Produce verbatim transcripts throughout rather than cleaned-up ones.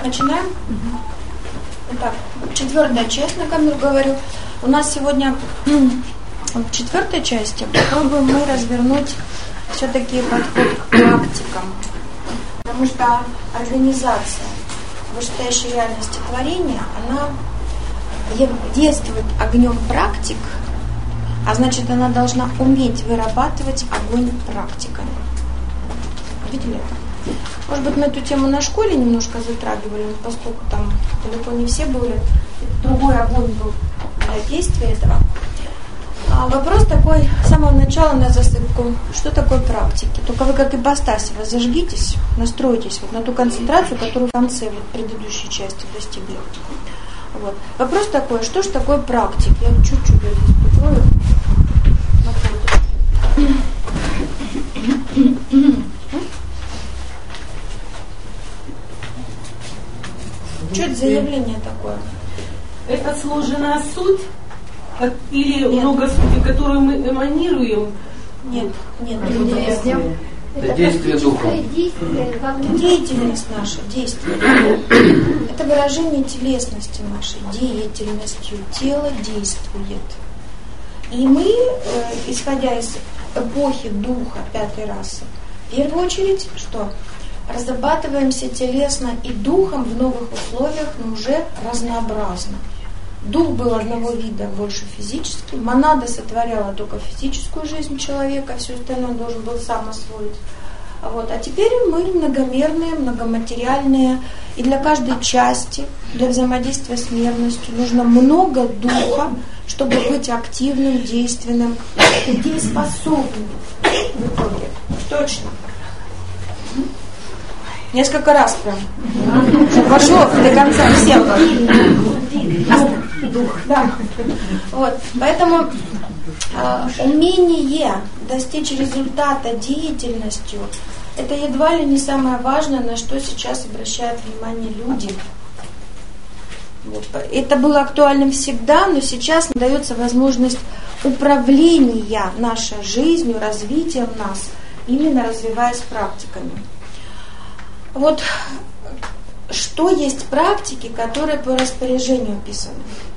Начинаем? Угу. Итак, четвертая часть, на камеру говорю. У нас сегодня в четвертой части попробуем мы развернуть все-таки подход к практикам. Потому что организация вышестоящей реальности творения, она действует огнем практик, а значит, она должна уметь вырабатывать огонь практиками. Видели это? Может быть, мы эту тему на школе немножко затрагивали, поскольку там далеко не все были. Другой огонь был для действия этого. А вопрос такой, с самого начала на засыпку. Что такое практики? Только вы, как ипостаси, вы зажгитесь, настройтесь вот на ту концентрацию, которую в конце вот, предыдущей части достигли. Вот. Вопрос такой, что же такое практик? Я чуть-чуть здесь прикрою. Что это за явление такое? Это сложенная суть или нет. Много сути, которую мы эманируем? Нет, нет, это нет. действие. Это действие духа. Деятельность наша, действие. Это выражение телесности нашей, деятельностью. Тело действует. И мы, исходя из эпохи духа пятой расы, в первую очередь, что? Разрабатываемся телесно и духом в новых условиях, но уже разнообразно. Дух был одного вида, больше физический. Монада сотворяла только физическую жизнь человека, все остальное он должен был сам освоить. Вот. А теперь мы многомерные, многоматериальные, и для каждой части, для взаимодействия с мерностью нужно много духа, чтобы быть активным, действенным, дееспособным в итоге. Точно. Несколько раз прям. Чтобы вошло до конца всем. Да. Вот. Поэтому э, умение достичь результата деятельностью — это едва ли не самое важное, на что сейчас обращают внимание люди. Вот. Это было актуальным всегда, но сейчас дается возможность управления нашей жизнью, развитием нас, именно развиваясь практиками. Вот что есть практики, которые по распоряжению описаны?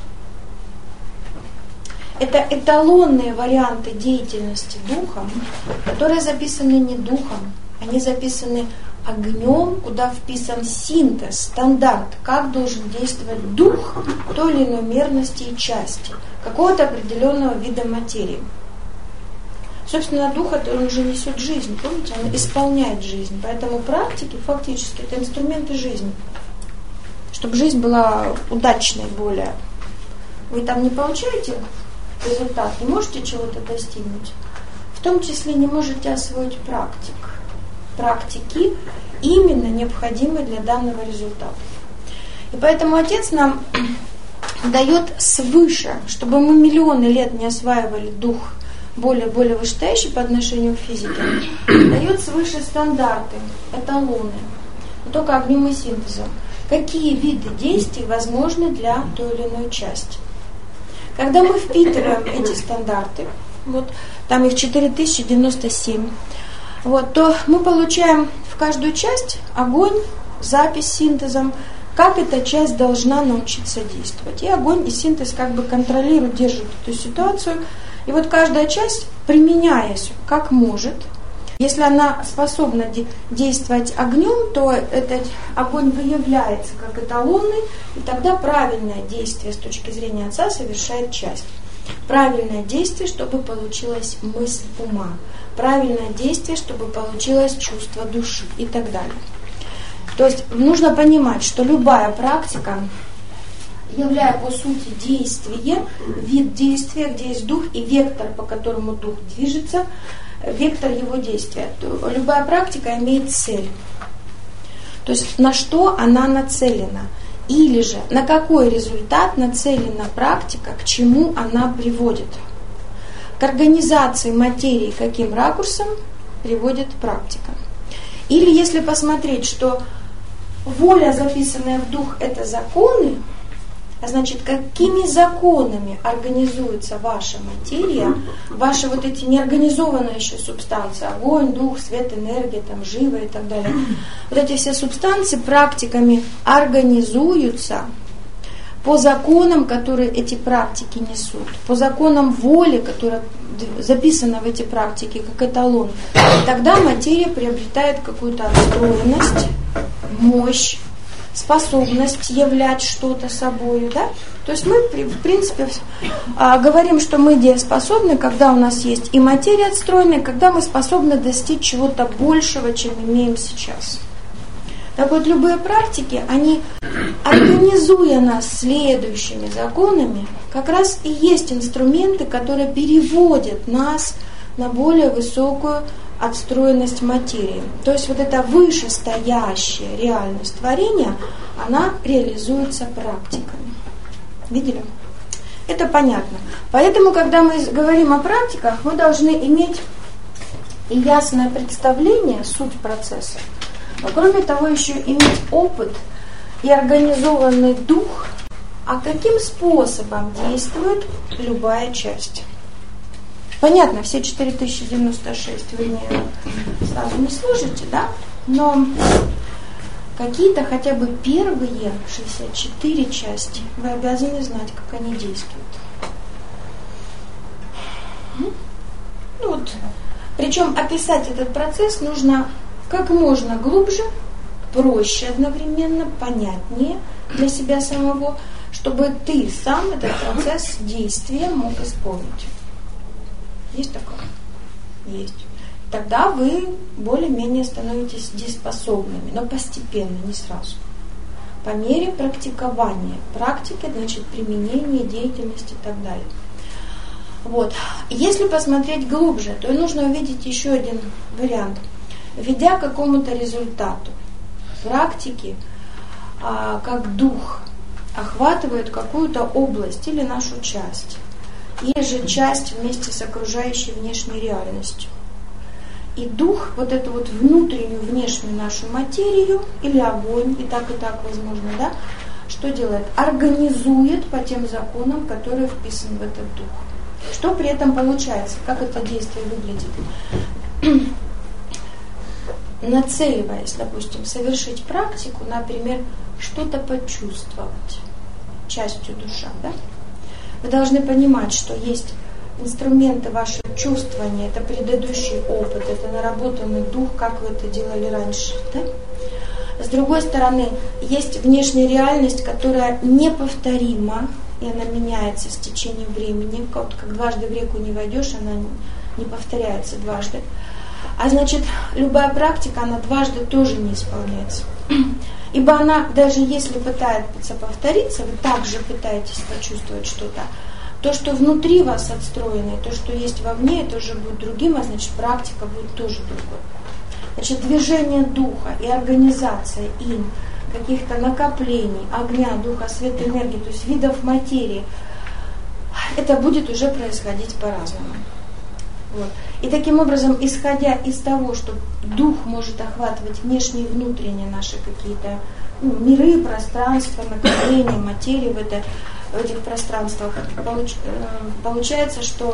Это эталонные варианты деятельности духом, которые записаны не духом, они записаны огнем, куда вписан синтез, стандарт, как должен действовать дух той или иной мерности и части, какого-то определенного вида материи. Собственно, дух это он уже несет жизнь, помните, он исполняет жизнь. Поэтому практики фактически это инструменты жизни. Чтобы жизнь была удачной более. Вы там не получаете результат, не можете чего-то достигнуть. В том числе не можете освоить практик. Практики именно необходимы для данного результата. И поэтому Отец нам дает свыше, чтобы мы миллионы лет не осваивали дух более-более вышестоящий по отношению к физике, дает свыше стандарты, эталоны, но только огнем и синтезом. Какие виды действий возможны для той или иной части? Когда мы впитываем эти стандарты, вот там их четыре тысячи девяносто семь, вот, то мы получаем в каждую часть огонь, запись синтезом, как эта часть должна научиться действовать. И огонь и синтез как бы контролируют, держат эту ситуацию. И вот каждая часть, применяясь как может, если она способна де- действовать огнем, то этот огонь выявляется как эталонный, и тогда правильное действие с точки зрения Отца совершает часть. Правильное действие, чтобы получилась мысль ума. Правильное действие, чтобы получилось чувство души и так далее. То есть нужно понимать, что любая практика, являя по сути действие, вид действия, где есть дух и вектор, по которому дух движется, вектор его действия. То любая практика имеет цель. То есть на что она нацелена. Или же на какой результат нацелена практика, к чему она приводит. К организации материи каким ракурсом приводит практика. Или если посмотреть, что воля, записанная в дух, это законы, А значит, какими законами организуется ваша материя, ваши вот эти неорганизованные еще субстанции, огонь, дух, свет, энергия, там, живо и так далее. Вот эти все субстанции практиками организуются по законам, которые эти практики несут, по законам воли, которая записана в эти практики как эталон. И тогда материя приобретает какую-то отстроенность, мощь, способность являть что-то собой, да? То есть мы, в принципе, говорим, что мы дееспособны, когда у нас есть и материя отстроенная, когда мы способны достичь чего-то большего, чем имеем сейчас. Так вот, любые практики, они, организуя нас следующими законами, как раз и есть инструменты, которые переводят нас на более высокую отстроенность материи. То есть вот эта вышестоящая реальность творения, она реализуется практиками. Видели? Это понятно. Поэтому, когда мы говорим о практиках, мы должны иметь и ясное представление, суть процесса, но кроме того еще иметь опыт и организованный дух, а каким способом действует любая часть. Понятно, все четыре тысячи девяносто шесть вы мне сразу не сложите, да? Но какие-то хотя бы первые шестьдесят четыре части вы обязаны знать, как они действуют. Ну вот. Причем описать этот процесс нужно как можно глубже, проще одновременно, понятнее для себя самого, чтобы ты сам этот процесс действия мог исполнить. Есть такое? Есть. Тогда вы более-менее становитесь дееспособными, но постепенно, не сразу. По мере практикования. Практики, значит, применение, деятельности и так далее. Вот. Если посмотреть глубже, то нужно увидеть еще один вариант. Ведя к какому-то результату, практики, а, как дух, охватывают какую-то область или нашу часть, или же часть вместе с окружающей внешней реальностью. И дух, вот эту вот внутреннюю, внешнюю нашу материю, или огонь, и так, и так возможно, да, что делает? Организует по тем законам, которые вписаны в этот дух. Что при этом получается? Как это действие выглядит? Нацеливаясь, допустим, совершить практику, например, что-то почувствовать частью душа, да? Вы должны понимать, что есть инструменты вашего чувствования, это предыдущий опыт, это наработанный дух, как вы это делали раньше, да? С другой стороны, есть внешняя реальность, которая неповторима, и она меняется с течением времени. Вот как дважды в реку не войдешь, она не повторяется дважды. А значит, любая практика, она дважды тоже не исполняется. Ибо она, даже если пытается повториться, вы также пытаетесь почувствовать что-то, то, что внутри вас отстроено, и то, что есть вовне, это уже будет другим, а значит, практика будет тоже другой. Значит, движение духа и организация им каких-то накоплений, огня, духа, света, энергии, то есть видов материи, это будет уже происходить по-разному. Вот. И таким образом, исходя из того, что дух может охватывать внешние и внутренние наши какие-то ну, миры, пространства, накопления, материи в, это, в этих пространствах, получ, э, получается, что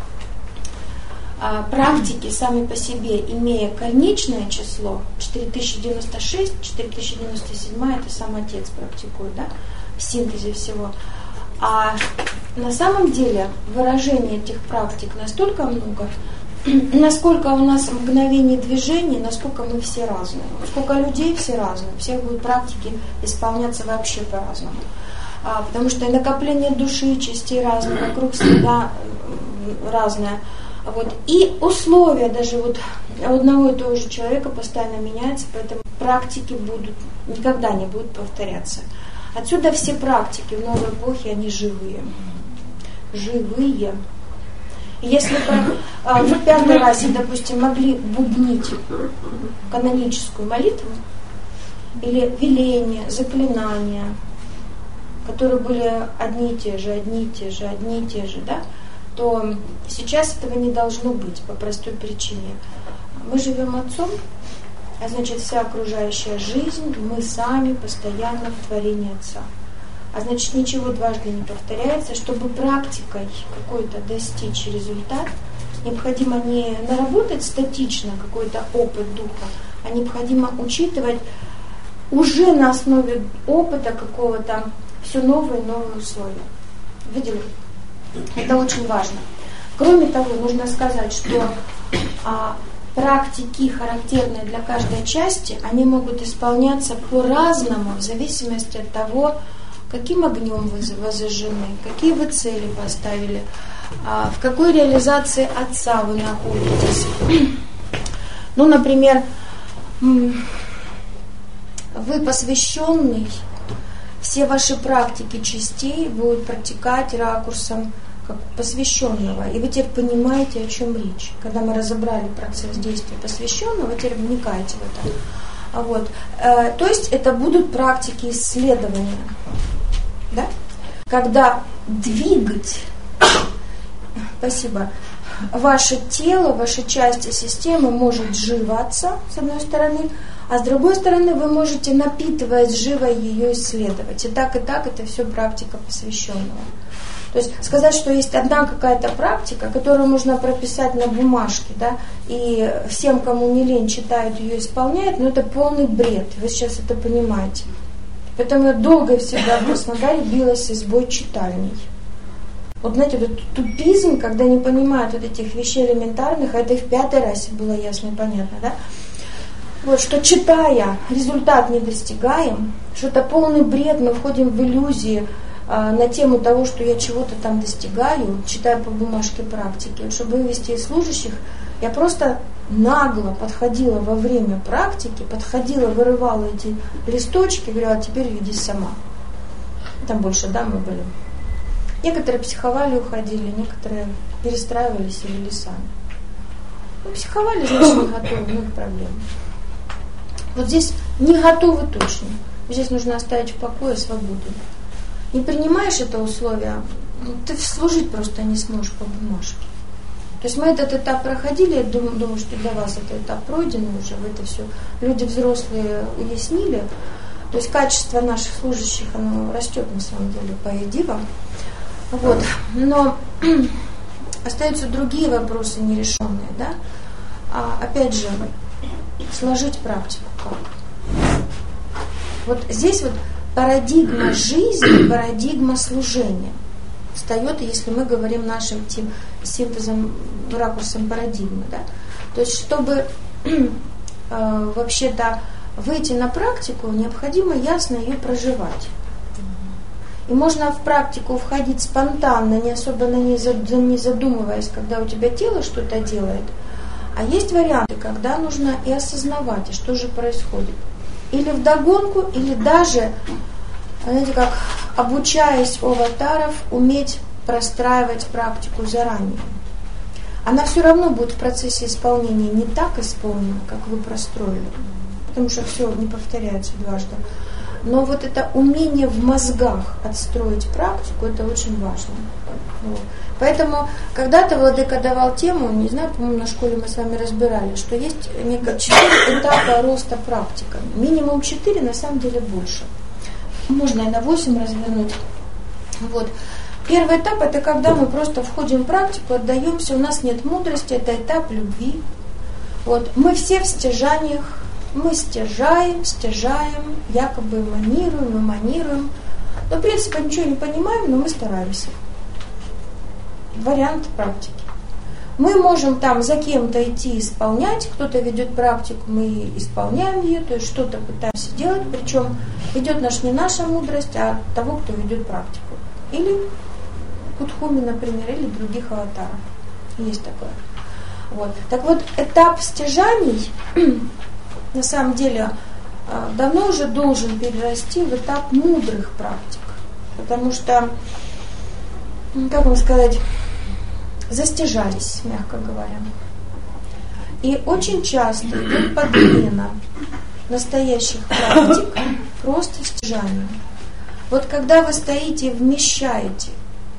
э, практики сами по себе, имея конечное число, четыре тысячи девяносто шесть, четыре тысячи девяносто семь, это сам Отец практикует, да, в синтезе всего. А на самом деле выражение этих практик настолько много, насколько у нас мгновений движений, насколько мы все разные. Сколько людей все разные, у всех будут практики исполняться вообще по-разному. А, потому что и накопление души, частей разные, вокруг среда разная. Вот. И условия даже вот у одного и того же человека постоянно меняются, поэтому практики будут, никогда не будут повторяться. Отсюда все практики в новой эпохе, они живые. Живые. И если бы а, в пятый раз, допустим, могли бубнить каноническую молитву, или веления, заклинания, которые были одни и те же, одни и те же, одни и те же, да, то сейчас этого не должно быть по простой причине. Мы живем Отцом, а значит, вся окружающая жизнь, мы сами постоянно в творении Отца. а значит ничего дважды не повторяется. Чтобы практикой какой-то достичь результат, необходимо не наработать статично какой-то опыт духа, а необходимо учитывать уже на основе опыта какого-то все новые и новые условия. Видели? Это очень важно. Кроме того, нужно сказать, что а, практики, характерные для каждой части, они могут исполняться по-разному, в зависимости от того, каким огнем вы зажжены, какие вы цели поставили, а, в какой реализации Отца вы находитесь. Ну, например, вы посвященный, все ваши практики частей будут протекать ракурсом как посвященного. И вы теперь понимаете, о чем речь. Когда мы разобрали процесс действия посвященного, вы теперь вникаете в это. Вот. Э, то есть это будут практики исследования. Да? Когда двигать, спасибо, ваше тело, ваши части системы может сживаться, с одной стороны, а с другой стороны вы можете, напитываясь живой, ее исследовать. И так, и так это все практика посвященного. То есть сказать, что есть одна какая-то практика, которую можно прописать на бумажке, да, и всем, кому не лень, читают ее, исполняют, но это полный бред. Вы сейчас это понимаете. Поэтому я долго всегда в Краснодаре билась с избой читальней. Вот знаете, вот тупизм, когда не понимают вот этих вещей элементарных, а это и в пятый раз было ясно и понятно, да? Вот, что читая, результат не достигаем, что это полный бред, мы входим в иллюзии а, на тему того, что я чего-то там достигаю, читая по бумажке практики. Вот, чтобы вывести из служащих, я просто нагло подходила во время практики, подходила, вырывала эти листочки, говорила, а теперь веди сама. Там больше дамы были. Некоторые психовали, уходили, некоторые перестраивались и вели сами. Ну, психовали, значит, не готовы, много проблем. Вот здесь не готовы точно. Здесь нужно оставить в покое свободу. Не принимаешь это условие, ты служить просто не сможешь по бумажке. То есть мы этот этап проходили, я думаю, думаю, что для вас этот этап пройден уже, вы это все, люди взрослые уяснили. То есть качество наших служащих, оно растет на самом деле по едиво. Вот. Но остаются другие вопросы нерешенные, да? А, опять же, сложить практику как? Вот здесь вот парадигма жизни, парадигма служения встает, если мы говорим нашим тем синтезом, ракурсом парадигмы, да? То есть, чтобы э, вообще-то выйти на практику, необходимо ясно ее проживать. И можно в практику входить спонтанно, не особо на ней не задумываясь, когда у тебя тело что-то делает. А есть варианты, когда нужно и осознавать, и что же происходит. Или вдогонку, или даже, знаете, как обучаясь у аватаров, уметь простраивать практику заранее. Она все равно будет в процессе исполнения не так исполнена, как вы простроили. Потому что все не повторяется дважды. Но вот это умение в мозгах отстроить практику, это очень важно. Вот. Поэтому когда-то Владыка давал тему, не знаю, по-моему, на школе мы с вами разбирали, что есть четыре этапа роста практиками. Минимум четыре, на самом деле больше. Можно и на восемь развернуть. Вот. Первый этап — это когда мы просто входим в практику, отдаемся, у нас нет мудрости, это этап любви. Вот. Мы все в стяжаниях. Мы стяжаем, стяжаем, якобы манируем, мы манируем. Но, в принципе, ничего не понимаем, но мы стараемся. Вариант практики. Мы можем там за кем-то идти исполнять, кто-то ведет практику, мы исполняем ее, то есть что-то пытаемся делать, причем ведет наш не наша мудрость, а того, кто ведет практику. Или Кутхуми, например, или других аватаров. Есть такое. Вот. Так вот, этап стяжаний на самом деле давно уже должен перерасти в этап мудрых практик. Потому что, как вам сказать, застяжались, мягко говоря. И очень часто идет подмена настоящих практик просто стяжанием. Вот когда вы стоите и вмещаете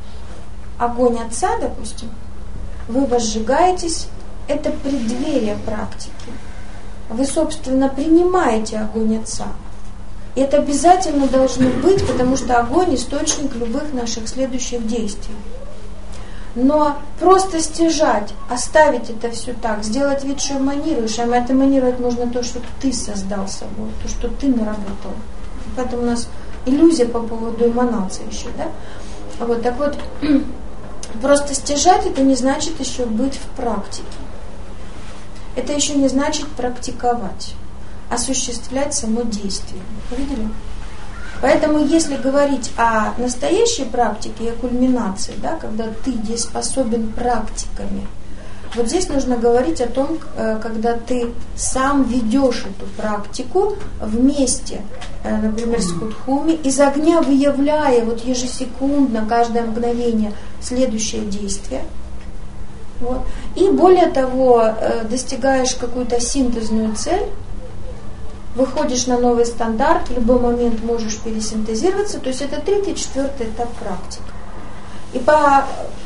огонь Отца, допустим, вы возжигаетесь, это преддверие практики. Вы, собственно, принимаете огонь Отца. И это обязательно должно быть, потому что огонь – источник любых наших следующих действий. Но просто стяжать, оставить это все так, сделать вид, что эманируешь, а это эманировать можно то, что ты создал собой, то, что ты наработал. Поэтому у нас иллюзия по поводу эманации еще, да? Вот, так вот, просто стяжать это не значит еще быть в практике. Это еще не значит практиковать, осуществлять само действие. Видели? Поэтому, если говорить о настоящей практике и о кульминации, да, когда ты дееспособен практиками, вот здесь нужно говорить о том, когда ты сам ведешь эту практику вместе, например, с Кутхуми, из огня выявляя вот ежесекундно, каждое мгновение следующее действие. Вот. И более того, достигаешь какую-то синтезную цель, выходишь на новый стандарт, в любой момент можешь пересинтезироваться, то есть это третий, четвертый этап практики. И по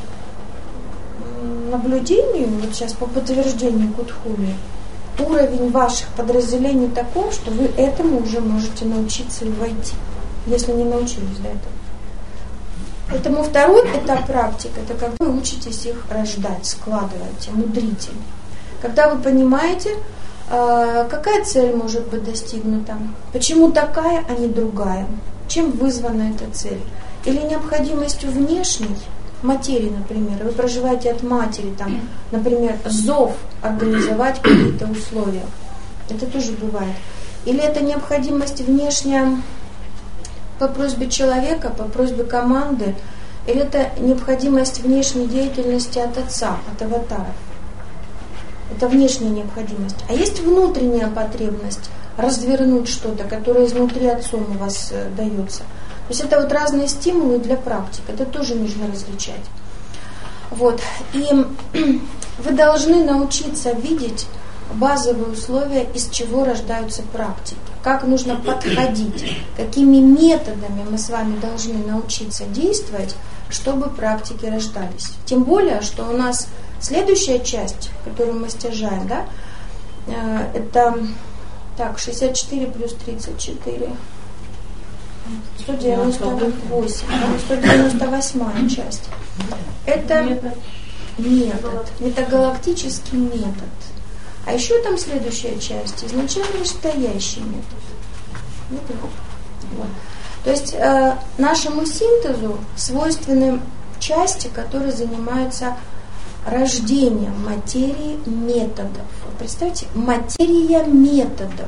наблюдению, вот сейчас по подтверждению Кутхуми, уровень ваших подразделений таков, что вы этому уже можете научиться и войти, если не научились до этого. Поэтому второй этап практики, это когда вы учитесь их рождать, складываете, мудрите. Когда вы понимаете, какая цель может быть достигнута, почему такая, а не другая, чем вызвана эта цель, или необходимостью внешней материи, например, вы проживаете от матери, там, например, зов организовать какие-то условия, это тоже бывает, или это необходимость внешняя по просьбе человека, по просьбе команды, или это необходимость внешней деятельности от отца, от аватаров. Это внешняя необходимость. А есть внутренняя потребность развернуть что-то, которое изнутри отцом у вас э, дается. То есть это вот разные стимулы для практик. Это тоже нужно различать. Вот. И вы должны научиться видеть базовые условия, из чего рождаются практики. Как нужно подходить, какими методами мы с вами должны научиться действовать, чтобы практики рождались. Тем более, что у нас следующая часть, которую мы стяжаем, да, это так, шестьдесят четыре плюс тридцать четыре, сто девяносто восемь, сто девяносто восьмая часть. Это метод, метагалактический метод. А еще там следующая часть, изначально настоящий метод. Вот. То есть э, нашему синтезу свойственны части, которые занимаются рождением материи методов. Представьте, материя методов.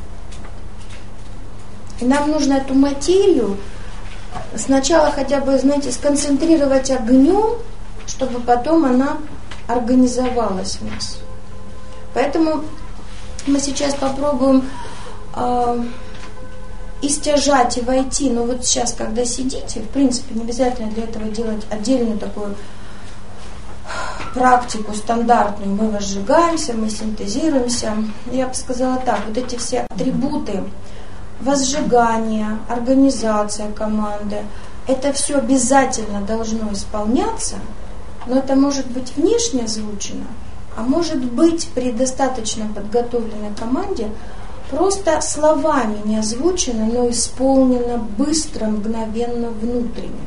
И нам нужно эту материю сначала хотя бы, знаете, сконцентрировать огнем, чтобы потом она организовалась в нас. Поэтому мы сейчас попробуем э, истяжать и войти. Но вот сейчас, когда сидите, в принципе, не обязательно для этого делать отдельную такую практику стандартную. Мы возжигаемся, мы синтезируемся. Я бы сказала так, вот эти все атрибуты возжигания, организация команды, это все обязательно должно исполняться, но это может быть внешне озвучено, а может быть при достаточно подготовленной команде просто словами не озвучено, но исполнено быстро, мгновенно, внутренне.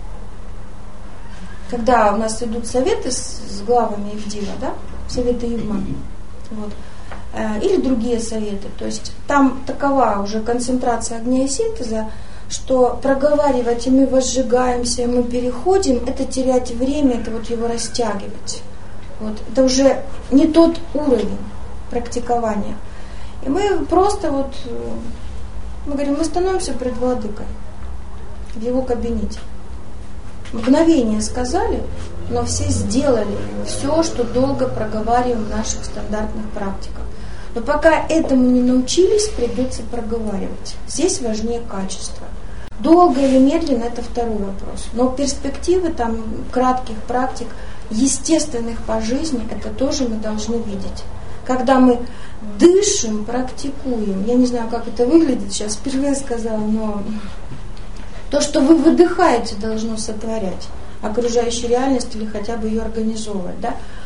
Когда у нас идут советы с, с главами Ивдива, да, советы Ивма, вот, э, или другие советы, то есть там такова уже концентрация огня и синтеза, что проговаривать, и мы возжигаемся, и мы переходим, это терять время, это вот его растягивать. Вот, это уже не тот уровень практикования. И мы просто вот, мы говорим, мы становимся пред владыкой в его кабинете. Мгновение сказали, но все сделали все, что долго проговариваем в наших стандартных практиках. Но пока этому не научились, придется проговаривать. Здесь важнее качество. Долго или медленно – это второй вопрос. Но перспективы там кратких практик, естественных по жизни, это тоже мы должны видеть. Когда мы дышим, практикуем, я не знаю, как это выглядит, сейчас впервые сказала, но то, что вы выдыхаете, должно сотворять окружающую реальность или хотя бы ее организовывать. Да?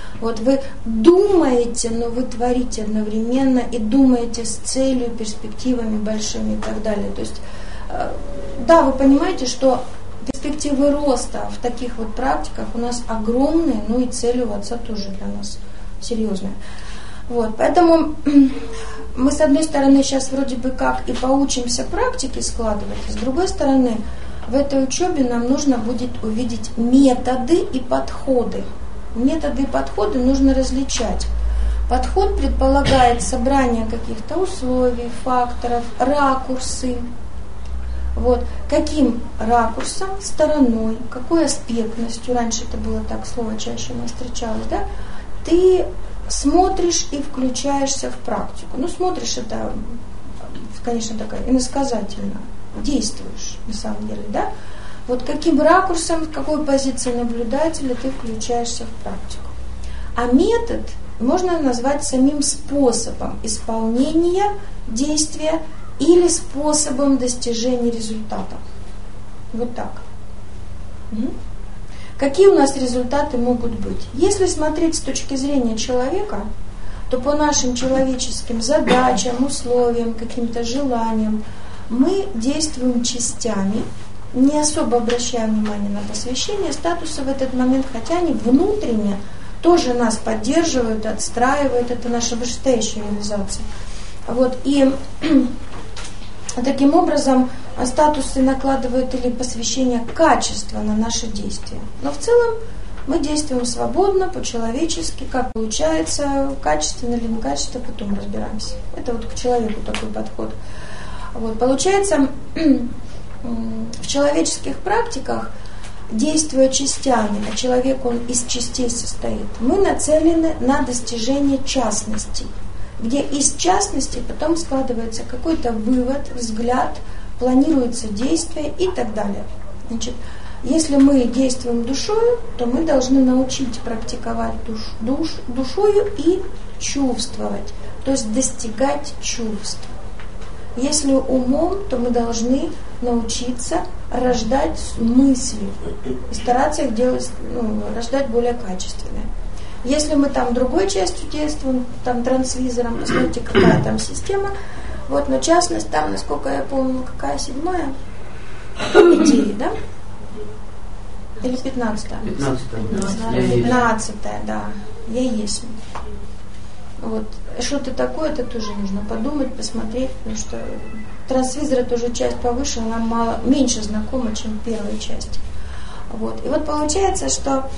Вот вы думаете, но вы творите одновременно и думаете с целью, перспективами большими и так далее. То есть, да, вы понимаете, что перспективы роста в таких вот практиках у нас огромные, ну и цель у Отца тоже для нас серьезная. Вот, поэтому мы, с одной стороны, сейчас вроде бы как и поучимся практики складывать, а с другой стороны, в этой учебе нам нужно будет увидеть методы и подходы. Методы и подходы нужно различать. Подход предполагает собрание каких-то условий, факторов, ракурсы. Вот. Каким ракурсом, стороной, какой аспектностью, раньше это было так, слово чаще у нас встречалось, да, ты смотришь и включаешься в практику. Ну, смотришь, это, конечно, такая иносказательно, действуешь на самом деле, да. Вот каким ракурсом, с какой позиции наблюдателя ты включаешься в практику. А метод можно назвать самим способом исполнения действия или способом достижения результата. Вот так. Угу. Какие у нас результаты могут быть? Если смотреть с точки зрения человека, то по нашим человеческим задачам, условиям, каким-то желаниям мы действуем частями, не особо обращая внимание на посвящение статуса в этот момент, хотя они внутренне тоже нас поддерживают, отстраивают, это наша высшая реализация. Вот, и таким образом статусы накладывают или посвящение качества на наши действия. Но в целом мы действуем свободно, по-человечески, как получается, качественно или некачественно, потом разбираемся. Это вот к человеку такой подход. Вот, получается, в человеческих практиках, действуя частями, а человек он из частей состоит, мы нацелены на достижение частностей, где из частностей потом складывается какой-то вывод, взгляд, планируется действие и так далее. Значит, если мы действуем душою, то мы должны научить практиковать душ, душ, душою и чувствовать, то есть достигать чувств. Если умом, то мы должны научиться рождать мысли и стараться их делать, ну, рождать более качественные. Если мы там другой частью действуем, там трансвизором, посмотрите, какая там система. Вот, но частность там, насколько я помню, какая седьмая? Идея, да? Или пятнадцатая? Пятнадцатая. Пятнадцатая, да. Я есть. Вот. Что-то такое, это тоже нужно подумать, посмотреть, потому что трансвизор это уже часть повыше, она мало, меньше знакома, чем первая часть. Вот. И вот получается, что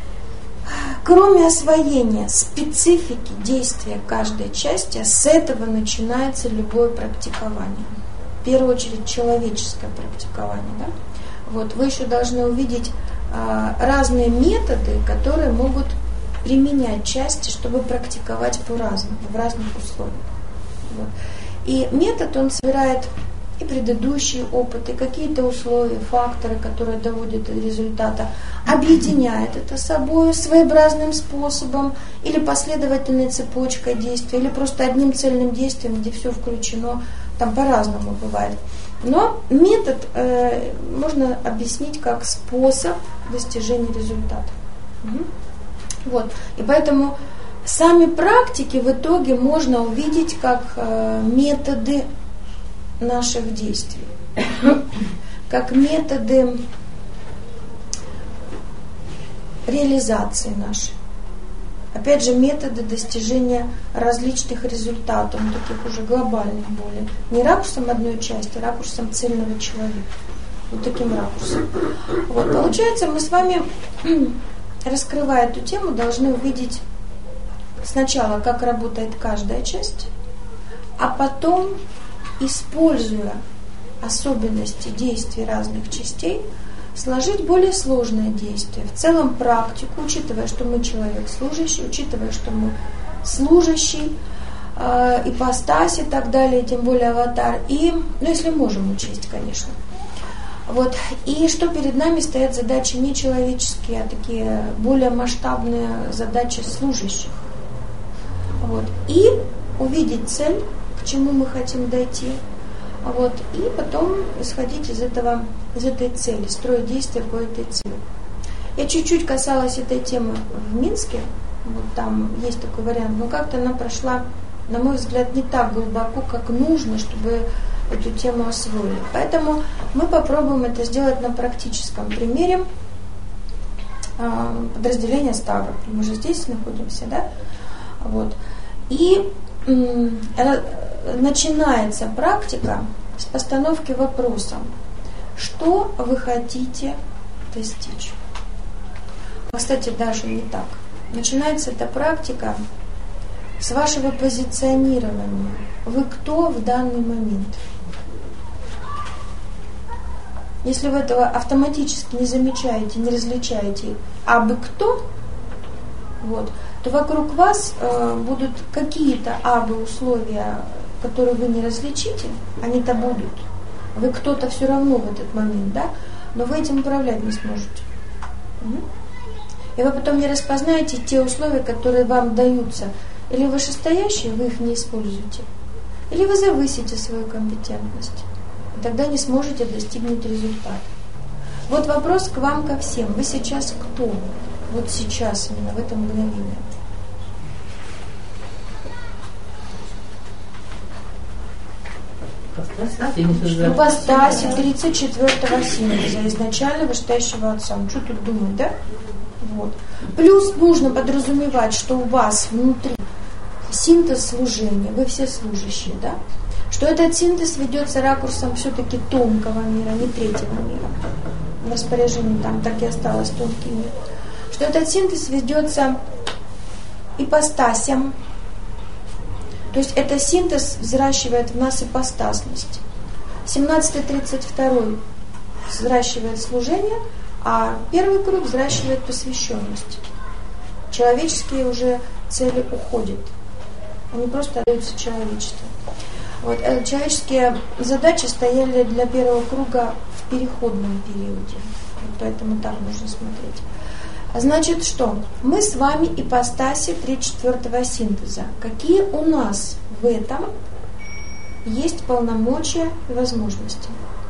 кроме освоения специфики действия каждой части, с этого начинается любое практикование. В первую очередь человеческое практикование. Да? Вот. Вы еще должны увидеть а, разные методы, которые могут применять части, чтобы практиковать по-разному, в разных условиях. Вот. И метод, он собирает и предыдущий опыт, и какие-то условия, факторы, которые доводят до результата, объединяет это с собой своеобразным способом, или последовательной цепочкой действия, или просто одним цельным действием, где все включено, там по-разному бывает. Но метод э, можно объяснить как способ достижения результата. Угу. Вот. И поэтому сами практики в итоге можно увидеть как э, методы наших действий, как методы реализации нашей. Опять же, методы достижения различных результатов, таких уже глобальных более. Не ракурсом одной части, а ракурсом цельного человека. Вот таким ракурсом. Вот, получается, мы с вами, раскрывая эту тему, должны увидеть сначала, как работает каждая часть, а потом, используя особенности действий разных частей, сложить более сложное действие. В целом практику, учитывая, что мы человек служащий, учитывая, что мы служащий, э, ипостась и так далее, тем более аватар, и, ну, если можем учесть, конечно. Вот. И что перед нами стоят задачи не человеческие, а такие более масштабные задачи служащих. Вот. И увидеть цель, к чему мы хотим дойти, вот. И потом исходить из этого, из этой цели, строить действия по этой цели. Я чуть-чуть касалась этой темы в Минске, вот там есть такой вариант, но как-то она прошла, на мой взгляд, не так глубоко, как нужно, чтобы эту тему освоили. Поэтому мы попробуем это сделать на практическом примере подразделения Ставрополь. Мы же здесь находимся, да? Вот. И м, начинается практика с постановки вопроса: что вы хотите достичь? Кстати, даже не так. Начинается эта практика с вашего позиционирования. Вы кто в данный момент? Если вы этого автоматически не замечаете, не различаете, а бы кто, вот, то вокруг вас э, будут какие-то абы условия, которые вы не различите, они-то будут. Вы кто-то все равно в этот момент, да, но вы этим управлять не сможете. Угу. И вы потом не распознаете те условия, которые вам даются. Или вышестоящие, вы их не используете, или вы завысите свою компетентность. И тогда не сможете достигнуть результата. Вот вопрос к вам, ко всем. Вы сейчас кто? Вот сейчас, именно в это мгновение. Ипостаси тридцать четвёртого синтеза, изначально вышестоящего отца. Ну, что тут думать, да? Вот. Плюс нужно подразумевать, что у вас внутри синтез служения, вы все служащие, да? Что этот синтез ведется ракурсом все-таки тонкого мира, не третьего мира. В распоряжении там так и осталось тонкий мир. Что этот синтез ведется ипостасям. То есть это синтез взращивает в нас ипостасность. семнадцатый тридцать второй взращивает служение, а первый круг взращивает посвященность. Человеческие уже цели уходят. Они просто отдаются человечеству. Вот, человеческие задачи стояли для первого круга в переходном периоде. Вот поэтому так нужно смотреть. Значит, что? Мы с вами ипостаси тридцать четвёртого синтеза. Какие у нас в этом есть полномочия и возможности?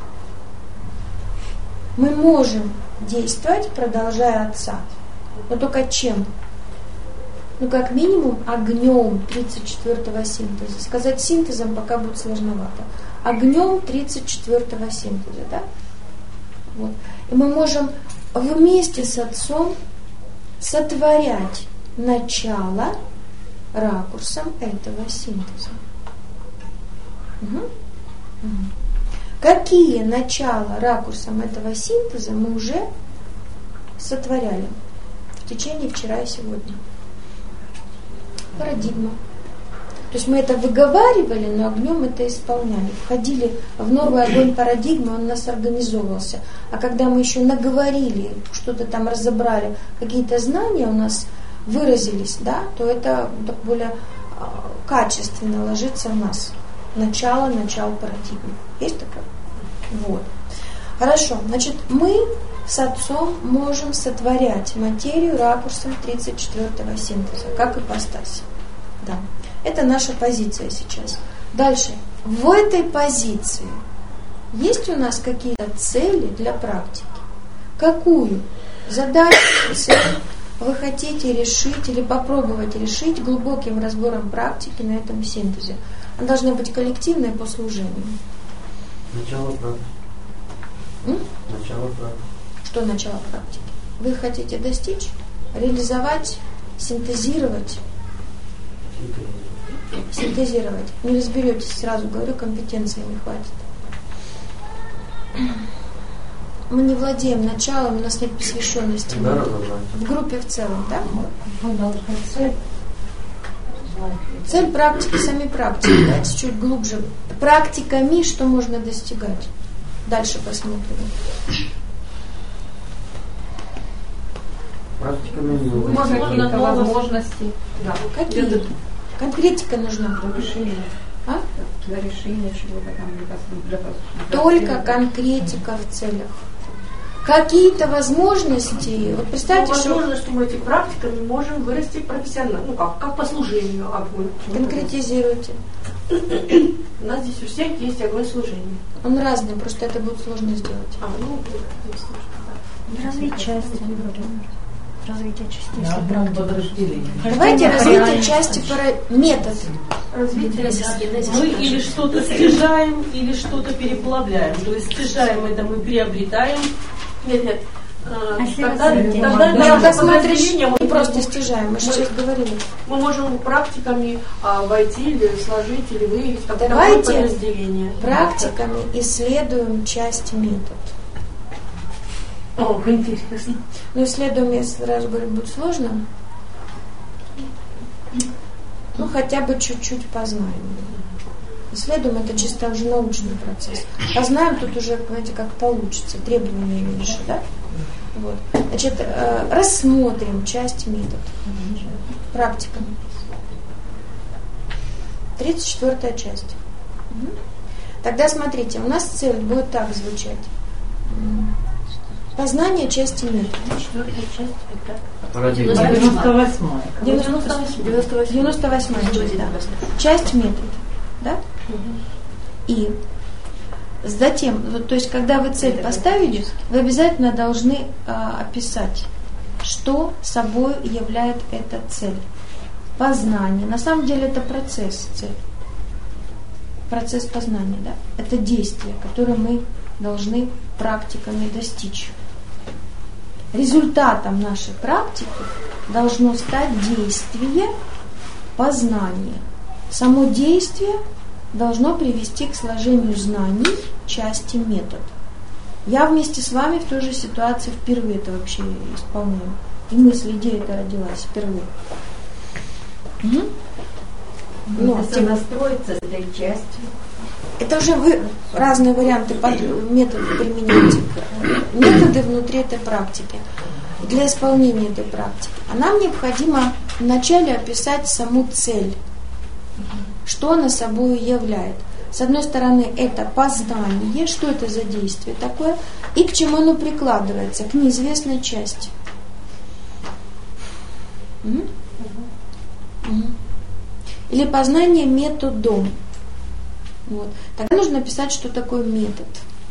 Мы можем действовать, продолжая Отца. Но только чем? Ну, как минимум, огнем тридцать четвёртого синтеза. Сказать синтезом пока будет сложновато. Огнем тридцать четвёртого синтеза, да? Вот. И мы можем вместе с Отцом сотворять начало ракурсом этого синтеза. Угу. Угу. Какие начала ракурсом этого синтеза мы уже сотворяли в течение вчера и сегодня? Парадигма. То есть мы это выговаривали, но огнем это исполняли. Входили в новый огонь парадигмы, он у нас организовывался. А когда мы еще наговорили, что-то там разобрали, какие-то знания у нас выразились, да, то это более качественно ложится в нас. Начало, начало парадигмы. Есть такое? Вот. Хорошо. Значит, мы с Отцом можем сотворять материю ракурсом тридцать четвёртого синтеза, как ипостась. Да. Это наша позиция сейчас. Дальше. В этой позиции есть у нас какие-то цели для практики? Какую задачу, цель вы хотите решить или попробовать решить глубоким разбором практики на этом синтезе? Она должна быть коллективной по служению. Начало практики. М? Начало практики. Что начало практики? Вы хотите достичь, реализовать, синтезировать? Синтезировать. Не разберетесь, сразу говорю, компетенции не хватит. Мы не владеем началом, у нас нет посвященности. Да, в группе в целом, да? Цель. Цель практики, сами практики. Давайте чуть глубже. Практиками что можно достигать? Дальше посмотрим. Практиками не Можно какие-то возможности. Да. Какие? Конкретика нужна. Для решения. А? Для решения чего-то там. Для, для, для Только конкретика в целях. Какие-то возможности. Вот представьте, ну, что... возможно, что мы этими практиками можем вырасти профессионально. Ну как, как по служению огонь. Конкретизируйте. У нас здесь у всех есть огонь служения. Он разный, просто это будет сложно сделать. А, ну, здесь нужно, да. Разные части. развитие частей. На одном подразделении. Давайте развитие части пара... метод. Развитие. Мы или что-то стяжаем, или что-то переплавляем. То есть стяжаем это мы приобретаем. Нет, нет. А Тогда, тогда Мы наше посмотрим, подразделение мы не просто стяжаем, мы сейчас говорили. Мы можем практиками а, войти или сложить, или выявить в такое Давайте подразделение. Практиками исследуем часть метод. О, интересно. Но исследуем, я сразу говорю, будет сложно. Ну, хотя бы чуть-чуть познаем. Исследуем, это чисто уже научный процесс. Познаем, тут уже, знаете, как получится, требования меньше, да? Вот. Значит, э, рассмотрим часть метод. Практика. тридцать четвёртая часть. Угу. Тогда смотрите, у нас цель будет так звучать. Познание части метода. Четвертая часть это девяносто восьмая. девяносто восьмая часть, да. Часть метода. Да? И затем, вот, то есть, когда вы цель поставили, вы обязательно должны а, описать, что собой являет эта цель. Познание. На самом деле это процесс, цель. Процесс познания, да? Это действие, которое мы должны практиками достичь. Результатом нашей практики должно стать действие познания. Само действие должно привести к сложению знаний части метод. Я вместе с вами в той же ситуации впервые это вообще исполняю. И мысль, идея это родилась впервые. Угу. Но это тем... настроиться с этой частью. Это уже вы разные варианты под... методы применяете. Методы внутри этой практики. Для исполнения этой практики. А нам необходимо вначале описать саму цель. Что она собой являет. С одной стороны, это познание, что это за действие такое, и к чему оно прикладывается, к неизвестной части. Угу. Угу. Или познание методом. Вот. Тогда нужно описать, что такое метод.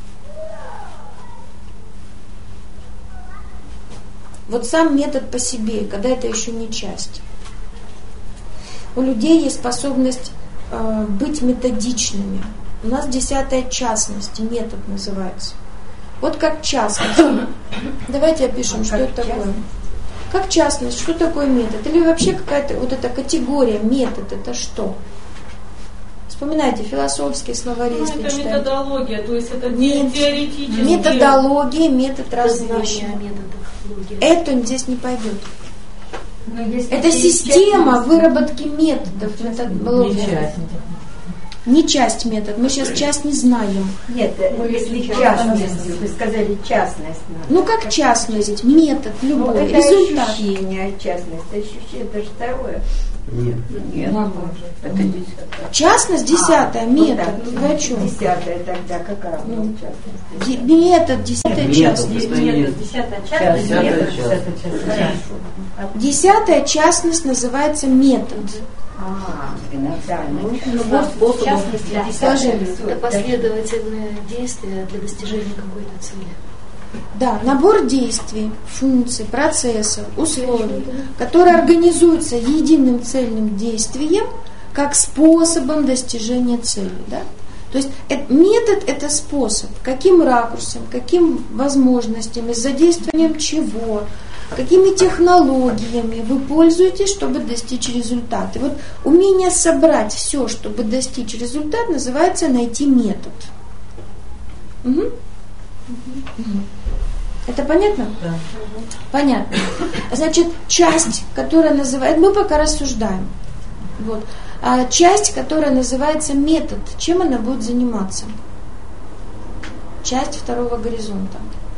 Вот сам метод по себе, когда это еще не часть. У людей есть способность э, быть методичными. У нас десятая частность, метод называется. Вот как частность. Давайте опишем, а что это такое. Частность? Как частность, что такое метод? Или вообще какая-то вот эта категория метод, это что? Вспоминайте, философские словари, ну, если это читаете. Методология, то есть это Нет. теоретически. Методология, метод различия. Это здесь не пойдет. Это система частности выработки методов. Методология. Не часть метод. Мы сейчас часть не знаем. Нет, ну, если частность, вы сказали частность. Надо. Ну как частность? Метод, любой, ну, это результат. Ощущение, частность, ощущение, это же второе. Нет. Нет. Это десятая. Частность десятая, метод. Вот Вы о чем? Десятая тогда какая у нас частность? Д- метод, десятая частность. Метод, десятая частность. Десятая частность. Десятая частность называется метод. А, финансально. Это последовательное действие для достижения какой-то цели. Да, набор действий, функций, процессов, условий, которые организуются единым цельным действием как способом достижения цели. Да? То есть это, метод – это способ, каким ракурсом, каким возможностями, с задействованием чего, какими технологиями вы пользуетесь, чтобы достичь результата. И вот умение собрать все, чтобы достичь результата, называется найти метод. Угу. Угу. Это понятно? Да. Понятно. Значит, часть, которая называется... Мы пока рассуждаем. Вот. А часть, которая называется метод, чем она будет заниматься? Часть второго горизонта.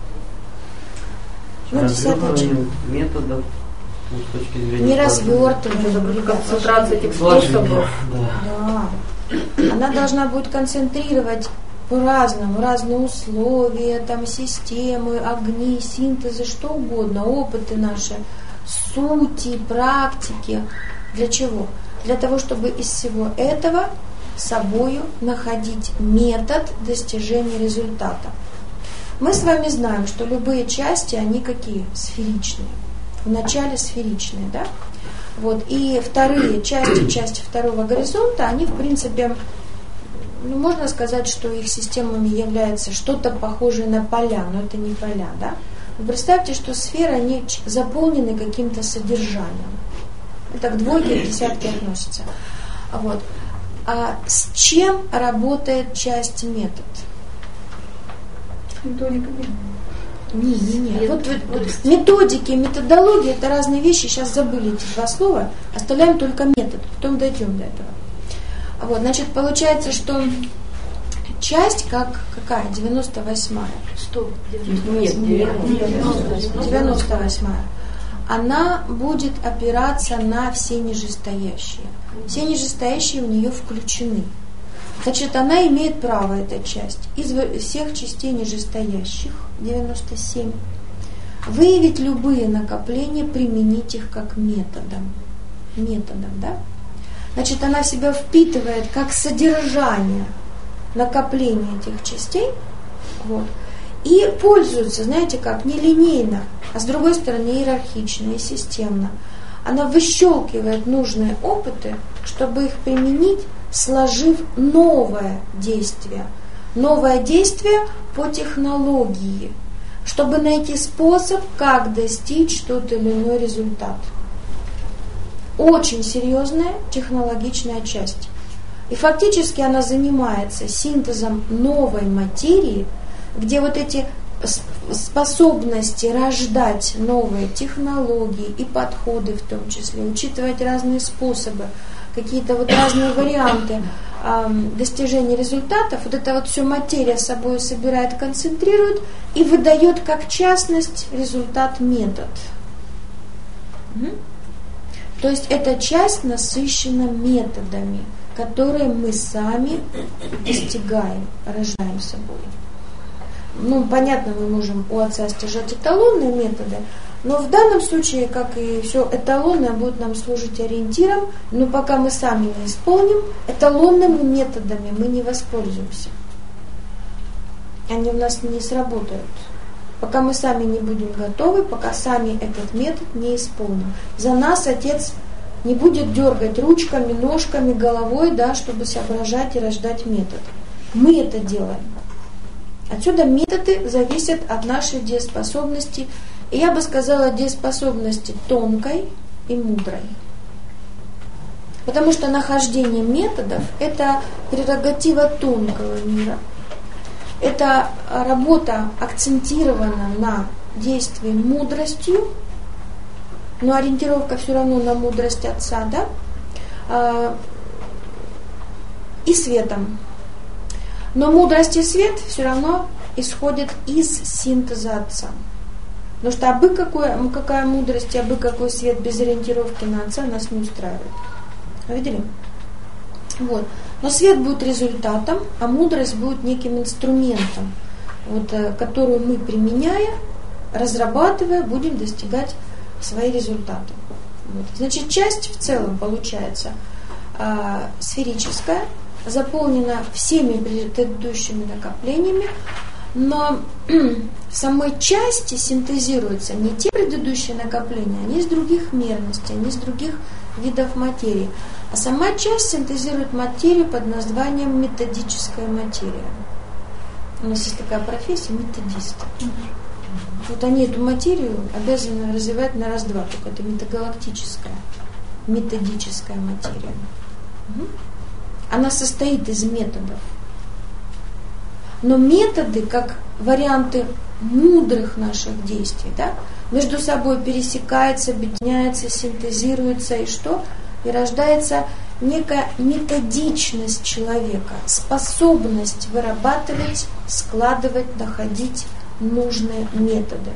Ну, десятая часть. Методов ну, с точки зрения... Не развертывание. Концентрация этих способов. Да. Да. Она должна будет концентрировать по-разному, разные условия, там, системы, огни, синтезы, что угодно, опыты наши, сути, практики. Для чего? Для того, чтобы из всего этого собою находить метод достижения результата. Мы с вами знаем, что любые части, они какие? Сферичные. вначале сферичные, да? Вот. И вторые части, части второго горизонта, они, в принципе, ну, можно сказать, что их системами является что-то похожее на поля, но это не поля, да? Вы представьте, что сферы, они заполнены каким-то содержанием. Это к двойке, к десятке относится. Вот. А с чем работает часть метод? Методиками. Не, не, не. Вот, вот, вот методики, методология – это разные вещи. Сейчас забыли эти два слова. Оставляем только метод. Потом дойдем до этого. Вот, значит, получается, что часть как какая? девяносто восьмая. сто. Нет, девяносто восьмая. Она будет опираться на все нижестоящие. Все нижестоящие у нее включены. Значит, она имеет право, эта часть, из всех частей нижестоящих, девяносто семь, выявить любые накопления, применить их как методом. Методом, да? Значит, она в себя впитывает как содержание накопления этих частей, вот, и пользуется, знаете как, не линейно, а с другой стороны иерархично и системно. Она выщелкивает нужные опыты, чтобы их применить, сложив новое действие. Новое действие по технологии, чтобы найти способ, как достичь тот или иной результат. Очень серьезная технологичная часть. И фактически она занимается синтезом новой материи, где вот эти способности рождать новые технологии и подходы в том числе, учитывать разные способы, какие-то вот разные варианты э, достижения результатов, вот это вот все материя с собой собирает, концентрирует и выдает как частность результат метод. Угу. То есть эта часть насыщена методами, которые мы сами достигаем, рожаем собой. Ну, понятно, мы можем у отца стяжать эталонные методы, но в данном случае, как и все эталонное, будет нам служить ориентиром, но пока мы сами не исполним, эталонными методами мы не воспользуемся. Они у нас не сработают. Пока мы сами не будем готовы, пока сами этот метод не исполним. За нас Отец не будет дергать ручками, ножками, головой, да, чтобы соображать и рождать метод. Мы это делаем. Отсюда методы зависят от нашей дееспособности, и я бы сказала, дееспособности тонкой и мудрой. Потому что нахождение методов – это прерогатива тонкого мира. Это работа акцентирована на действии мудростью, но ориентировка все равно на мудрость Отца, да? И светом. Но мудрость и свет все равно исходят из синтеза Отца. Потому что абы какой, какая мудрость и абы какой свет без ориентировки на Отца нас не устраивает. Видели? Вот. Но свет будет результатом, а мудрость будет неким инструментом, вот, которую мы, применяя, разрабатывая, будем достигать свои результаты. Вот. Значит, часть в целом получается э, сферическая, заполнена всеми предыдущими накоплениями, но в самой части синтезируются не те предыдущие накопления, они из других мерностей, они из других видов материи. А сама часть синтезирует материю под названием методическая материя. У нас есть такая профессия — методисты. Вот они эту материю обязаны развивать на раз-два, только это метагалактическая, методическая материя. Она состоит из методов. Но методы, как варианты мудрых наших действий, да, между собой пересекаются, объединяются, синтезируются, и что? И рождается некая методичность человека, способность вырабатывать, складывать, находить нужные методы.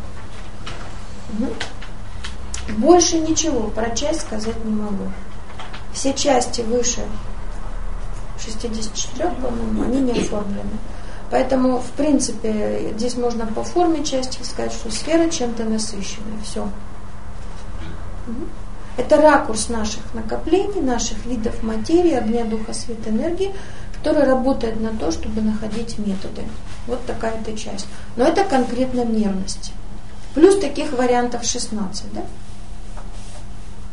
Угу. Больше ничего про часть сказать не могу. Все части выше шестьдесят четыре, по-моему, они не оформлены. Поэтому, в принципе, здесь можно по форме части сказать, что сфера чем-то насыщена. Все. Угу. Это ракурс наших накоплений, наших видов материи, огня, духа, света, энергии, который работает на то, чтобы находить методы. Вот такая эта часть. Но это конкретно мерность. Плюс таких вариантов шестнадцать, да?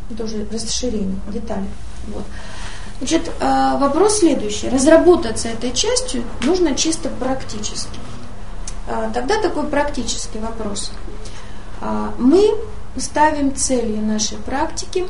Это уже расширение, детали. Вот. Значит, вопрос следующий. Разработаться этой частью нужно чисто практически. Тогда такой практический вопрос. Мы ставим целью нашей практики,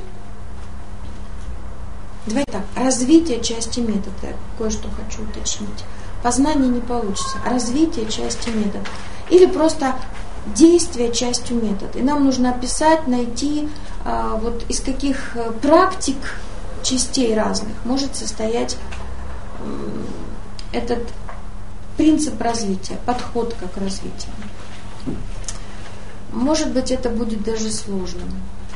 давайте так, развитие части метода. Кое-что хочу уточнить. Познание не получится. Развитие части метода. Или просто действие частью метода. И нам нужно описать, найти, вот из каких практик, частей разных может состоять этот принцип развития, подход как развитие. Может быть, это будет даже сложным.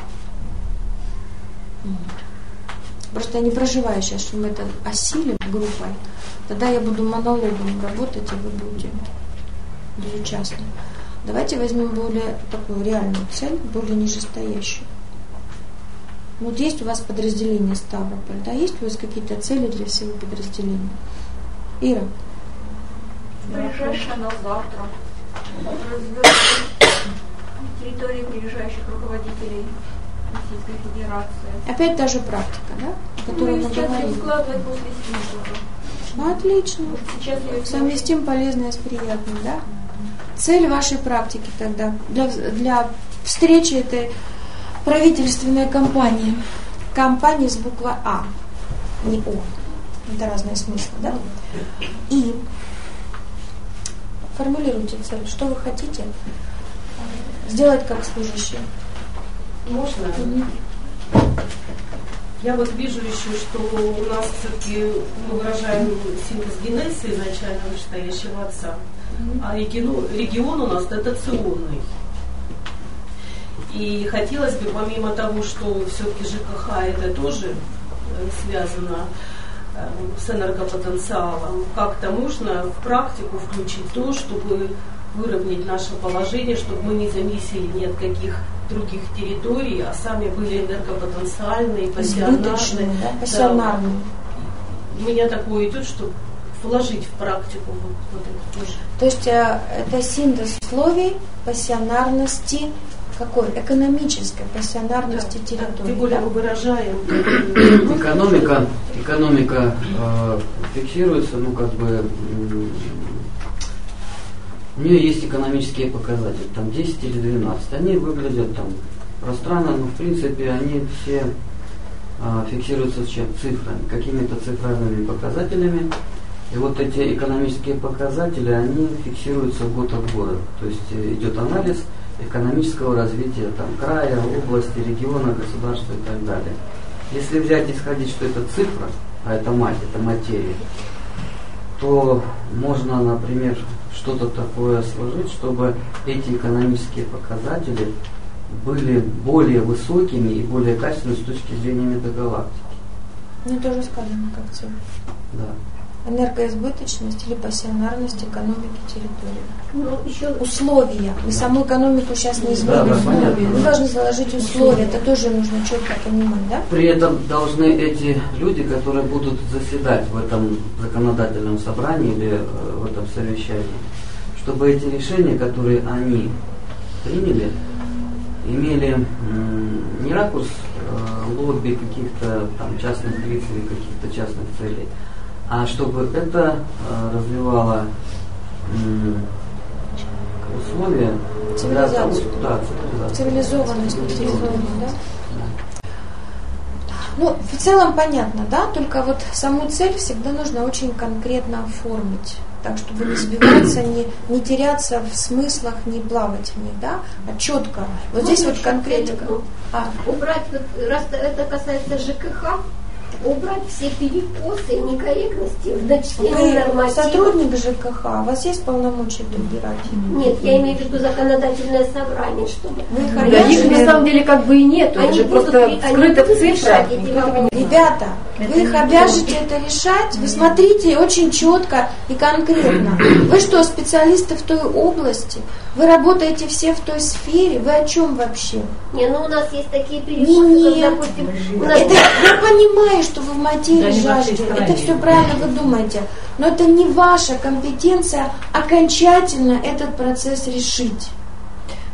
Просто я не проживаю сейчас, что мы это осилим группой. Тогда я буду монологом работать, и вы будете безучастны. Давайте возьмем более такую реальную цель, более нижестоящую. Вот есть у вас подразделение Ставрополь, да? Есть у вас какие-то цели для всего подразделения? Ира? Ближайшее на завтра. Развертывать территории ближайших руководителей Российской Федерации. Опять та же практика, да? О которой мы говорили. Складывать после синтеза. Отлично. Вот сейчас я совместим полезное с приятным, да? Цель вашей практики тогда для, для встречи этой правительственной компании. Компании с буквой А, не О. Это разные смыслы, да? И формулируйте цель. Что вы хотите сделать как служащие? Можно? Mm-hmm. Я вот вижу еще, что у нас все-таки мы выражаем синтез генезиса изначально вышестоящего отца, mm-hmm. а регион, регион у нас дотационный. И хотелось бы, помимо того, что все-таки ЖКХ это тоже связано с энергопотенциалом, как-то можно в практику включить то, чтобы выровнять наше положение, чтобы мы не зависели ни от каких других территорий, а сами были энергопотенциальные, пассионарные. Да, пассионарные. Да. У меня такое идет, что вложить в практику вот, вот это тоже. То есть э, это синтез условий пассионарности, какой? Экономической пассионарности, да, территории. Тем более мы выражаем. Экономика, экономика э, фиксируется, ну как бы у нее есть экономические показатели, там десять или двенадцать. Они выглядят там пространно, но в принципе они все э, фиксируются цифрами, какими-то цифровыми показателями. И вот эти экономические показатели, они фиксируются год от года. То есть идет анализ экономического развития там, края, области, региона, государства и так далее. Если взять и исходить, что это цифра, а это мать, это материя, то можно, например, что-то такое сложить, чтобы эти экономические показатели были более высокими и более качественными с точки зрения метагалактики. Ну, тоже сказано как цель. Да. Энергоизбыточность или пассионарность экономики территории. Ну, еще условия. Мы саму экономику сейчас не изменим. Да, да, мы должны заложить условия. Это тоже нужно четко понимать, да? При этом должны эти люди, которые будут заседать в этом законодательном собрании или в этом совещании, чтобы эти решения, которые они приняли, имели м, не ракурс э, лобби каких-то там частных лиц или каких-то частных целей, а чтобы это э, развивало м, условия цивилизацию. Для, да, цивилизацию. Цивилизованность, цивилизованность, да? Ну, в целом понятно, да, только вот саму цель всегда нужно очень конкретно оформить, так, чтобы не сбиваться, не, не теряться в смыслах, не плавать в них, да, а четко. Вот здесь вот конкретика. А. Убрать, вот, раз это касается ЖКХ, убрать все перекосы и некорректности в дочтении нормативов. Сотрудник ЖКХ, у вас есть полномочия это убирать? Нет, я имею в виду законодательное собрание, чтобы... Вы их да, их на самом деле как бы и нет, они же будут, просто они скрыто в будут цифрах. решать эти вопросы. Ребята, Это вы их обяжете это решать, вы смотрите очень четко и конкретно. Вы что, специалисты в той области? Вы работаете все в той сфере? Вы о чем вообще? Не, ну у нас есть такие перекосы, Нет. как, допустим, у нас... Это, я понимаю, что вы в материи Да, не в вашей жаждете, стране. это все правильно вы думаете, но это не ваша компетенция окончательно этот процесс решить.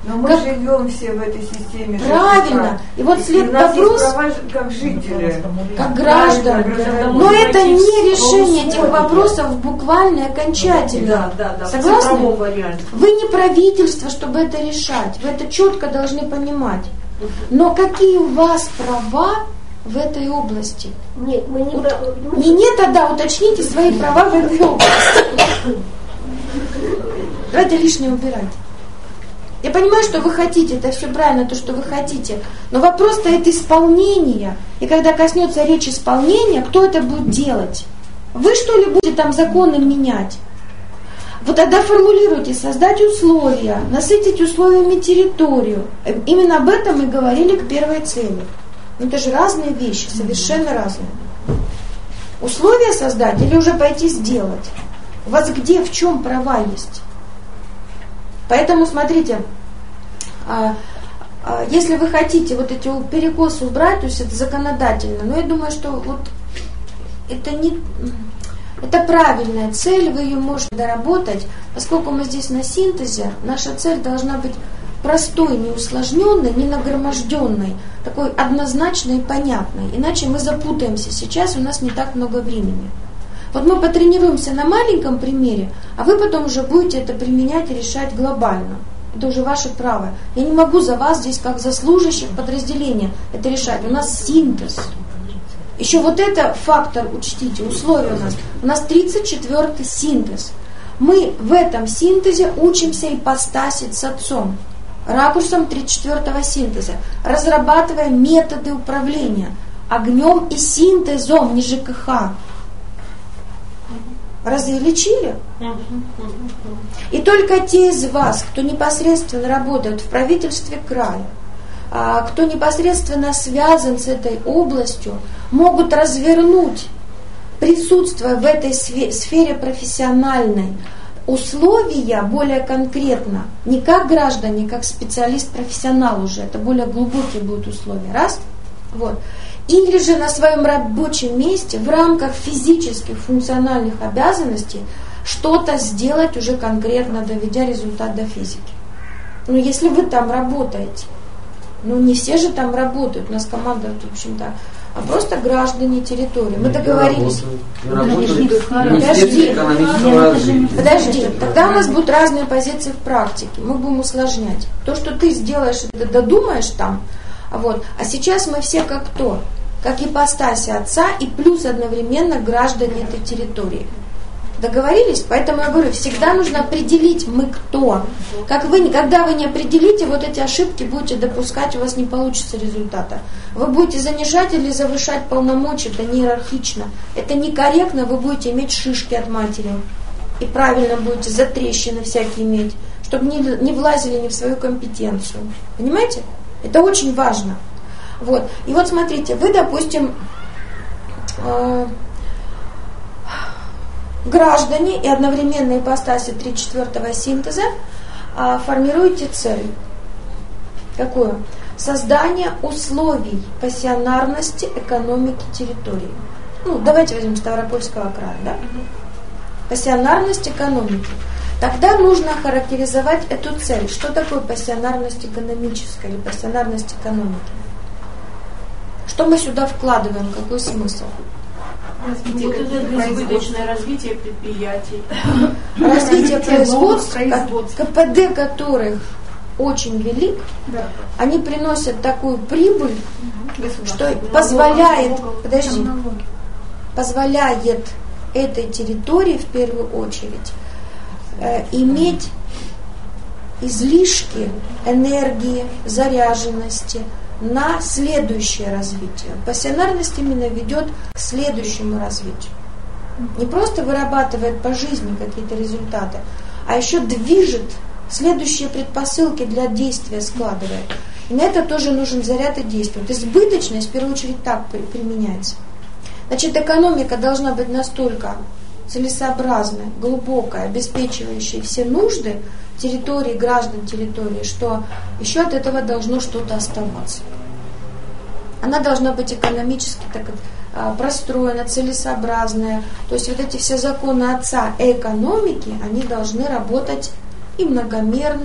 Но мы как... живем все в этой системе. Правильно. И вот след вопрос, права, как жители, как граждан. Но это не решение этих вопросов буквально и окончательно. Да, да, да. Согласны? Вы не правительство, чтобы это решать. Вы это четко должны понимать. Но какие у вас права в этой области? Нет, мы не... Вот, не нет, тогда уточните свои права в этой области. Давайте лишнее убирать. Я понимаю, что вы хотите, это все правильно, то, что вы хотите. Но вопрос стоит исполнения. И когда коснется речь исполнения, кто это будет делать? Вы, что ли, будете там законы менять? Вот тогда формулируйте, создать условия, насытить условиями территорию. Именно об этом мы говорили к первой цели. Но это же разные вещи, совершенно разные. Условия создать или уже пойти сделать? У вас где, в чем права есть? Поэтому, смотрите, если вы хотите вот эти перекосы убрать, то есть это законодательно, но я думаю, что вот это не... Это правильная цель, вы ее можете доработать, поскольку мы здесь на синтезе, наша цель должна быть простой, не усложненной, не нагроможденной, такой однозначной и понятной. Иначе мы запутаемся. Сейчас у нас не так много времени. Вот мы потренируемся на маленьком примере, а вы потом уже будете это применять и решать глобально. Это уже ваше право. Я не могу за вас здесь, как за служащих подразделения, это решать. У нас синтез. Еще вот это фактор учтите, условия у нас. У нас тридцать четвёртый синтез. Мы в этом синтезе учимся ипостасить с Отцом. Ракурсом тридцать четвёртого синтеза. Разрабатывая методы управления огнем и синтезом, не ЖКХ. Разве лечили? И только те из вас, кто непосредственно работает в правительстве края, кто непосредственно связан с этой областью, могут развернуть, присутствуя в этой сфере профессиональной, условия более конкретно, не как граждане, как специалист-профессионал уже, это более глубокие будут условия, раз, вот. Или же на своем рабочем месте в рамках физических функциональных обязанностей что-то сделать уже конкретно, доведя результат до физики. Ну, если вы там работаете, ну не все же там работают, у нас команда, в общем-то, а просто граждане территории. Мы договорились. Подожди, подожди, тогда у нас будут разные позиции в практике. Мы будем усложнять. То, что ты сделаешь, это додумаешь там. Вот. А сейчас мы все как кто? Как ипостаси Отца и плюс одновременно граждане этой территории. Договорились? Поэтому я говорю, всегда нужно определить, мы кто. Как вы, когда вы не определите, вот эти ошибки будете допускать, у вас не получится результата. Вы будете занижать или завышать полномочия, это не иерархично. Это некорректно, вы будете иметь шишки от матери. И правильно будете затрещины всякие иметь, чтобы не, не влазили не в свою компетенцию. Понимаете? Это очень важно. Вот. И вот смотрите, вы, допустим, э, граждане и одновременно ипостаси тридцать четвёртого синтеза э, формируете цель. Какую? Создание условий пассионарности экономики территории. Ну, давайте возьмем Ставропольского края, да? Пассионарность экономики. Тогда нужно характеризовать эту цель. Что такое пассионарность экономическая или пассионарность экономики? Что мы сюда вкладываем? Какой смысл? Избыточное развитие предприятий. Развитие производств, КПД которых очень велик, да. Они приносят такую прибыль, что позволяет, подожди, позволяет этой территории в первую очередь э, иметь излишки энергии, заряженности на следующее развитие. Пассионарность именно ведет к следующему развитию. Не просто вырабатывает по жизни какие-то результаты, а еще движет, следующие предпосылки для действия складывает. И на это тоже нужен заряд и действие. Вот избыточность в первую очередь так применяется. Значит, экономика должна быть настолько целесообразной, глубокой, обеспечивающей все нужды территории, граждан территории, что еще от этого должно что-то оставаться. Она должна быть экономически так простроена, целесообразная. То есть вот эти все законы Отца экономики, они должны работать и многомерно,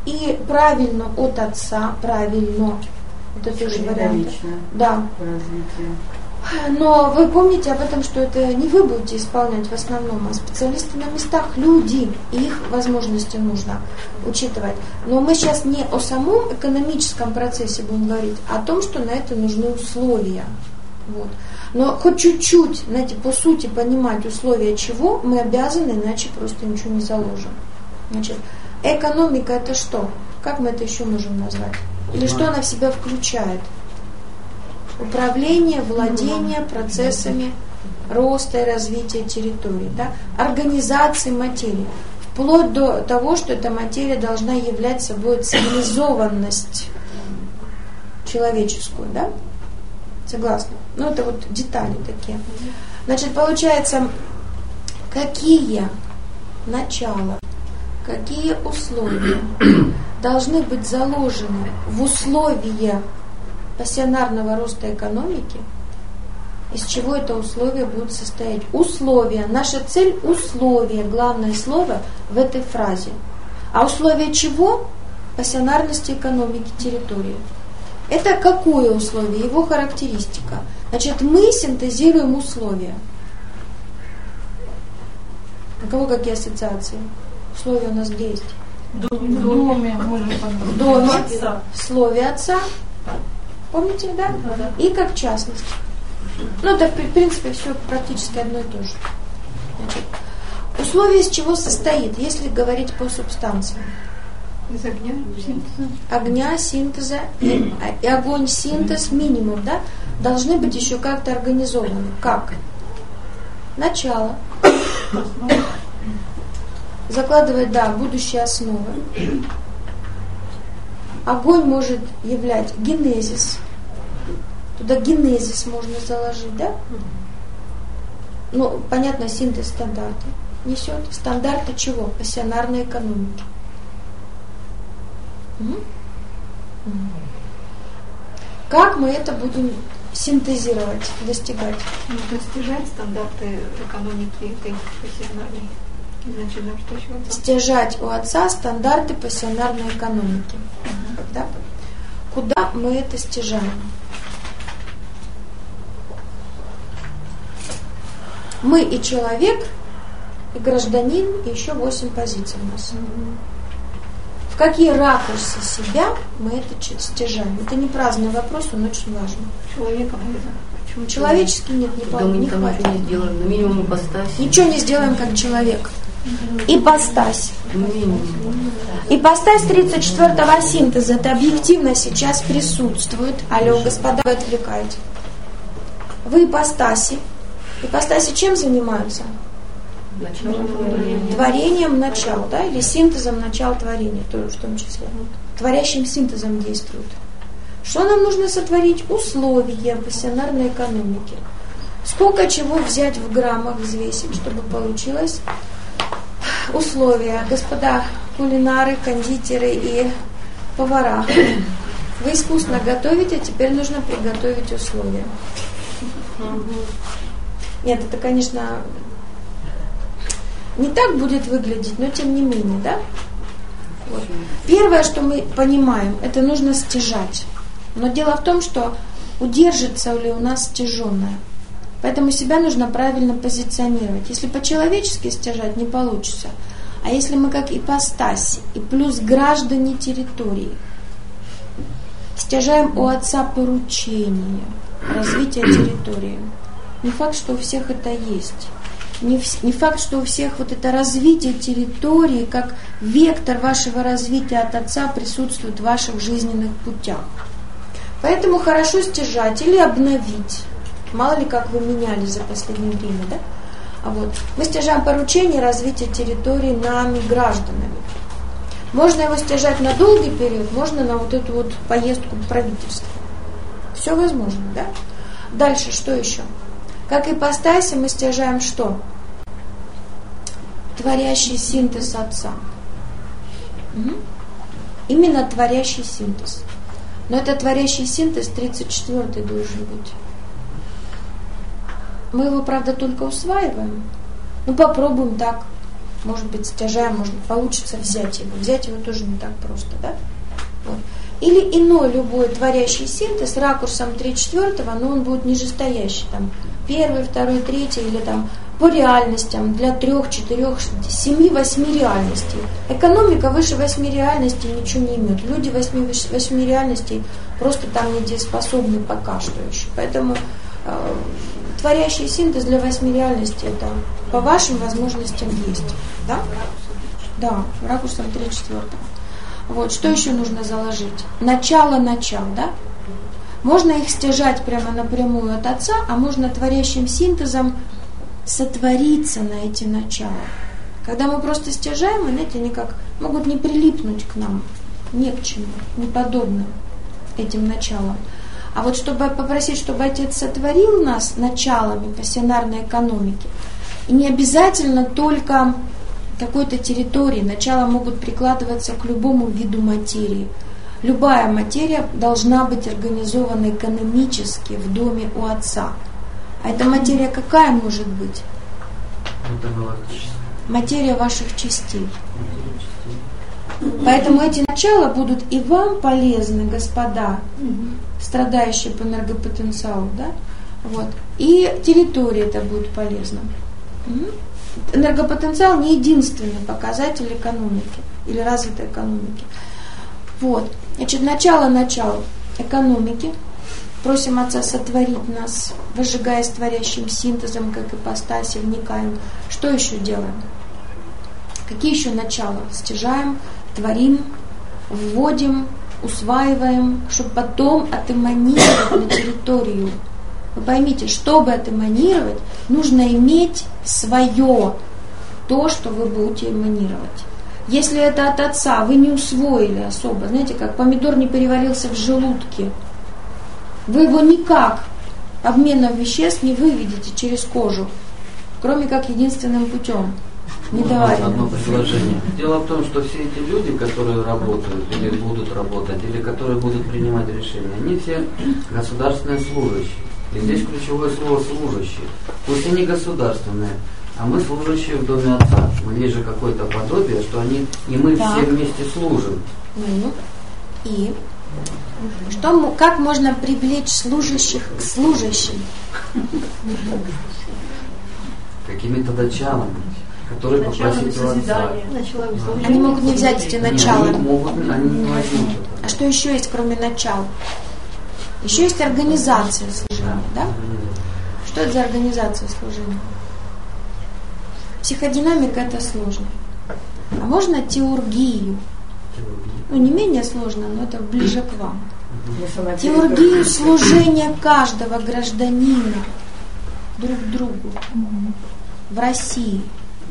и правильно от отца, правильно. Это тоже вариант. Да. Но вы помните об этом, что это не вы будете исполнять в основном, а специалисты на местах, люди, и их возможности нужно учитывать. Но мы сейчас не о самом экономическом процессе будем говорить, а о том, что на это нужны условия. Вот. Но хоть чуть-чуть, знаете, по сути понимать условия чего, мы обязаны, иначе просто ничего не заложим. Значит, экономика это что? Как мы это еще можем назвать? Или что она в себя включает? Управление, владение процессами роста и развития территории, да? Организации материи. Вплоть до того, что эта материя должна являть собой цивилизованность человеческую, да? Согласны? Ну, это вот детали такие. Значит, получается, какие начала, какие условия должны быть заложены в условия пассионарного роста экономики, из чего это условие будет состоять? Условия. Наша цель – условия. Главное слово в этой фразе. А условия чего? Пассионарности экономики территории. Это какое условие? Его характеристика. Значит, мы синтезируем условия. У кого какие ассоциации? Условия у нас где есть? В доме. В доме. В слове отца. Помните, да? Да. И как частность. Ну, это, в принципе, все практически одно и то же. Значит, условие из чего состоит, если говорить по субстанциям? Из огня, синтеза. Огня, синтеза. И, и огонь, синтез, минимум, да? Должны быть еще как-то организованы. Как? Начало. Закладывать, да, будущие основы. Огонь может являть генезис. Туда генезис можно заложить, да? Ну, понятно, синтез стандарта несет. Стандарты чего? Пассионарной экономики. Угу. Угу. Как мы это будем синтезировать, достигать? Ну, достижать стандарты экономики этой пассионарной. Значит, да, что еще? Стяжать у отца стандарты пассионарной экономики. Uh-huh. Да? Куда мы это стяжаем? Мы и человек, и гражданин, и еще восемь позиций у нас. Uh-huh. В какие ракурсы себя мы это стяжаем? Это не праздный вопрос, он очень важен. Человеком это. Почему? Человеческий нет, не, да, не хватит. Ничего не сделаем, на минимум ипостась. Ничего не сделаем, как человек. Ипостась. Ипостась тридцать четвёртого синтеза. Это объективно сейчас присутствует. Алло, господа, вы отвлекаете. Вы ипостаси. Ипостаси чем занимаются? Начало. Творением начал, да? Или синтезом начал творения, тоже в том числе. Творящим синтезом действуют. Что нам нужно сотворить? Условия пассионарной экономики. Сколько чего взять в граммах, взвесить, чтобы получилось условия. Господа кулинары, кондитеры и повара, вы искусно готовите, теперь нужно приготовить условия. Нет, это, конечно, не так будет выглядеть, но тем не менее, да? Вот. Первое, что мы понимаем, это нужно стяжать. Но дело в том, что удержится ли у нас стяженное. Поэтому себя нужно правильно позиционировать. Если по-человечески стяжать, не получится. А если мы как ипостаси и плюс граждане территории стяжаем у отца поручение развития территории, не факт, что у всех это есть. Не, в, не факт, что у всех вот это развитие территории, как вектор вашего развития от отца присутствует в ваших жизненных путях. Поэтому хорошо стяжать или обновить. Мало ли, как вы меняли за последнее время, да? А вот. Мы стяжаем поручение развития территории нами, гражданами. Можно его стяжать на долгий период, можно на вот эту вот поездку в правительство. Все возможно, да? Дальше, что еще? Как ипостаси мы стяжаем что? Творящий синтез отца. Угу. Именно творящий синтез. Но это творящий синтез тридцать четвёртый должен быть. Мы его, правда, только усваиваем. Ну, попробуем так. Может быть, стяжаем, может получится взять его. Взять его тоже не так просто, да? Вот. Или иной любой творящий синтез ракурсом три четвертого, но он будет нижестоящий, там, первый, второй, третий, или там по реальностям для трех, четырех, семи, восьми реальностей. Экономика выше восьми реальностей ничего не имеет. Люди восьми, восьми реальностей просто там недееспособны пока что еще. Поэтому э, творящий синтез для восьми реальностей это по вашим возможностям есть. Да? Да, ракурсом три четвертого. Вот, что еще нужно заложить? Начало-начал, да? Можно их стяжать прямо напрямую от Отца, а можно творящим синтезом сотвориться на эти начала. Когда мы просто стяжаем, они никак могут не прилипнуть к нам, не к чему, не подобным этим началам. А вот чтобы попросить, чтобы Отец сотворил нас началами пассионарной экономики, и не обязательно только какой-то территории, начала могут прикладываться к любому виду материи. Любая материя должна быть организована экономически в доме у Отца. А эта материя какая может быть? Материя ваших частей. Поэтому эти начала будут и вам полезны, господа, страдающие по энергопотенциалу, да? Вот. И территории это будет полезно. Энергопотенциал не единственный показатель экономики или развитой экономики. Вот. Значит, начало-начало экономики. Просим Отца сотворить нас, возжигаясь творящим синтезом, как ипостаси, вникаем. Что еще делаем? Какие еще начала? Стяжаем, творим, вводим, усваиваем, чтобы потом отэманировать на территорию. Вы поймите, чтобы отэманировать, нужно иметь свое, то, что вы будете эманировать. Если это от Отца, вы не усвоили особо, знаете, как помидор не переварился в желудке, вы его никак обменом веществ не выведете через кожу, кроме как единственным путем. Одно предложение. Дело в том, что все эти люди, которые работают или будут работать, или которые будут принимать решения, они все государственные служащие. И здесь ключевое слово «служащие». Пусть они государственные, а мы служащие в доме Отца. Но есть же какое-то подобие, что они и мы да. все вместе служим. Ну, и что, как можно привлечь служащих к служащим? Какими-то началами, которые попросить у Отца. Они могут не взять эти начала. Они могут, они не возьмут. А что еще есть, кроме начал? Еще есть организация служения, да? Что это за организация служения? Психодинамика это сложно. А можно теургию? Ну, не менее сложно, но это ближе к вам. Теургию служения каждого гражданина друг другу в России.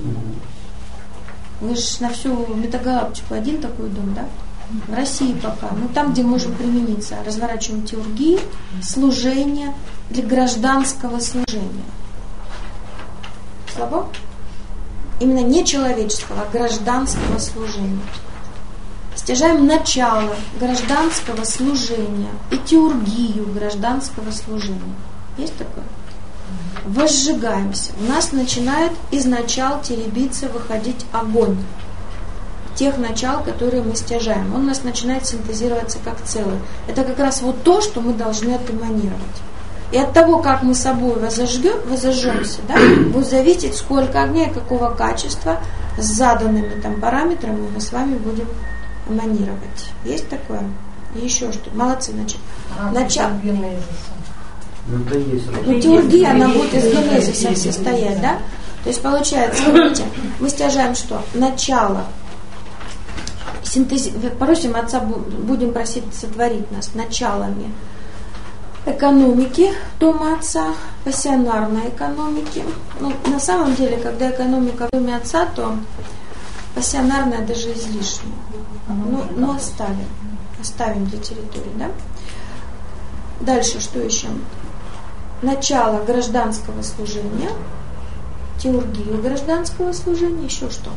Вы же на всю метагалактику один такой дом, да? В России пока. Ну, там, где можем примениться. Разворачиваем теургию, служение для гражданского служения. Слабо? Именно не человеческого, а гражданского служения. Стяжаем начало гражданского служения и теургию гражданского служения. Есть такое? Возжигаемся. У нас начинает из начал теребиться, выходить огонь. Тех начал, которые мы стяжаем. Он у нас начинает синтезироваться как целое. Это как раз вот то, что мы должны отэманировать. И от того, как мы собой возожгем, возожжемся, да, будет зависеть, сколько огня и какого качества с заданными там параметрами мы с вами будем эманировать. Есть такое? И еще что? Молодцы, значит. Начало. Ну, это есть. Ну, теургия, она будет из генезиса состоять, да? То есть получается, смотрите, мы стяжаем что? Начало. Синтези... Просим Отца, будем просить сотворить нас началами экономики дома Отца, пассионарной экономики. Ну, на самом деле, когда экономика в доме Отца, то пассионарная даже излишняя. Ну, ну оставим. Оставим для территории, да? Дальше что еще? Начало гражданского служения, теургию гражданского служения, еще что?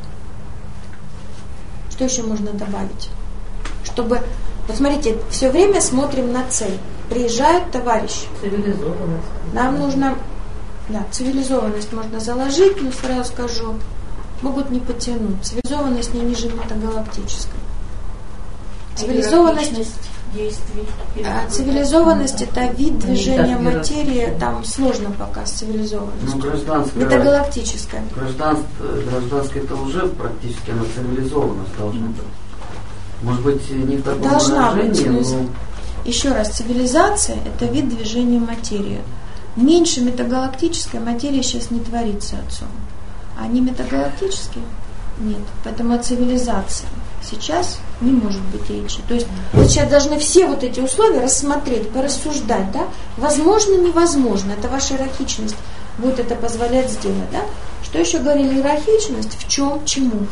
Что еще можно добавить? Чтобы, вот смотрите, все время смотрим на цель. Приезжают товарищи. Цивилизованность. Нам нужно, да, цивилизованность можно заложить, но сразу скажу, могут не потянуть. Цивилизованность не ниже метагалактической. Цивилизованность, действий. цивилизованность это вид движения материи, там сложно пока с цивилизованностью. Ну, гражданская, метагалактическая. Гражданство, гражданское это уже практически она цивилизованность должна быть. Может быть, не в таком должна выражении, быть. но... Еще раз, цивилизация это вид движения материи. Меньше метагалактической материи сейчас не творится Отцом. А не метагалактические? Нет. Поэтому о цивилизации сейчас не может быть речи. То есть вы сейчас должны все вот эти условия рассмотреть, порассуждать, да? Возможно, невозможно. Это ваша иерархичность будет это позволять сделать, да? Что еще говорили? Иерархичность в чем, чему?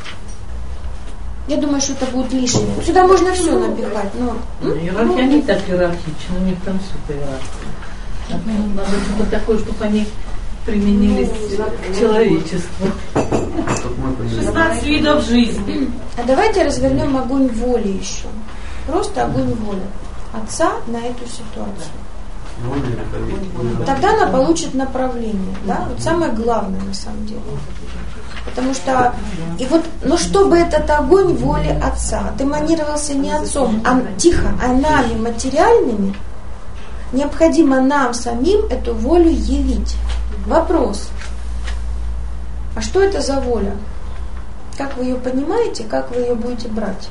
Я думаю, что это будет лишнее. Сюда можно все напихать. Но... Иерархия не так иерархична, у них там супер иерархия. Надо что-то такое, чтобы они применились к человечеству. шестнадцать видов жизни. А давайте развернем огонь воли еще. Просто огонь воли Отца на эту ситуацию. Тогда она получит направление. Да? Вот самое главное на самом деле. Потому что, и вот, но чтобы этот огонь воли Отца демонировался не Отцом, а тихо, а нами материальными, необходимо нам самим эту волю явить. Вопрос. А что это за воля? Как вы ее понимаете, как вы ее будете брать?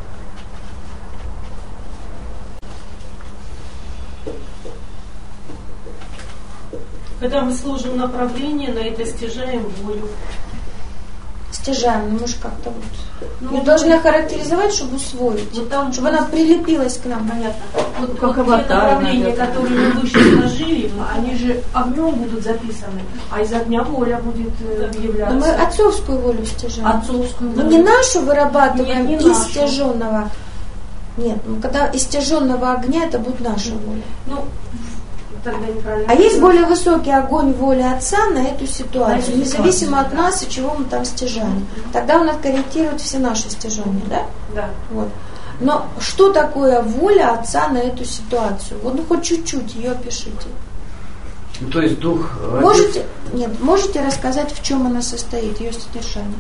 Когда мы сложим направление, на это стяжаем волю. Стяжаем, ну мы же как-то вот. Ну, ее должны охарактеризовать, чтобы усвоить, вот там, чтобы она прилепилась к нам. Понятно. Вот, как вот те аватар, направления, наверное. которые мы выше сложили, они же огнем будут записаны, а из огня воля будет э, являться. Но мы отцовскую волю стяжаем. Отцовскую Мы волю. не нашу вырабатываем Нет, не из нашу. стяженного. Нет, ну, когда из стяженного огня это будет наша воля. Ну, тогда неправильно. А есть более высокий огонь воли Отца на эту ситуацию, На эту независимо ситуацию, от да. нас и чего мы там стяжаем. Тогда он откорректирует все наши стяжения, да? Да. Вот. Но что такое воля Отца на эту ситуацию? Вот ну, хоть чуть-чуть ее опишите. Ну, то есть дух... Можете, нет, можете рассказать, в чем она состоит, ее содержание?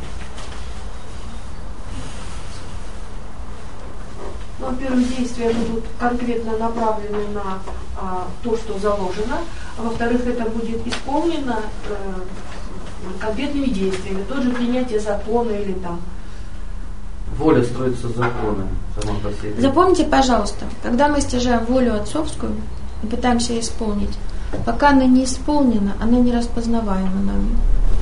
Ну, во-первых, действия будут конкретно направлены на а, то, что заложено, а во-вторых, это будет исполнено э, конкретными действиями, тот же принятие закона или там. Воля строится законом сама по себе. Запомните, пожалуйста, когда мы стяжаем волю отцовскую и пытаемся исполнить, пока она не исполнена, она не распознаваема нами.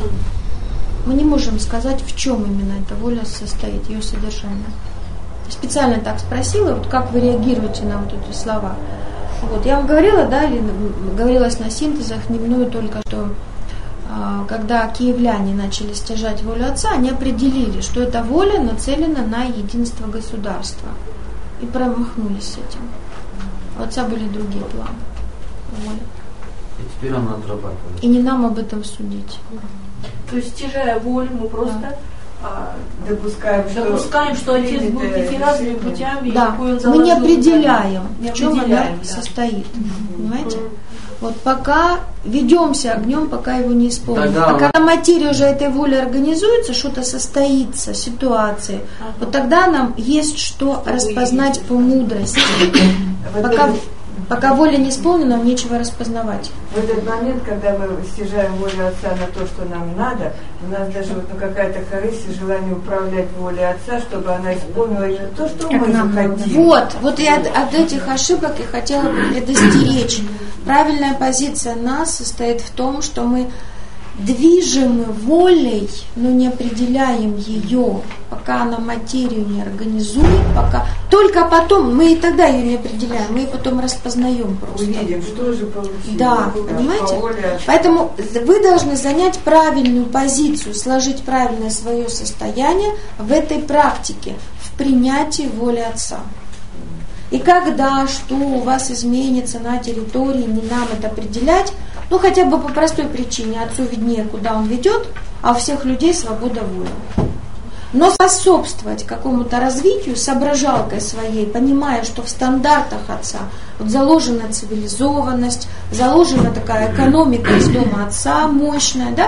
Мы не можем сказать, в чем именно эта воля состоит, ее содержание. Специально так спросила, вот как вы реагируете на вот эти слова. Вот, я вам говорила, да, или говорилось на синтезах, не мною только, что а, когда киевляне начали стяжать волю Отца, они определили, что эта воля нацелена на единство государства. И промахнулись с этим. У Отца были другие планы. Воля. И теперь он отрабатывает. И не нам об этом судить. То есть, стяжая волю, мы просто Да. а, Допускаем, что, допускаем, что Отец будет идти разными путями, Да, и какой он мы заложил, не определяем, не в чем она определяем, да. состоит. Понимаете? Вот пока ведемся огнем, пока его не исполним. Тогда А он- когда материя уже этой воли организуется, что-то состоится, ситуации, Ага. вот тогда нам есть что распознать по мудрости. Пока, пока воля не исполнена, нам нечего распознавать. В этот момент, когда мы стяжаем волю Отца на то, что нам надо, у нас даже вот, ну, какая-то корысть и желание управлять волей Отца, чтобы она исполнила именно то, что Как мы нам захотим. Вот, вот я от, от этих ошибок и хотела бы предостеречь. Правильная позиция нас состоит в том, что мы движимы волей, но не определяем ее, пока она материю не организует, пока только потом, мы и тогда ее не определяем, мы ее потом распознаем просто. Увидим, что же получилось. Да, по понимаете? воле Отца. Поэтому вы должны занять правильную позицию, сложить правильное свое состояние в этой практике, в принятии воли Отца. И когда что у вас изменится на территории, не нам это определять, ну хотя бы по простой причине, Отцу виднее, куда он ведет, а у всех людей свобода воли. Но способствовать какому-то развитию соображалкой своей, понимая, что в стандартах Отца вот заложена цивилизованность, заложена такая экономика из дома Отца мощная, да,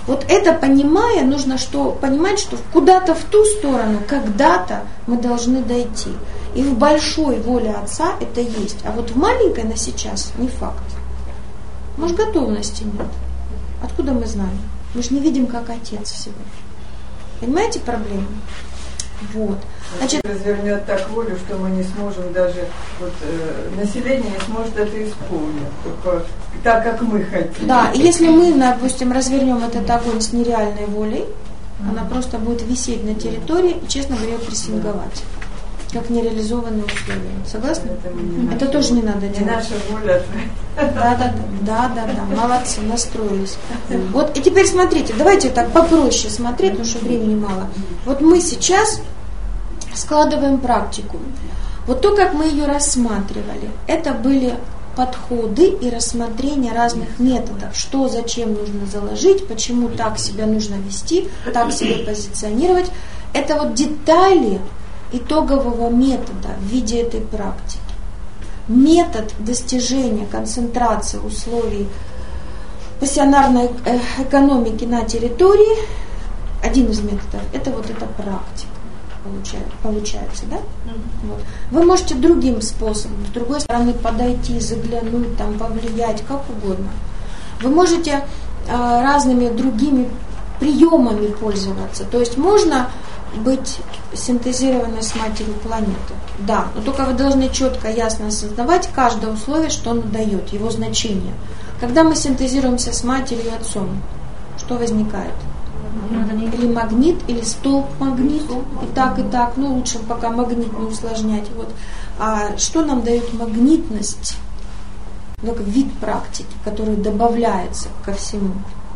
Вот это понимая, нужно что, понимать, что куда-то в ту сторону, когда-то мы должны дойти. И в большой воле Отца это есть. А вот в маленькой на сейчас не факт. Может, готовности нет. Откуда мы знаем? Мы же не видим, как Отец всего. Понимаете проблему? Вот. Значит, развернет так волю, что мы не сможем даже, вот, э, население не сможет это исполнить, только так, как мы хотим. Да, и если мы, допустим, развернем этот огонь с нереальной волей, mm-hmm. она просто будет висеть на территории и, честно говоря, прессинговать, как нереализованные условия. Согласны? Это, это наша, тоже не надо делать. Не наша воля. Да, да, да, да, да, молодцы, настроились. Вот, и теперь смотрите, давайте так попроще смотреть, потому что времени мало. Вот мы сейчас складываем практику. Вот то, как мы ее рассматривали, это были подходы и рассмотрение разных методов, что, зачем нужно заложить, почему так себя нужно вести, так себя позиционировать. Это вот детали итогового метода в виде этой практики. Метод достижения концентрации условий пассионарной экономики на территории, один из методов, это вот эта практика. Получается, получается, да? Mm-hmm. Вот. Вы можете другим способом, с другой стороны подойти, заглянуть, там, повлиять, как угодно. Вы можете э, разными другими приемами пользоваться. То есть можно быть синтезированной с матерью планеты. Да, но только вы должны четко, ясно осознавать каждое условие, что оно дает, его значение. Когда мы синтезируемся с матерью и отцом, что возникает? Или магнит, или столб-магнит, и так, и так, ну лучше пока магнит не усложнять. Вот. А что нам дает магнитность? Ну, как вид практики, который добавляется ко всему.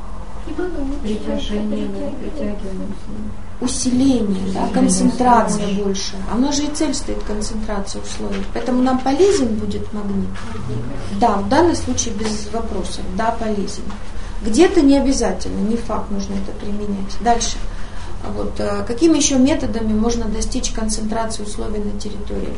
Притяжение, притягивание. Усиление, да, концентрация больше. Оно же и цель стоит, концентрация условий. Поэтому нам полезен будет магнит? Да, в данном случае без вопросов. Да, полезен. Где-то не обязательно, не факт, нужно это применять. Дальше. Вот, какими еще методами можно достичь концентрации условий на территории?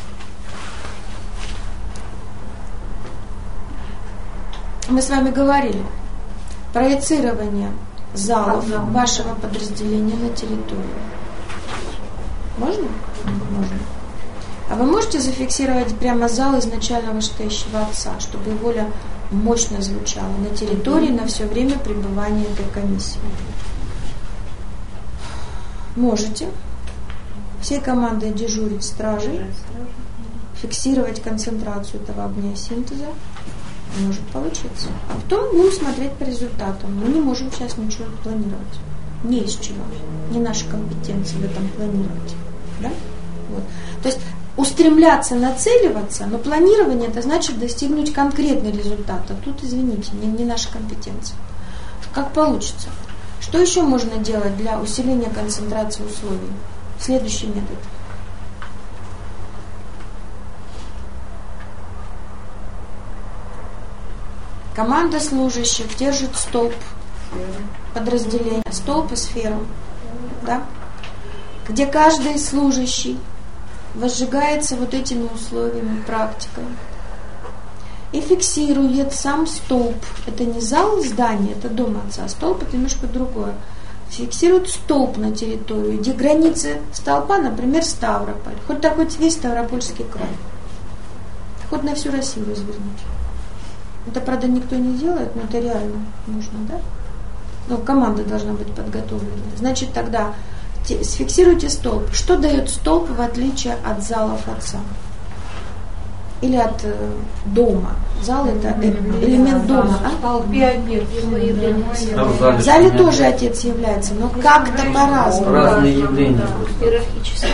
Мы с вами говорили. Проецирование залов вашего подразделения на территорию. Можно? Можно. А вы можете зафиксировать прямо зал изначально вышестоящего Отца, чтобы воля мощно звучала на территории на все время пребывания этой комиссии? Можете. Всей командой дежурить стражей, фиксировать концентрацию этого огня синтеза. Может получиться. А потом будем смотреть по результатам. Мы не можем сейчас ничего планировать. Не из чего. Не наша компетенция в этом планировать. Да? Вот. То есть устремляться, нацеливаться, но планирование это значит достигнуть конкретный результат. А тут, извините, не, не наша компетенция. Как получится? Что еще можно делать для усиления концентрации условий? Следующий метод. Команда служащих держит столб подразделения, столб и сферу, да, где каждый служащий возжигается вот этими условиями, практикой и фиксирует сам столб. Это не зал здания, это дом Отца. Столб это немножко другое. Фиксирует столб на территорию, где границы столпа, например, Ставрополь. Хоть такой весь Ставропольский край. Хоть на всю Россию развернуть. Это, правда, никто не делает, но это реально нужно, да? Ну, команда должна быть подготовлена. Значит, тогда те, сфиксируйте столб. Что дает столб в отличие от залов Отца? Или от э, дома? Зал это э, элемент дома, а? В зале тоже Отец является, но как-то по-разному. Разные явления. Иерархически.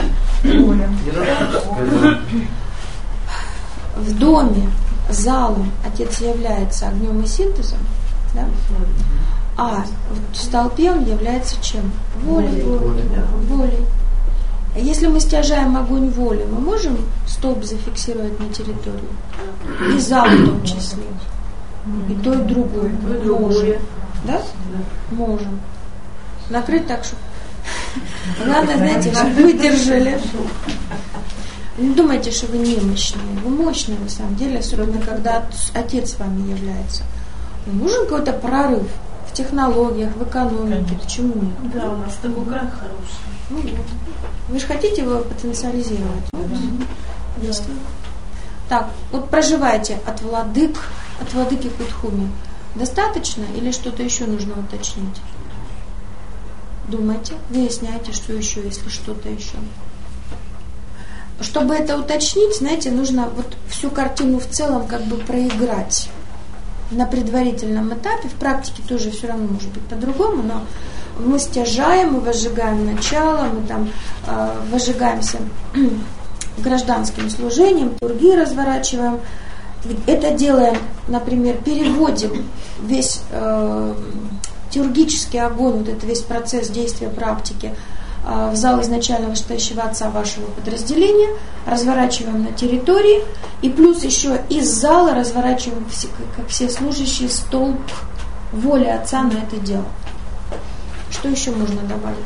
В доме залом Отец является огнем и синтезом, да? А в столпе он является чем? Волей. Волей. А если мы стяжаем огонь воли, мы можем столб зафиксировать на территории? И зал в том числе. И то, и другое. Можем. Да? Можем. Накрыть так, чтобы... Главное, знаете, чтобы выдержали. Не думайте, что вы немощные. Вы мощные, на самом деле, особенно когда Отец с вами является. Нужен какой-то прорыв в технологиях, в экономике. Почему нет? Да, у нас такой край хороший. Ну, вот. Вы же хотите его потенциализировать? Да. Да. Так, вот проживаете от владык, от владыки Кутхуми. Достаточно или что-то еще нужно уточнить? Думайте, выясняйте, что еще, если что-то еще. Чтобы это уточнить, знаете, нужно вот всю картину в целом как бы проиграть на предварительном этапе. В практике тоже все равно может быть по-другому, но мы стяжаем, мы возжигаем начало, мы там э, возжигаемся гражданским служением, турги разворачиваем. Это делаем, например, переводим весь э, теургический огонь, вот этот весь процесс действия практики в зал изначального вышестоящего отца вашего подразделения, разворачиваем на территории, и плюс еще из зала разворачиваем, как все служащие, столб воли отца на это дело. Что еще можно добавить?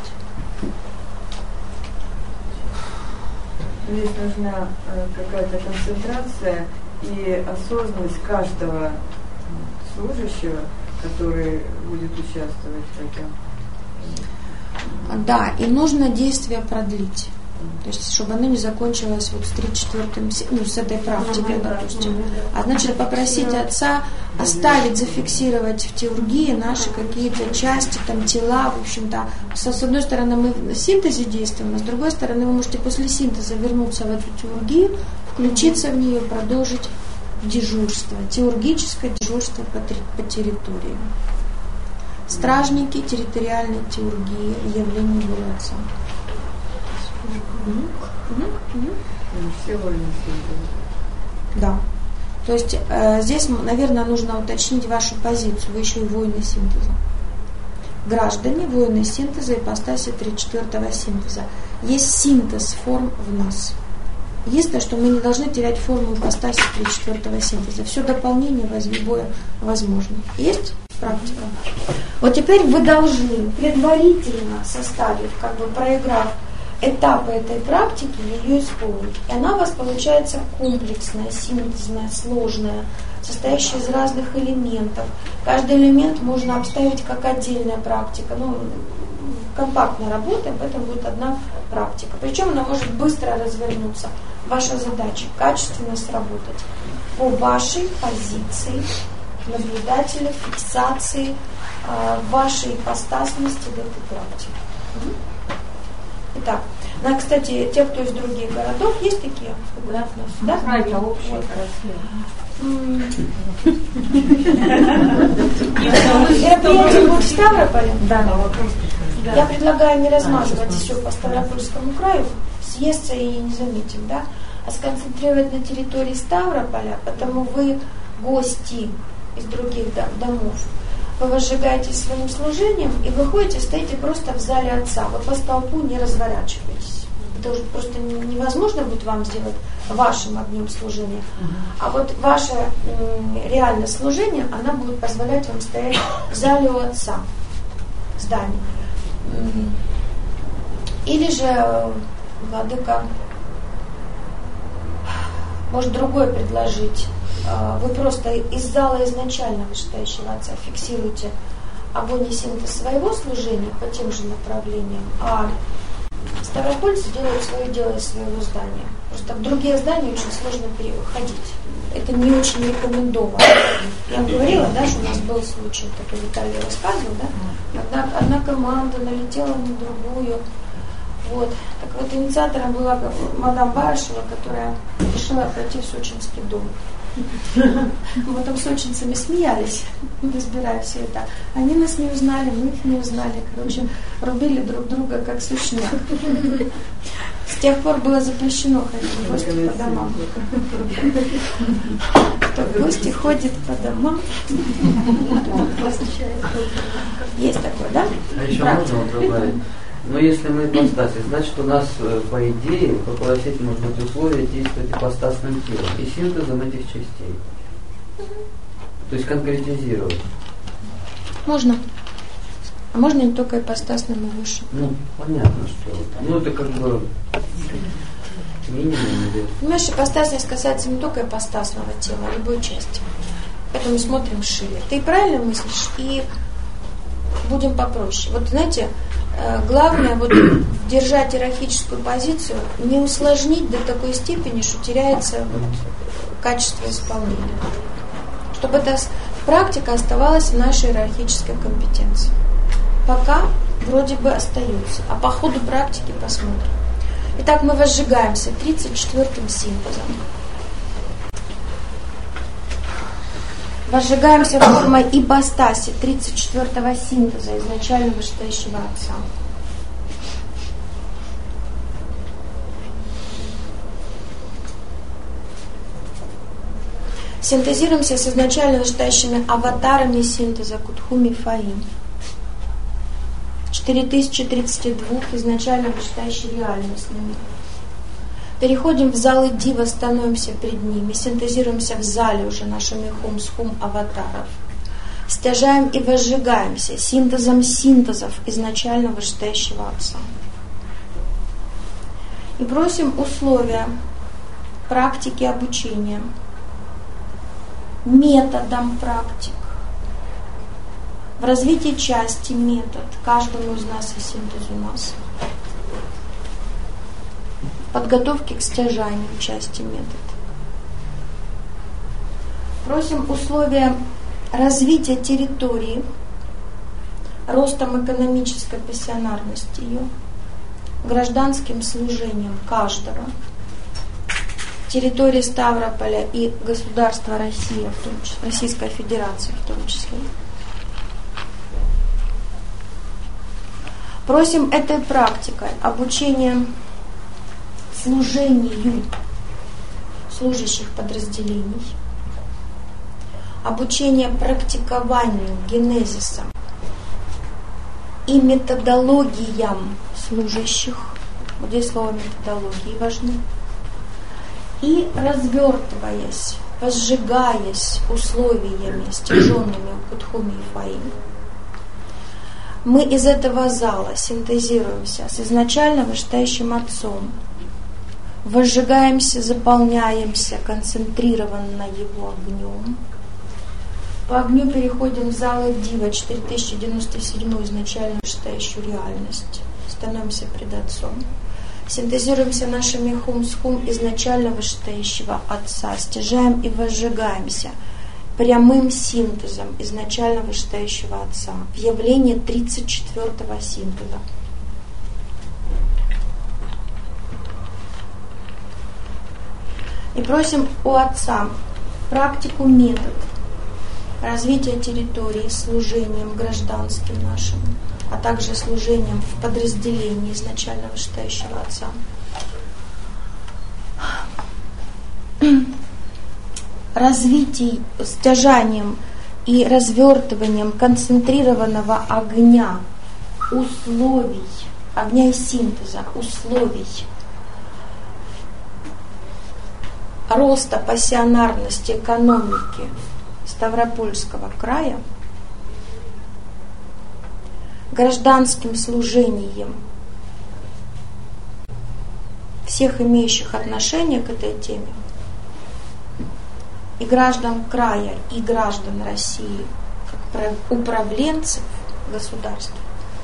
Здесь нужна какая-то концентрация и осознанность каждого служащего, который будет участвовать в этом. Да, и нужно действие продлить. То есть, чтобы оно не закончилось вот с тридцать четвёртым, ну, с этой практикой, допустим. А значит, попросить отца оставить, зафиксировать в теургии наши какие-то части, там, тела, в общем-то. С одной стороны, мы в синтезе действуем, а с другой стороны, вы можете после синтеза вернуться в эту теургию, включиться в нее, продолжить дежурство, теургическое дежурство по, по территории. Стражники территориальной теургии, явление воли отца. Да. То есть э, здесь, наверное, нужно уточнить вашу позицию. Вы еще и воины синтеза. Граждане, воины синтеза, ипостаси тридцать четвёртого синтеза. Есть синтез форм в нас. Единственное, что мы не должны терять форму ипостаси тридцать четвёртого синтеза. Все дополнение возьмебое возможно. Есть практика? Вот теперь вы должны, предварительно составив, как бы проиграв этапы этой практики, ее исполнить. И она у вас получается комплексная, синтезная, сложная, состоящая из разных элементов. Каждый элемент можно обставить как отдельная практика. Ну, компактно работаем, поэтому будет одна практика. Причем она может быстро развернуться. Ваша задача качественно сработать по вашей позиции наблюдателя, фиксации э, вашей ипостасности в этой практике. Итак, ну, кстати, те, кто из других городов, есть такие фотографии? Да? Это общее, Мероприятие будет в Ставрополе? Да. Я предлагаю не размазывать все по Ставропольскому краю, съесться и не заметим, да? А сконцентрировать на территории Ставрополя, потому вы гости из других домов. Вы возжигаете своим служением и выходите, стоите просто в зале отца. Вы по столпу не разворачиваетесь. Это уже просто невозможно будет вам сделать вашим огнем служения. А вот ваше м, реальное служение, оно будет позволять вам стоять в зале у отца, в здании. Или же владыка может другое предложить. Вы просто из зала изначально вышестоящего отца фиксируете огонь и синтез своего служения по тем же направлениям, а ставропольцы делают свое дело из своего здания. Просто в другие здания очень сложно переходить. Это не очень рекомендовано. Я говорила, да, что у нас был случай, так и Виталий рассказывал, да, когда одна команда налетела на другую. Вот. Так вот, инициатором была мадам Барышева, которая решила пройти в сочинский дом. Мы потом с сочинцами смеялись, разбирая все это. Они нас не узнали, мы их не узнали. Короче, рубили друг друга как сушняк. С тех пор было запрещено ходить в гости по домам. Кто в гости ходит по домам. Есть такое, да? А еще можно вот добавить? Но если мы ипостаси, значит у нас, по идее, по полосеть может быть условие действовать ипостасным телом и синтезом этих частей. То есть конкретизировать. Можно. А можно не только ипостасным и выше. Ну, понятно, что. Ну, это как бы минимум. Понимаешь, ипостасность касается не только ипостасного тела, а любой части. Поэтому смотрим шире. Ты правильно мыслишь, и будем попроще. Вот знаете, главное вот держать иерархическую позицию, не усложнить до такой степени, что теряется вот качество исполнения. Чтобы эта практика оставалась в нашей иерархической компетенции. Пока вроде бы остается, а по ходу практики посмотрим. Итак, мы возжигаемся тридцать четвёртым синтезом. Возжигаемся формой ипостаси тридцать четвёртого синтеза изначально вышестоящего Отца. Синтезируемся с изначально вышестоящими аватарами синтеза Кутхуми Фаим. четыре тысячи тридцать два изначально вышестоящей реальностными. Переходим в залы Дива, становимся перед ними, синтезируемся в зале уже нашими хум-схум аватаров. Стяжаем и возжигаемся синтезом синтезов изначально вышестоящего Отца. И просим условия практики обучения, методом практик. В развитии части метод, каждому из нас и синтез у нас. Подготовки к стяжанию части метод. Просим условия развития территории, ростом экономической пассионарности ее, гражданским служением каждого, территории Ставрополя и государства Россия, в том числе, Российская Федерация в том числе. Просим этой практикой обучения служению служащих подразделений, обучение практикованию генезиса и методологиям служащих, вот здесь слово методологии важны, и развертываясь, возжигаясь условиями, стяженными в Кутхуми и Фаим, мы из этого зала синтезируемся с изначально вышестоящим Отцом, возжигаемся, заполняемся концентрированно Его огнем. По огню переходим в залы Дива, четыре тысячи девяносто семь изначально вышестоящую реальность. Становимся пред Отцом. Синтезируемся нашими хум-схум изначально вышестоящего Отца. Стяжаем и возжигаемся прямым синтезом изначально вышестоящего Отца в явлении тридцать четвёртого синтеза. И просим у Отца практику метод развития территории служением гражданским нашим, а также служением в подразделении изначально вышестоящего Отца. Развитием, стяжанием и развертыванием концентрированного огня, условий, огня и синтеза, условий роста пассионарности экономики Ставропольского края, гражданским служением всех имеющих отношение к этой теме, и граждан края, и граждан России, как управленцев государства.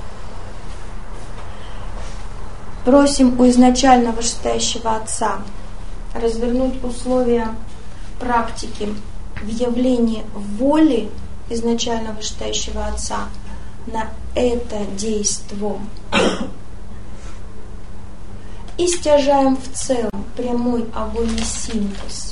Просим у изначально вышестоящего Отца развернуть условия практики в явлении воли изначально вышестоящего Отца на это действо. И стяжаем в целом прямой огонь и синтез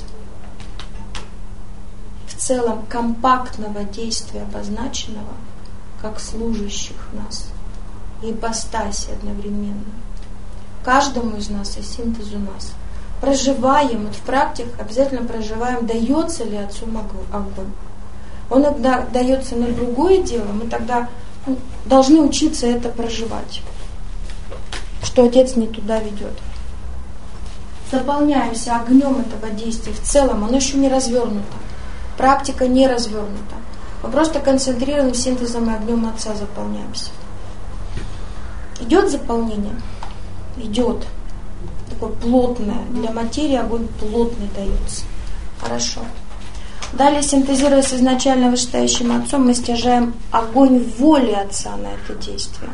в целом компактного действия обозначенного как служащих нас и ипостаси одновременно. Каждому из нас и синтез у нас. Проживаем, вот в практиках обязательно проживаем, дается ли Отцу огонь. Он иногда дается на другое дело, мы тогда ну, должны учиться это проживать, что Отец не туда ведет. Заполняемся огнем этого действия в целом, оно еще не развернуто. Практика не развернута. Мы просто концентрированным синтезом и огнем Отца заполняемся. Идет заполнение? Идет. Такое плотное. Для материи огонь плотный дается. Хорошо. Далее, синтезируя с изначально вышестоящим Отцом, мы стяжаем огонь воли Отца на это действие.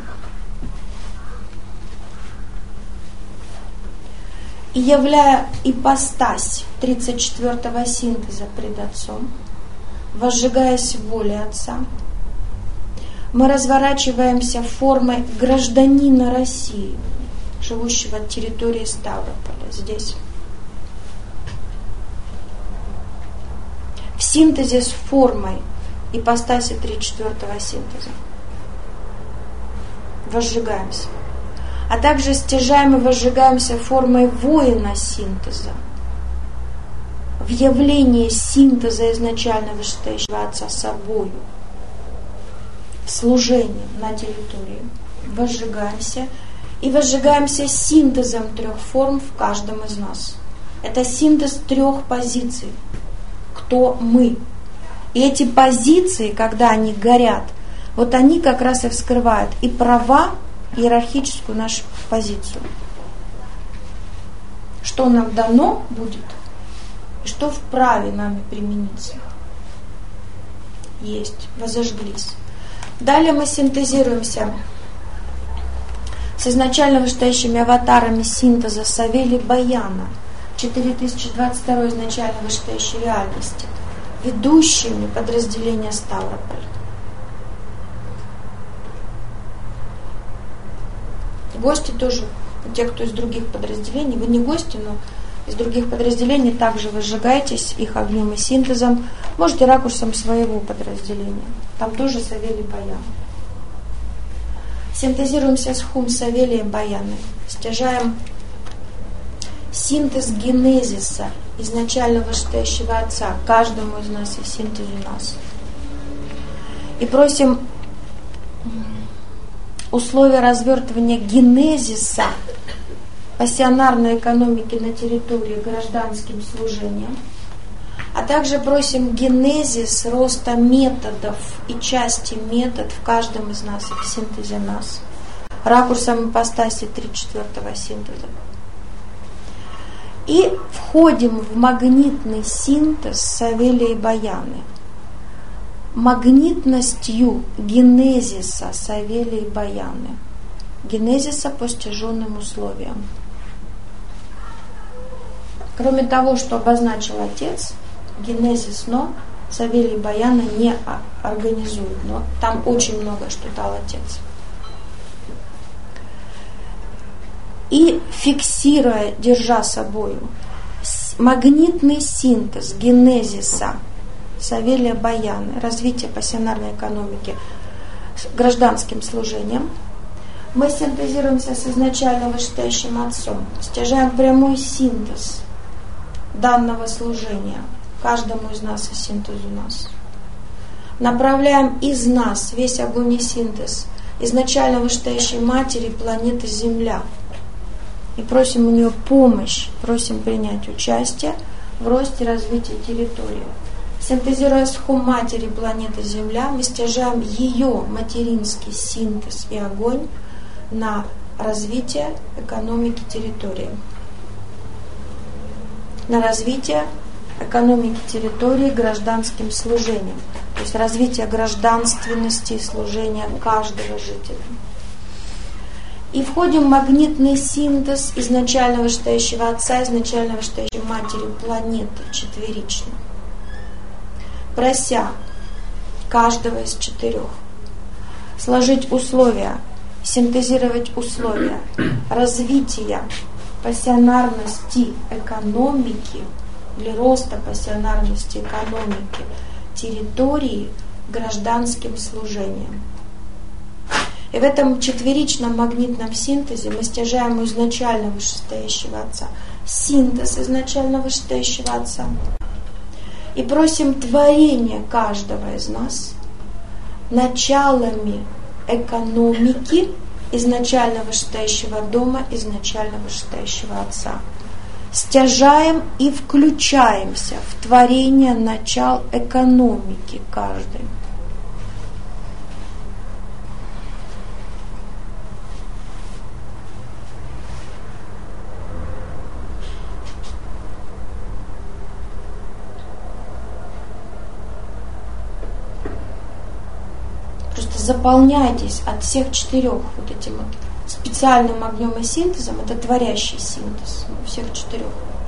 И являя ипостась тридцать четвёртого синтеза пред Отцом, возжигаясь в воле Отца, мы разворачиваемся формой гражданина России, живущего от территории Ставрополя, здесь. В синтезе с формой ипостаси тридцать четвёртого синтеза. Возжигаемся. А также стяжаем и возжигаемся формой воина синтеза. В явлении синтеза изначально вышестоящего Отца собою. Служением на территории. Возжигаемся. И возжигаемся синтезом трех форм в каждом из нас. Это синтез трех позиций. Кто мы. И эти позиции, когда они горят, вот они как раз и вскрывают и права, иерархическую нашу позицию. Что нам дано будет, и что вправе нами примениться. Есть, возожглись. Далее мы синтезируемся с изначально вышестоящими аватарами синтеза Савелий Баяна, четыре тысячи двадцать второй изначально вышестоящей реальности, ведущими подразделения Ставрополь. Гости тоже, те, кто из других подразделений, вы не гости, но из других подразделений также возжигаетесь их огнем и синтезом, можете ракурсом своего подразделения. Там тоже Савелий Баян. Синтезируемся с Хум Савелием Баяном, стяжаем синтез генезиса изначально вышестоящего Отца, каждому из нас и синтез у нас. И просим условия развертывания генезиса пассионарной экономики на территории гражданским служением, а также просим генезис роста методов и части метод в каждом из нас и в синтезе нас, ракурсом ипостаси тридцать четвёртого синтеза. И входим в магнитный синтез Савелия и Баяны. Магнитностью генезиса Савелия и Баяны. Генезиса по стяженным условиям. Кроме того, что обозначил Отец, генезис но Савелий и Баяна не организует, но там очень много что дал Отец. И фиксируя, держа собою магнитный синтез генезиса Савелия Баяны, развитие пассионарной экономики с гражданским служением, мы синтезируемся с изначально вышестоящим Отцом, стяжаем прямой синтез данного служения, каждому из нас и синтез у нас. Направляем из нас весь огонь и синтез изначально вышестоящей матери планеты Земля. И просим у нее помощь, просим принять участие в росте и развитии территории. Синтезируя с Хум матери планеты Земля, мы стяжаем ее материнский синтез и огонь на развитие экономики территории. На развитие экономики территории гражданским служением. То есть развитие гражданственности и служения каждого жителя. И входим в магнитный синтез изначально вышестоящего Отца, изначально вышестоящей матери планеты четверично, прося каждого из четырех сложить условия, синтезировать условия развития пассионарности экономики или роста пассионарности экономики территории гражданским служением. И в этом четверичном магнитном синтезе мы стяжаем у изначально вышестоящего Отца синтез изначально вышестоящего Отца и просим творение каждого из нас началами экономики изначально вышестоящего дома, изначально вышестоящего Отца. Стяжаем и включаемся в творение начал экономики каждой. заполняйтесь от всех четырех вот этим вот специальным огнем и синтезом, это творящий синтез у всех четырех.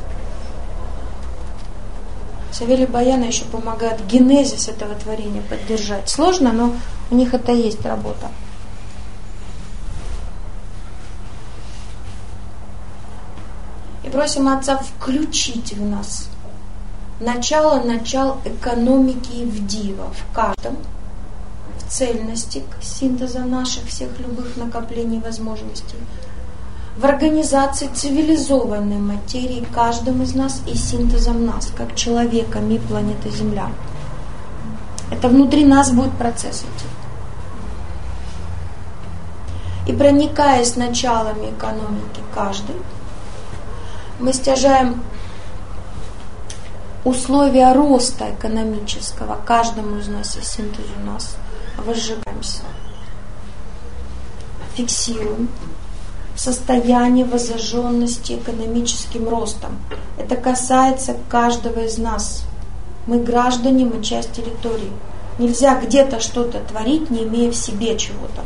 Савелий Баяна еще помогает генезис этого творения поддержать. Сложно, но у них это есть работа. И просим Отца включить в нас начало начал экономики Евдива в каждом, в цельности синтеза наших всех любых накоплений возможностей, в организации цивилизованной материи каждым из нас и синтезом нас, как человека, ми, планеты Земля. Это внутри нас будет процесс идти. И проникаясь началами экономики каждый, мы стяжаем условия роста экономического каждому из нас и синтезу нас, возжигаемся, фиксируем состояние воззажженности экономическим ростом. Это касается каждого из нас. Мы граждане, мы часть территории. Нельзя где-то что-то творить, не имея в себе чего-то.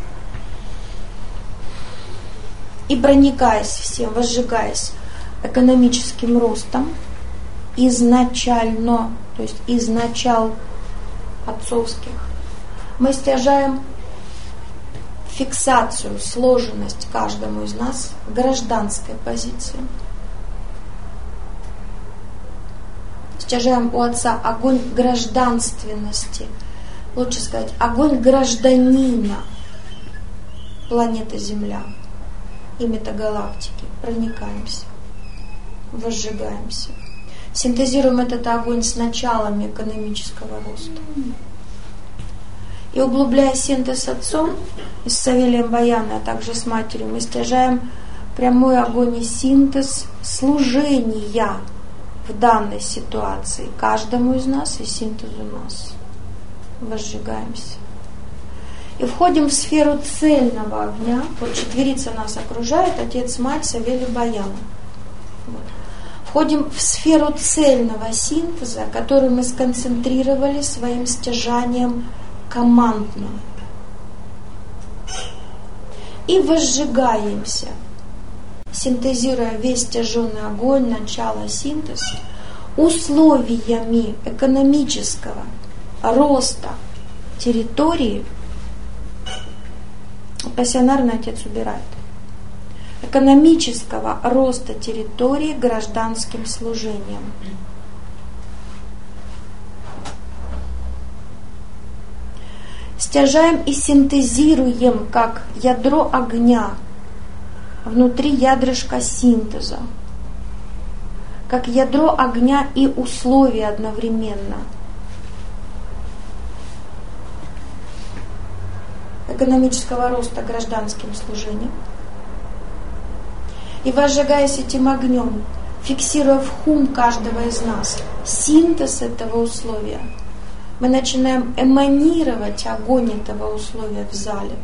И проникаясь всем, возжигаясь экономическим ростом, изначально, то есть из начал отцовских, мы стяжаем фиксацию, сложенность каждому из нас гражданской позиции. Стяжаем у Отца огонь гражданственности, лучше сказать, огонь гражданина планеты Земля и метагалактики. Проникаемся, возжигаемся. Синтезируем этот огонь с началами экономического роста. И углубляя синтез с Отцом, и с Савелием Баяной, а также с Матерью, мы стяжаем прямой огонь и синтез служения в данной ситуации каждому из нас и синтезу нас. Возжигаемся. И входим в сферу цельного огня. Вот четверица нас окружает, Отец, Мать, Савелий, Баяна. Вот. Входим в сферу цельного синтеза, который мы сконцентрировали своим стяжанием командным. И возжигаемся, синтезируя весь стяженный огонь, начало синтез, условиями экономического роста территории. Пассионарный Отец убирает. Экономического роста территории гражданским служением. Стяжаем и синтезируем как ядро огня внутри ядрышка синтеза, как ядро огня и условия одновременно. Экономического роста гражданским служением. И возжигаясь этим огнем, фиксируя в хум каждого из нас синтез этого условия, мы начинаем эманировать огонь этого условия в зале.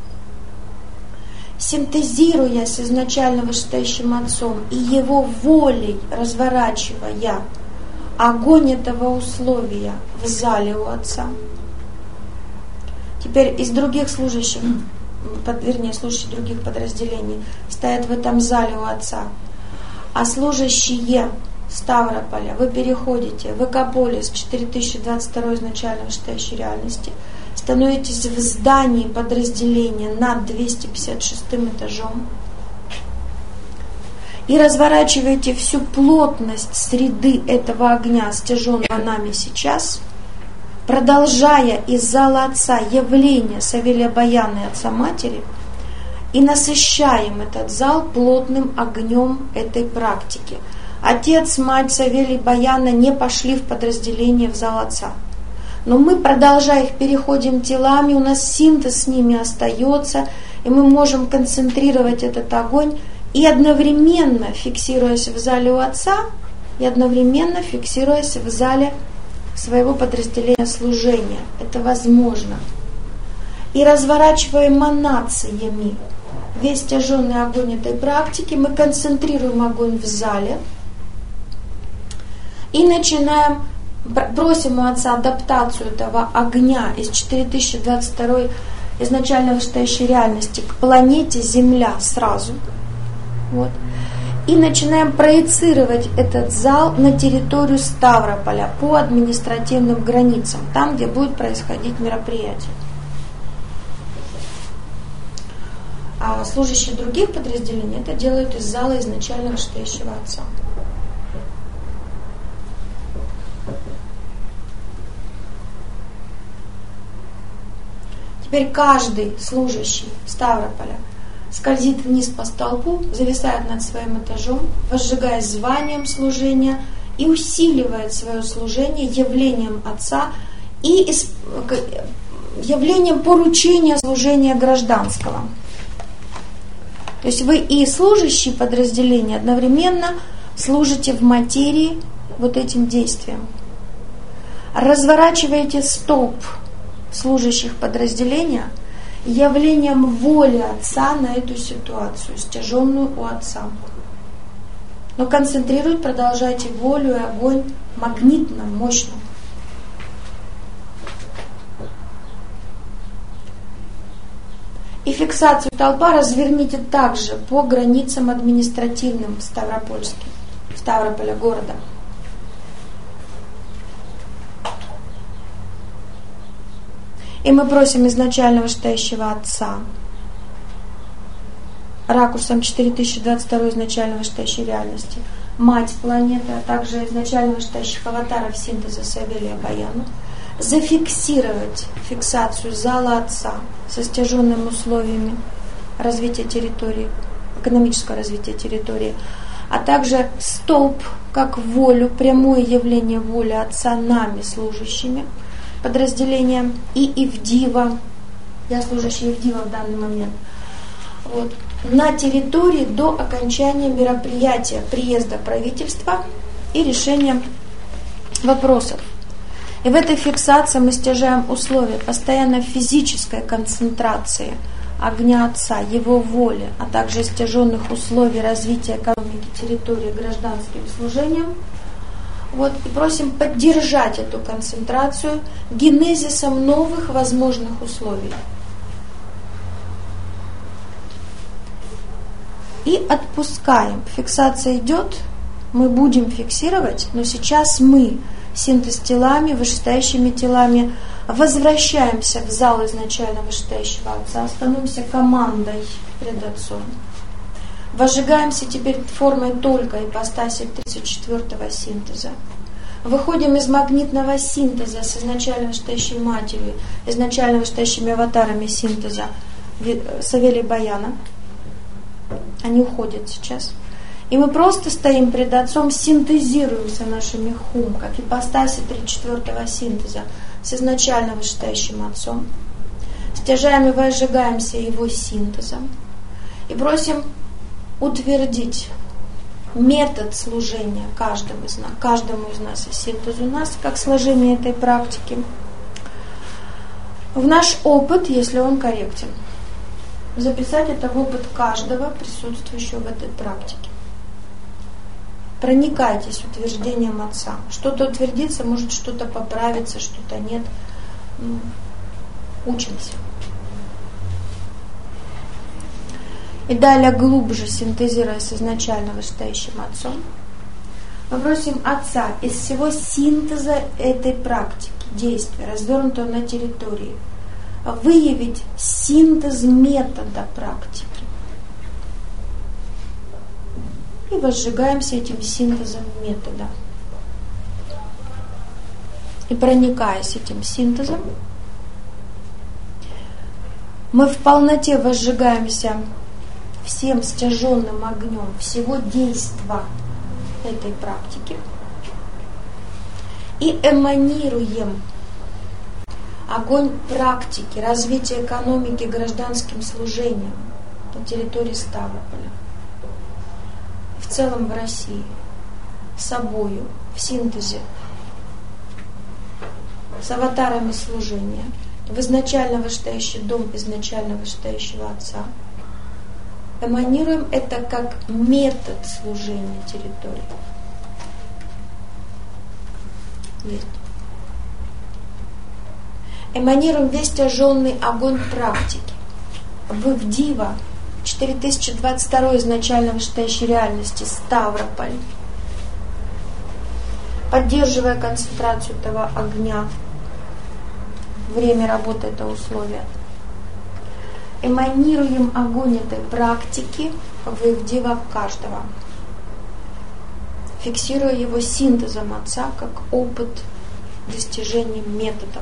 Синтезируя с изначально вышестоящим Отцом и Его волей разворачивая огонь этого условия в зале у Отца. Теперь из других служащих, под, вернее, служащих других подразделений стоят в этом зале у Отца. А служащие Ставрополя, вы переходите в Экополис четыре тысячи двадцать два изначально вышестоящей реальности, становитесь в здании подразделения над двести пятьдесят шестым этажом и разворачиваете всю плотность среды этого огня, стяженного нами сейчас, продолжая из зала Отца явление Савелия Баяна и Отца Матери, и насыщаем этот зал плотным огнем этой практики. Отец, Мать, Савелий, Баяна не пошли в подразделение в зал Отца. Но мы, продолжая их, переходим телами, у нас синтез с ними остается, и мы можем концентрировать этот огонь и одновременно фиксируясь в зале у Отца, и одновременно фиксируясь в зале своего подразделения служения. Это возможно. И разворачивая эманациями весь стяженный огонь этой практики, мы концентрируем огонь в зале и начинаем Просим у Отца адаптацию этого огня из четыре тысячи двадцать второй изначально вышестоящей реальности к планете Земля сразу. Вот. И начинаем проецировать этот зал на территорию Ставрополя по административным границам, там, где будет происходить мероприятие. А служащие других подразделений это делают из зала изначально вышестоящего Отца. Теперь каждый служащий Ставрополя скользит вниз по столбу, зависает над своим этажом, возжигаясь званием служения и усиливает свое служение явлением Отца и явлением поручения служения гражданского. То есть вы и служащие подразделения одновременно служите в материи вот этим действием. Разворачиваете столб служащих подразделения явлением воли Отца на эту ситуацию, стяженную у Отца. Но концентрируйте, продолжайте волю и огонь магнитно, мощно. И фиксацию толпа разверните также по границам административным Ставропольским, Ставрополя города. И мы просим изначально вышестоящего Отца ракурсом четыре тысячи двадцать второй изначально вышестоящей реальности, Мать планеты, а также изначально вышестоящих аватаров синтеза Савелия Баяна, зафиксировать фиксацию зала Отца со стяженными условиями развития территории, экономического развития территории, а также столб как волю, прямое явление воли Отца нами, служащими подразделения, и Ивдива, я служащий Ивдива в данный момент, вот, на территории до окончания мероприятия, приезда правительства и решения вопросов. И в этой фиксации мы стяжаем условия постоянной физической концентрации огня Отца, Его воли, а также стяженных условий развития экономики территории гражданским служением. Вот, и просим поддержать эту концентрацию генезисом новых возможных условий. И отпускаем. Фиксация идет, мы будем фиксировать, но сейчас мы синтез телами, вышестоящими телами возвращаемся в зал изначально вышестоящего Отца, становимся командой пред Отцом. Возжигаемся теперь формой только ипостаси тридцать четвёртого синтеза. Выходим из магнитного синтеза с изначально вышестоящей матерью, изначально вышестоящими аватарами синтеза Савелия Баяна. Они уходят сейчас. И мы просто стоим пред Отцом, синтезируемся нашими хум, как ипостаси тридцать четвёртого синтеза с изначально вышестоящим Отцом. Стяжаем и возжигаемся Его синтезом. И просим утвердить метод служения каждому из нас, каждому из нас и синтезу нас, как сложение этой практики, в наш опыт, если он корректен. Записать это в опыт каждого присутствующего в этой практике. Проникайтесь утверждением Отца. Что-то утвердится, может что-то поправится, что-то нет. Учимся. И далее, глубже синтезируя с изначально вышестоящим Отцом, мы просим Отца из всего синтеза этой практики, действия, развернутого на территории, выявить синтез метода практики. И возжигаемся этим синтезом метода. И проникаясь этим синтезом, мы в полноте возжигаемся всем стяженным огнем всего действа этой практики и эманируем огонь практики, развития экономики гражданским служением на территории Ставрополя, в целом в России, собою, в синтезе, с аватарами служения, в изначально вышестоящий дом изначально вышестоящего Отца. Эманируем это как метод служения территории. Есть. Эманируем весь тяжелый огонь практики. Вы в Дива, четыре тысячи двадцать два изначально вышестоящей реальности, Ставрополь. Поддерживая концентрацию этого огня, время работы этого условия. Эманируем огонь этой практики в Ивдива каждого, фиксируя его синтезом Отца как опыт достижения методов.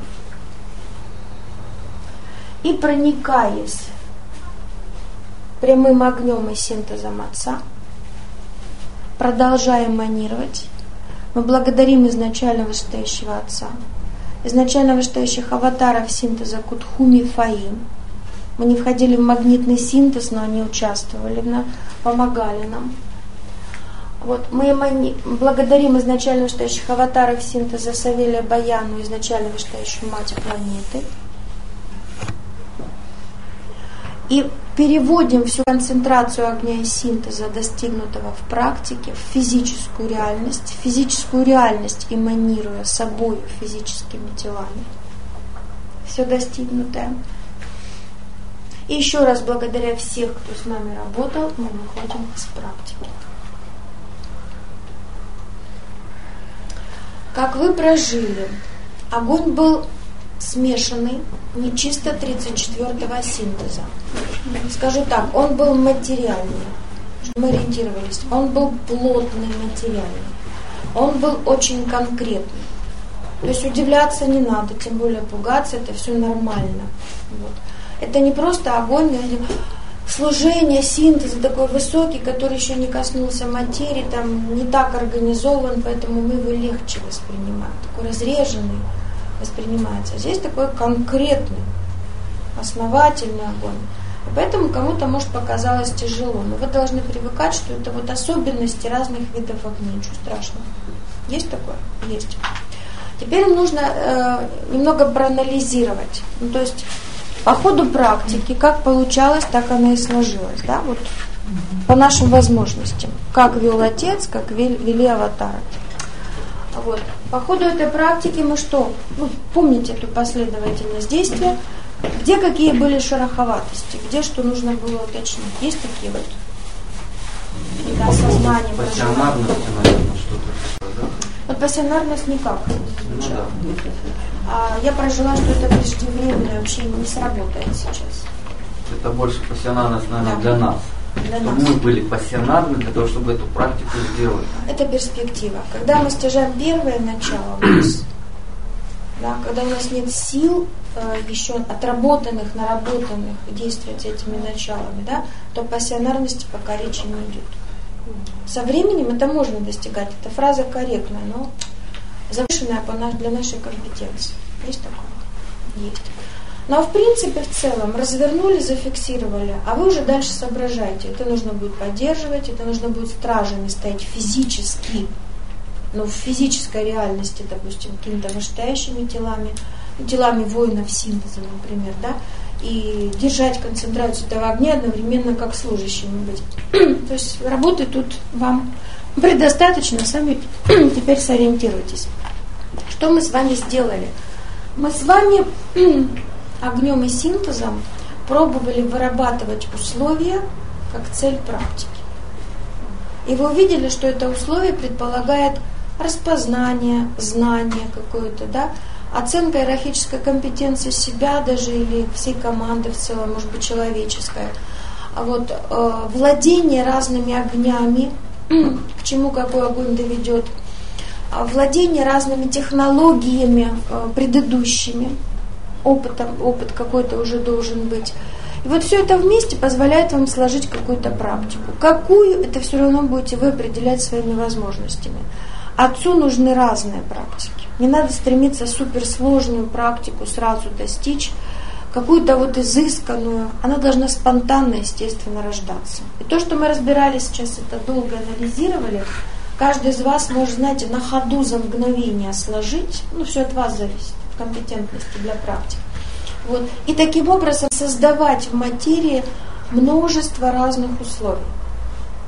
И проникаясь прямым огнем и синтезом Отца, продолжаем эманировать, мы благодарим изначально вышестоящего Отца, изначально вышестоящих аватаров синтеза Кутхуми Фаим. Мы не входили в магнитный синтез, но они участвовали, помогали нам. Вот, мы эмани... благодарим изначально вышестоящих аватаров синтеза Савелия Баяну, изначально вышестоящую мать планеты. И переводим всю концентрацию огня и синтеза, достигнутого в практике, в физическую реальность, физическую реальность эманируя собой физическими телами. Все достигнутое. И еще раз благодаря всех, кто с нами работал, мы выходим из практики. Как вы прожили? Огонь был смешанный, не чисто тридцать четвёртого синтеза. Скажу так, он был материальный, мы ориентировались, он был плотный, материальный, он был очень конкретный. То есть удивляться не надо, тем более пугаться, это все нормально. Вот. Это не просто огонь, служение, синтез такой высокий, который еще не коснулся материи, там не так организован, поэтому мы его легче воспринимаем, такой разреженный воспринимается. Здесь такой конкретный, основательный огонь. И поэтому кому-то, может, показалось тяжело. Но вы должны привыкать, что это вот особенности разных видов огней. Ничего страшного. Есть такое? Есть. Теперь нужно э, немного проанализировать. Ну, то есть по ходу практики, как получалось, так оно и сложилось. Да? Вот, по нашим возможностям. Как вел Отец, как вели аватары. Вот. По ходу этой практики мы что? Ну, помните эту последовательность действия, где какие были шероховатости, где что нужно было уточнить. Есть такие вот? Да, сознание. Пассионарность, наверное, что-то. Да? Вот пассионарность никак не звучала. Ну, да. А я прожила, что это преждевременно вообще не сработает сейчас. Это больше пассионарность, наверное, да. для нас. Для чтобы нас. мы были пассионарны для того, чтобы эту практику сделать. Это перспектива. Когда мы стяжаем первое начало у нас, да, когда у нас нет сил э, еще отработанных, наработанных действовать с этими началами, да, то пассионарности пока речи не идет. Со временем это можно достигать. Эта фраза корректная, но завышенная для нашей компетенции. Есть такое? Есть. Но в принципе, в целом, развернули, зафиксировали, а вы уже дальше соображаете. Это нужно будет поддерживать, это нужно будет стражами стоять физически, но в физической реальности, допустим, какими-то вышестоящими телами, телами воинов синтеза, например, да, и держать концентрацию этого огня одновременно как служащими быть. То есть работы тут вам предостаточно, сами теперь сориентируйтесь. Что мы с вами сделали? Мы с вами огнем и синтезом пробовали вырабатывать условия как цель практики. И вы увидели, что это условие предполагает распознание, знание какое-то, да, оценка иерархической компетенции себя даже или всей команды в целом, может быть, человеческая. А вот э, владение разными огнями, к чему какой огонь доведет, владение разными технологиями э, предыдущими, опытом, опыт какой-то уже должен быть. И вот все это вместе позволяет вам сложить какую-то практику. Какую, это все равно будете вы определять своими возможностями. Отцу нужны разные практики. Не надо стремиться суперсложную практику сразу достичь, какую-то вот изысканную. Она должна спонтанно, естественно, рождаться. И то, что мы разбирали сейчас, это долго анализировали, каждый из вас может, знаете, на ходу за мгновение сложить, ну, все от вас зависит, компетентности для практики. Вот. И таким образом создавать в материи множество разных условий.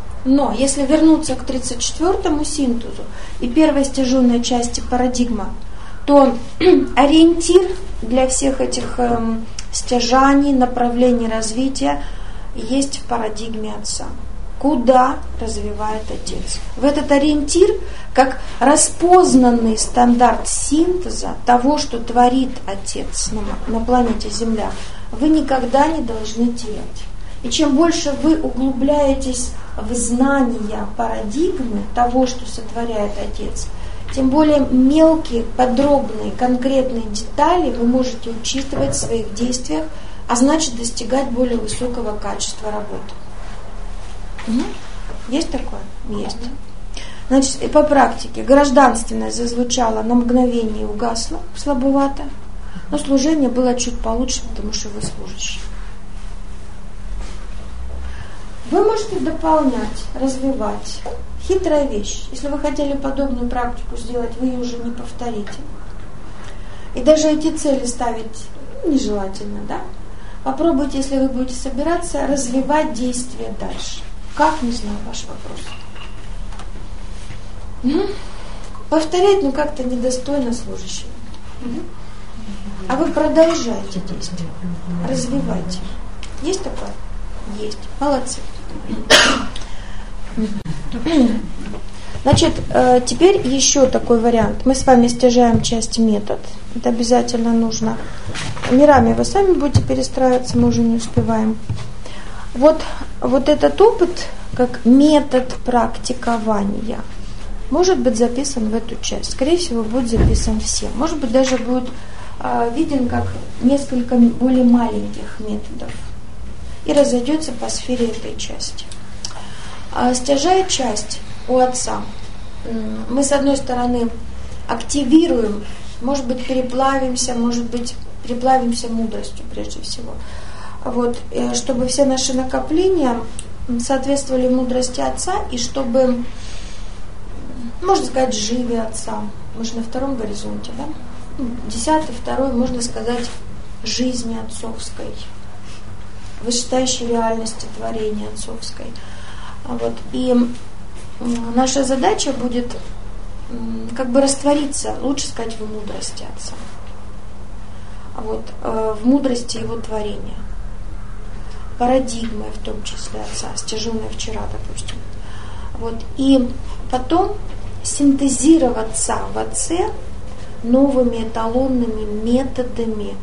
Но если вернуться к тридцать четвёртому синтезу и первой стяженной части парадигма, то ориентир для всех этих э, стяжаний, направлений развития есть в парадигме Отца. Куда развивает Отец? В этот ориентир, как распознанный стандарт синтеза того, что творит Отец на, на планете Земля, вы никогда не должны терять. И чем больше вы углубляетесь в знания парадигмы того, что сотворяет Отец, тем более мелкие, подробные, конкретные детали вы можете учитывать в своих действиях, а значит достигать более высокого качества работы. Угу. Есть такое? Есть. Значит, и по практике гражданственность зазвучала на мгновение и угасла, слабовато, но служение было чуть получше, потому что вы служащие. Вы можете дополнять, развивать. Хитрая вещь. Если вы хотели подобную практику сделать, вы ее уже не повторите. И даже эти цели ставить нежелательно, да? Попробуйте, если вы будете собираться, развивать действия дальше. Как, не знаю, ваш вопрос. Угу. Повторять, ну, как-то недостойно служащего. Угу. А вы продолжаете действия, развивайте. Есть такое? Есть. Молодцы. Значит, теперь еще такой вариант. Мы с вами стяжаем часть метод. Это обязательно нужно. Мирами вы сами будете перестраиваться, мы уже не успеваем. Вот, вот этот опыт, как метод практикования, может быть записан в эту часть. Скорее всего, будет записан всем. Может быть, даже будет э, виден как несколько более маленьких методов. И разойдется по сфере этой части. А, стяжая часть у Отца, мы, с одной стороны, активируем, может быть, переплавимся, может быть, переплавимся мудростью прежде всего. Вот, чтобы все наши накопления соответствовали мудрости Отца, и чтобы, можно сказать, живи Отца. Мы же на втором горизонте, да? Десятый, второй, можно сказать, жизни отцовской, вышестоящей реальности творения отцовской. Вот. И наша задача будет как бы раствориться, лучше сказать, в мудрости Отца. Вот, в мудрости Его творения. Парадигмой в том числе Отца, стяженной вчера, допустим. Вот. И потом синтезироваться в Отце новыми эталонными методами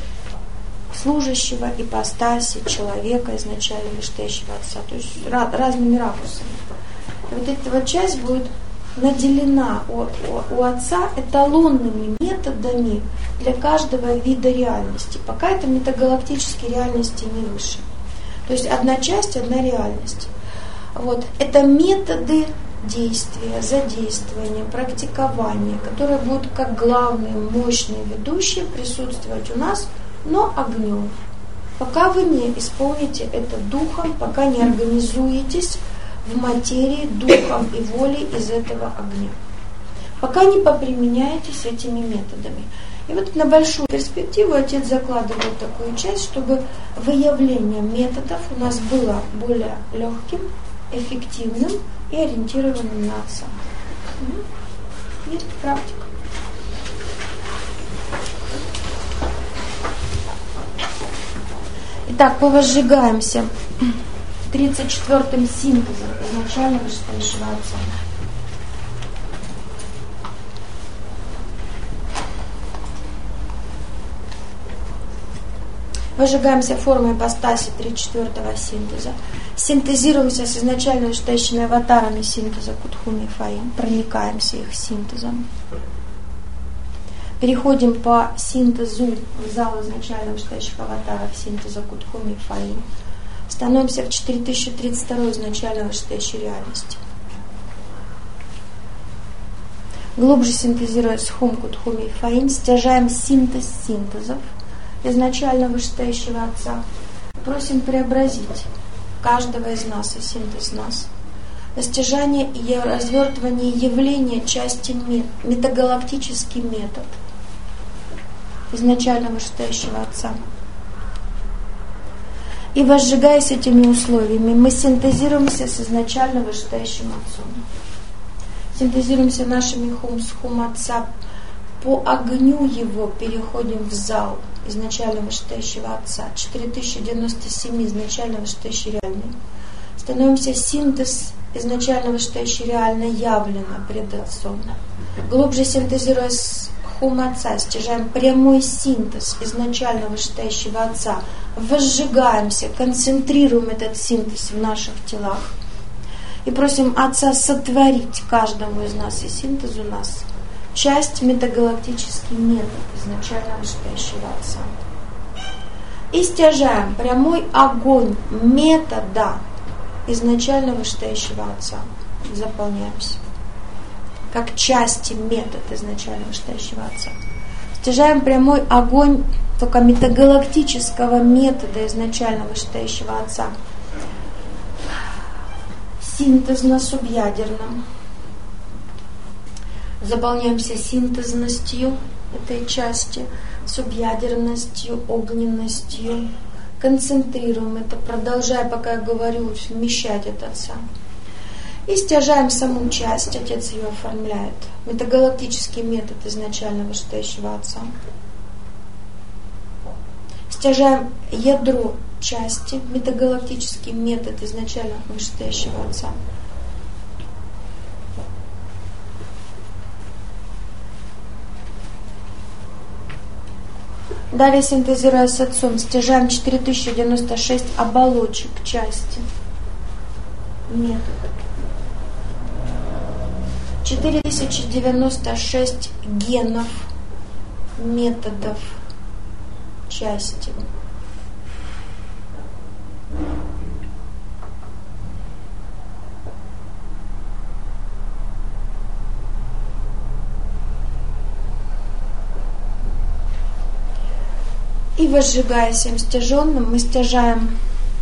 служащего ипостаси человека, изначально вышестоящего Отца, то есть разными ракурсами. И вот эта вот часть будет наделена у, у, у Отца эталонными методами для каждого вида реальности. Пока это метагалактические реальности не выше. То есть одна часть, одна реальность. Вот. Это методы действия, задействования, практикования, которые будут как главные, мощные ведущие присутствовать у нас, но огнем. Пока вы не исполните это духом, пока не организуетесь в материи духом и волей из этого огня. Пока не поприменяетесь этими методами. И вот на большую перспективу Отец закладывает такую часть, чтобы выявление методов у нас было более легким, эффективным и ориентированным на Отца. Есть практика. Итак, повозжигаемся тридцать четвёртым синтезом изначально вышестоящего Отца. Выжигаемся формой ипостаси тридцать четвёртого синтеза. Синтезируемся с изначально вышестоящими аватарами синтеза Кутхуми и Фаин. Проникаемся их синтезом. Переходим по синтезу в зал изначально вышестоящих аватаров синтеза Кутхуми и Фаин. Становимся в четыре тысячи тридцать второй изначально вышестоящей реальности. Глубже синтезируя Схум, Кутхуми и Фаин, стяжаем синтез синтезов изначально вышестоящего Отца. Просим преобразить каждого из нас и синтез нас. Достижение и развертывание явления части мет, метагалактический метод изначально вышестоящего Отца. И возжигаясь этими условиями, мы синтезируемся с изначально вышестоящим Отцом. Синтезируемся нашими хум с хум Отца по огню его переходим в зал изначально вышестоящего Отца. четыре тысячи девяносто семь изначально вышестоящий реальный. Становимся синтез изначально вышестоящий реально явлено пред Отцом. Глубже синтезируя хум Отца, стяжаем прямой синтез изначально вышестоящего Отца, возжигаемся, концентрируем этот синтез в наших телах и просим Отца сотворить каждому из нас и синтез у нас часть метагалактический метод изначально вышестоящего Отца. И стяжаем прямой огонь метода изначально вышестоящего Отца. Заполняемся. Как части метод изначально вышестоящего Отца. Стяжаем прямой огонь только метагалактического метода изначально вышестоящего Отца. Синтезно-субъядерном. Заполняемся синтезностью этой части, субъядерностью, огненностью. Концентрируем это, продолжая, пока я говорю, вмещать от Отца. И стяжаем саму часть, Отец ее оформляет. Метагалактический метод изначально вышестоящего Отца. Стяжаем ядро части, метагалактический метод изначально вышестоящего Отца. Далее, синтезируя с Отцом, стяжаем четыре тысячи девяносто шесть оболочек части метода. четыре тысячи девяносто шесть генов методов части. И возжигая всем стяженным, мы стяжаем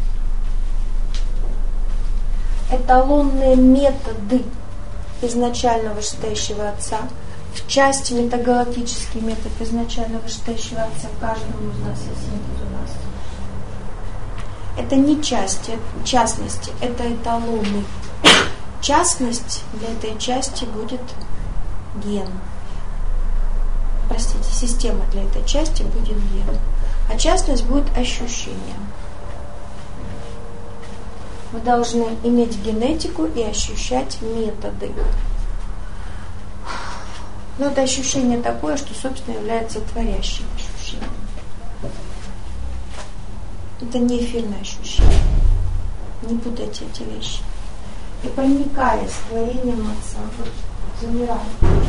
эталонные методы изначально вышестоящего Отца в части метагалактический метод изначально вышестоящего Отца каждому из нас и синтез у нас. Это не части, частности, это эталоны. Частность для этой части будет ген. Простите, система для этой части будет ген. А частность будет ощущение. Мы должны иметь генетику и ощущать методы. Но это ощущение такое, что, собственно, является творящим ощущением. Это не эфирное ощущение. Не путайте эти вещи. И проникая с творением Отца, вот, замираем.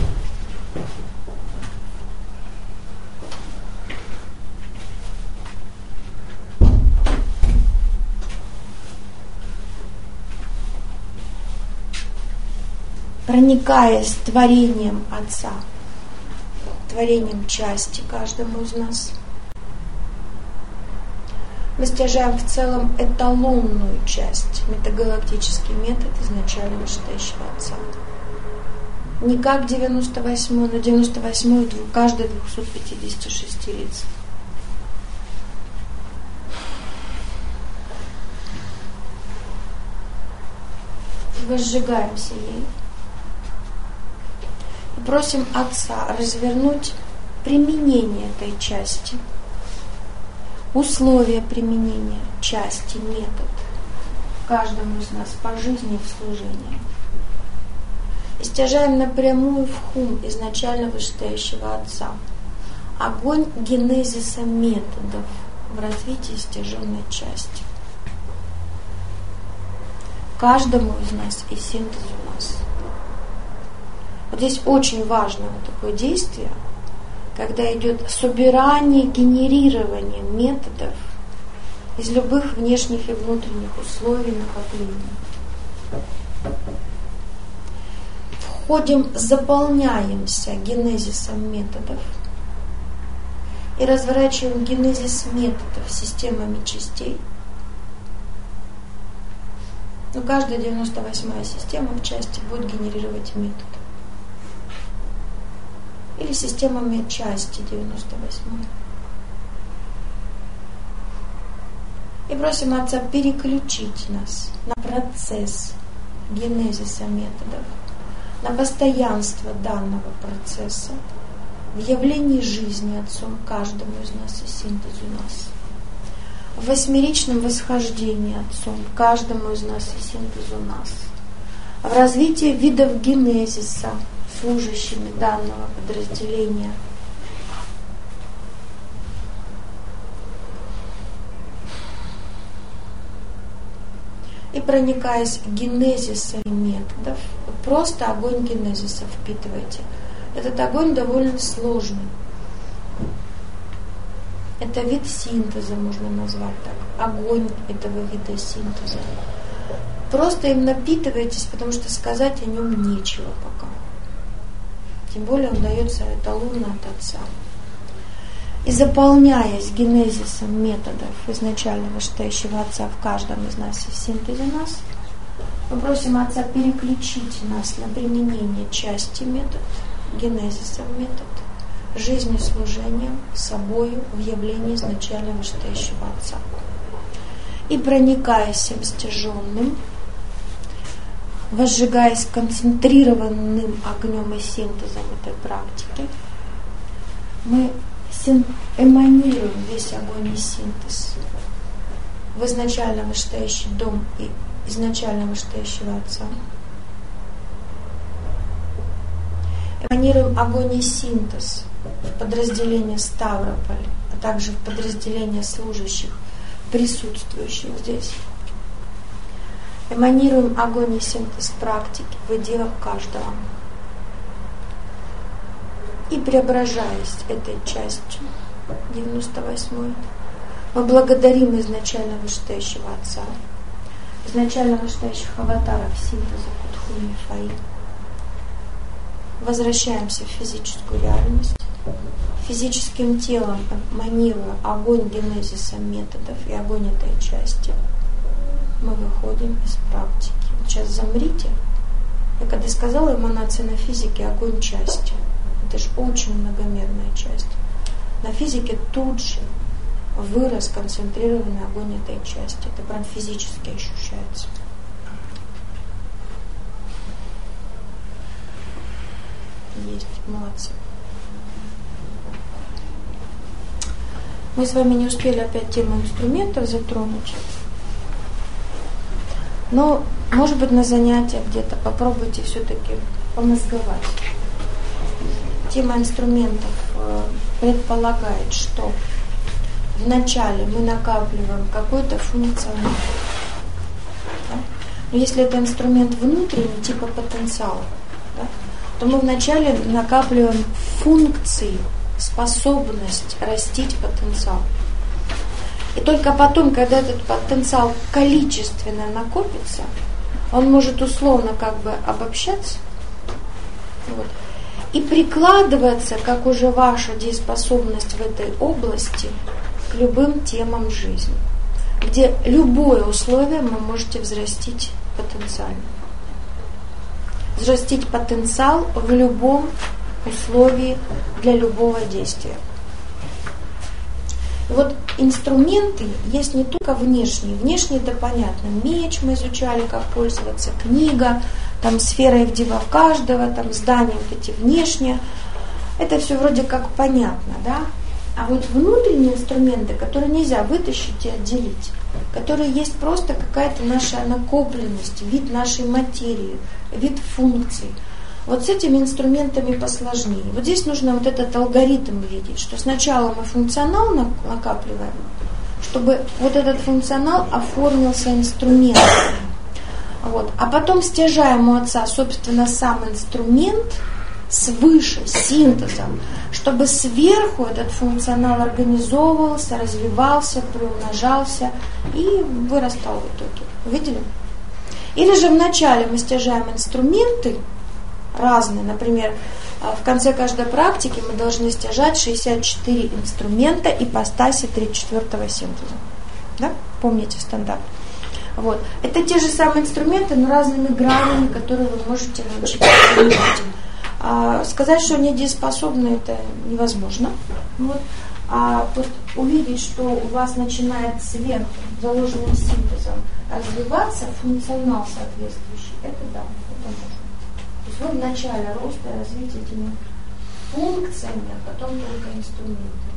Проникаясь творением Отца, творением части каждому из нас, мы стяжаем в целом эталонную часть, метагалактический метод изначально вышестоящего Отца. Не как девяносто восьмой, но девяносто восьмой каждый двухсот пятидесяти шести лиц. Возжигаемся ей. Просим Отца развернуть применение этой части, условия применения части, метод каждому из нас по жизни и в служении. И стяжаем напрямую в хум изначально вышестоящего Отца огонь генезиса методов в развитии стяженной части. Каждому из нас и синтез у нас. Вот здесь очень важно вот такое действие, когда идет собирание, генерирование методов из любых внешних и внутренних условий накопления. Входим, заполняемся генезисом методов и разворачиваем генезис методов системами частей. Но каждая девяносто восьмая система в части будет генерировать метод. Или системами части девяносто восьмой. И просим Отца переключить нас на процесс генезиса методов, на постоянство данного процесса в явлении жизни Отцом каждому из нас и синтезу нас. В восьмеричном восхождении Отцом каждому из нас и синтезу нас. В развитии видов генезиса служащими данного подразделения. И проникаясь генезисом методов, просто огонь генезиса впитывайте. Этот огонь довольно сложный. Это вид синтеза, можно назвать так. Огонь этого вида синтеза. Просто им напитывайтесь, потому что сказать о нем нечего пока. Тем более он дается эталонно от Отца. И заполняясь генезисом методов изначально вышестоящего Отца в каждом из нас и в синтезе нас, мы просим Отца переключить нас на применение части метод, генезиса метод, жизнью, служением, собою в явлении изначально вышестоящего Отца. И проникаясь им стяженным, возжигаясь концентрированным огнем и синтезом этой практики, мы эманируем весь огонь и синтез в изначально вышестоящий дом и изначально вышестоящего Отца. Эманируем огонь и синтез в подразделение Ставрополь, а также в подразделение служащих, присутствующих здесь. Эманируем огонь и синтез практики в идеях каждого. И преображаясь этой частью девяносто восьмой, мы благодарим изначально вышестоящего Отца, изначально вышестоящих аватаров синтеза Кутхуми Фаи. Возвращаемся в физическую реальность, физическим телом эманируя огонь генезиса методов и огонь этой части. Мы выходим из практики. Сейчас замрите. Я когда сказала эманация на физике, огонь части. Это же очень многомерная часть. На физике тут же вырос концентрированный огонь этой части. Это прям физически ощущается. Есть, молодцы. Мы с вами не успели опять тему инструментов затронуть. Но, может быть, на занятиях где-то попробуйте все-таки помозговать. Тема инструментов предполагает, что вначале мы накапливаем какой-то функционал. Да? Но если это инструмент внутренний, типа потенциала, да, то мы вначале накапливаем функции, способность растить потенциал. И только потом, когда этот потенциал количественно накопится, он может условно как бы обобщаться, вот, и прикладываться, как уже ваша дееспособность в этой области, к любым темам жизни, где любое условие вы можете взрастить потенциально. Взрастить потенциал в любом условии для любого действия. Вот инструменты есть не только внешние. Внешние это понятно. Меч мы изучали, как пользоваться, книга, там сфера Евдива в каждого, там здания вот эти внешние. Это все вроде как понятно, да? А вот внутренние инструменты, которые нельзя вытащить и отделить, которые есть просто какая-то наша накопленность, вид нашей материи, вид функций. Вот с этими инструментами посложнее. Вот здесь нужно вот этот алгоритм видеть, что сначала мы функционал накапливаем, чтобы вот этот функционал оформился инструментом. Вот. А потом стяжаем у Отца, собственно, сам инструмент свыше, синтезом, чтобы сверху этот функционал организовывался, развивался, приумножался и вырастал в итоге. Видели? Или же вначале мы стяжаем инструменты разные, например, в конце каждой практики мы должны стяжать шестьдесят четыре инструмента ипостаси тридцать четвёртого синтеза. Да? Помните стандарт? Вот. Это те же самые инструменты, но разными гранями, которые вы можете научиться применять. А, сказать, что они дееспособны, это невозможно. Вот. А вот увидеть, что у вас начинает сверху заложенным синтезом развиваться функционал соответствующий, это да, это можно. То есть вы в начале роста и развития этими функциями, а потом только инструментами.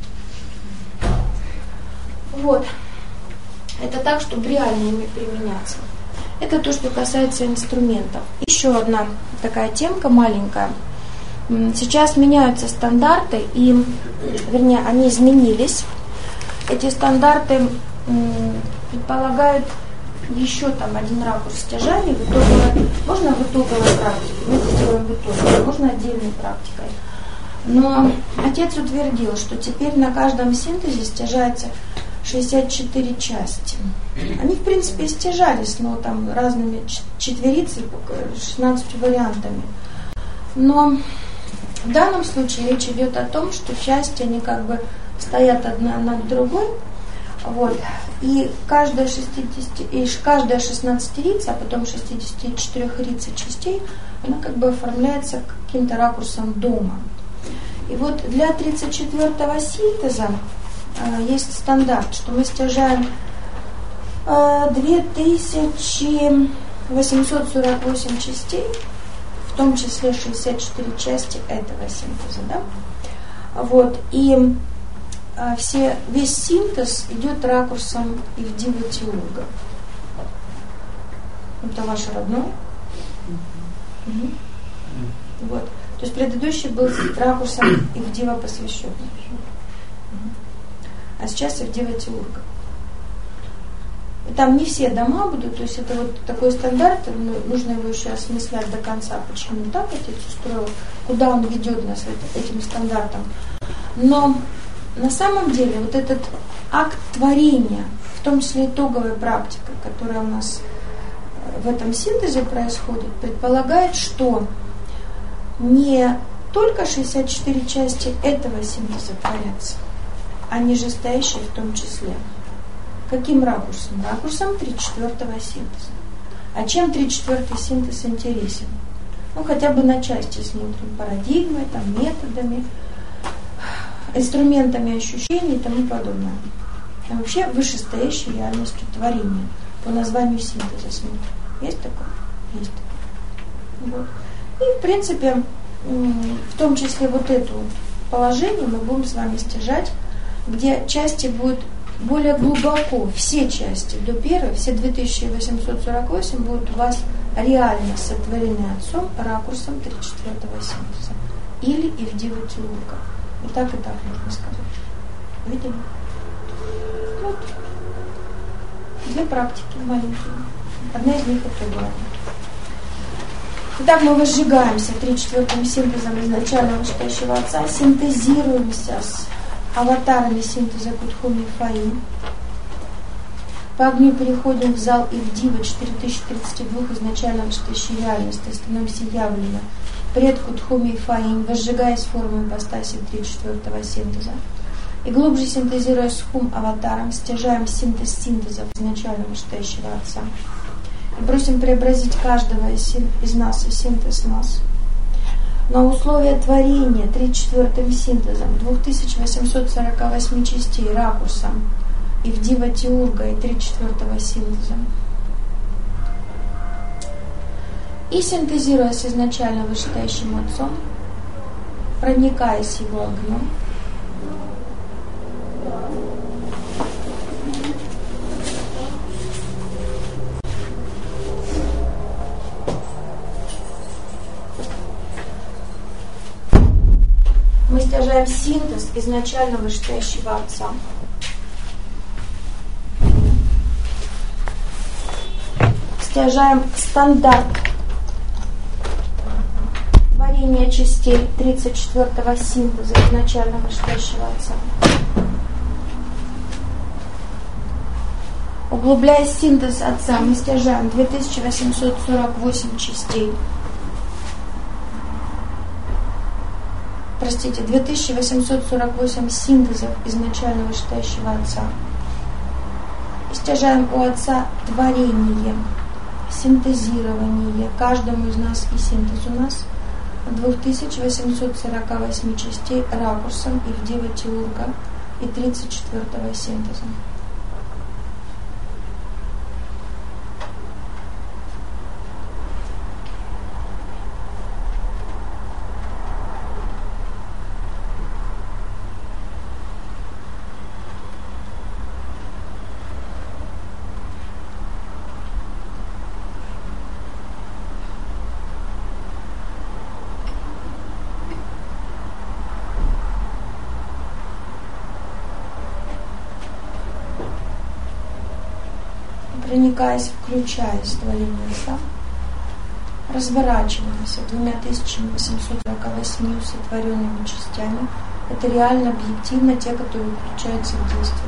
Вот. Это так, чтобы реально ими применяться. Это то, что касается инструментов. Еще одна такая темка маленькая. Сейчас меняются стандарты, и, вернее, они изменились. Эти стандарты предполагают еще там один ракурс стяжания в итоговой, можно в итоговой практике, мы это делаем в итоге, можно отдельной практикой. Но отец утвердил, что теперь на каждом синтезе стяжается шестьдесят четыре части. Они, в принципе, и стяжались, но там разными четверицей, шестнадцатью вариантами. Но в данном случае речь идет о том, что части, они как бы стоят одна над другой, вот, и каждая, шестьдесят, и каждая шестнадцатирица, а потом шестидесятичетырёхрица частей, она как бы оформляется каким-то ракурсом дома. И вот для тридцать четвёртого синтеза э, есть стандарт, что мы стяжаем э, две тысячи восемьсот сорок восемь частей, в том числе шестьдесят четыре части этого синтеза, да? Вот, и э, все, весь синтез идет ракурсом Ивдива Теурга. Это ваш родной? Угу. Вот. То есть предыдущий был ракурсом Ивдива посвященный. А сейчас Ивдива Теурга. И там не все дома будут, то есть это вот такой стандарт, нужно его еще осмыслять до конца, почему так отец устроил, куда он ведет нас этим стандартом. Но на самом деле вот этот акт творения, в том числе итоговая практика, которая у нас в этом синтезе происходит, предполагает, что не только шестьдесят четыре части этого синтеза творятся, а нижестоящие в том числе. Каким ракурсом? Ракурсом тридцать четвёртого синтеза. А чем тридцать четвёртый синтез интересен? Ну, хотя бы на части смотрим, парадигмой, там, методами, инструментами ощущений и тому подобное. А вообще вышестоящей реальностью творения. По названию синтеза смотрим. Есть такое? Есть такое. Вот. И, в принципе, в том числе вот это положение мы будем с вами стяжать, где части будут более глубоко, все части до первой, все две тысячи восемьсот сорок восемь будут у вас реально сотворены Отцом ракурсом тридцать четвёртого синтеза. Или Ивдива Теурга. И так, и так можно сказать. Видели? Вот. Две практики маленькие. Одна из них итоговая. Итак, мы возжигаемся тридцать четвёртым синтезом изначального вышестоящего Отца, синтезируемся с аватарами синтеза Кудхуми Фаим. По огню переходим в зал Ивдива четыре тысячи тридцать два изначально вышестоящей реальности, становимся явлено пред Кудхуми Фаим, возжигаясь формой ипостаси тридцать четвёртого синтеза. И глубже синтезируя с хум аватаром, стяжаем синтез синтезов изначально вышестоящего Отца. И просим преобразить каждого из, из нас и синтез нас. На условия творения тридцать четвёртым синтезом две тысячи восемьсот сорок восемь частей ракурсом Ивдива Теурга и тридцать четвёртого синтезом. И синтезируя с изначально вышестоящим Отцом, проникаясь его огнем, мы стяжаем синтез изначально вышестоящего Отца. Стяжаем стандарт творения частей тридцать четвёртого синтеза изначально вышестоящего Отца. Углубляя синтез Отца, мы стяжаем две тысячи восемьсот сорок восемь частей. Простите, две тысячи восемьсот сорок восемь синтезов изначально вышестоящего Отца. И стяжаем у Отца творение, синтезирование, каждому из нас и синтез у нас, две тысячи восемьсот сорок восемь частей ракурсом Ивдива Теурга и тридцать четвёртого синтеза. проникаясь, включаясь в творение Отца, разворачиваемся двумя тысячами восемьсот сорока восемью сотворенными частями. Это реально, объективно те, которые включаются в действие.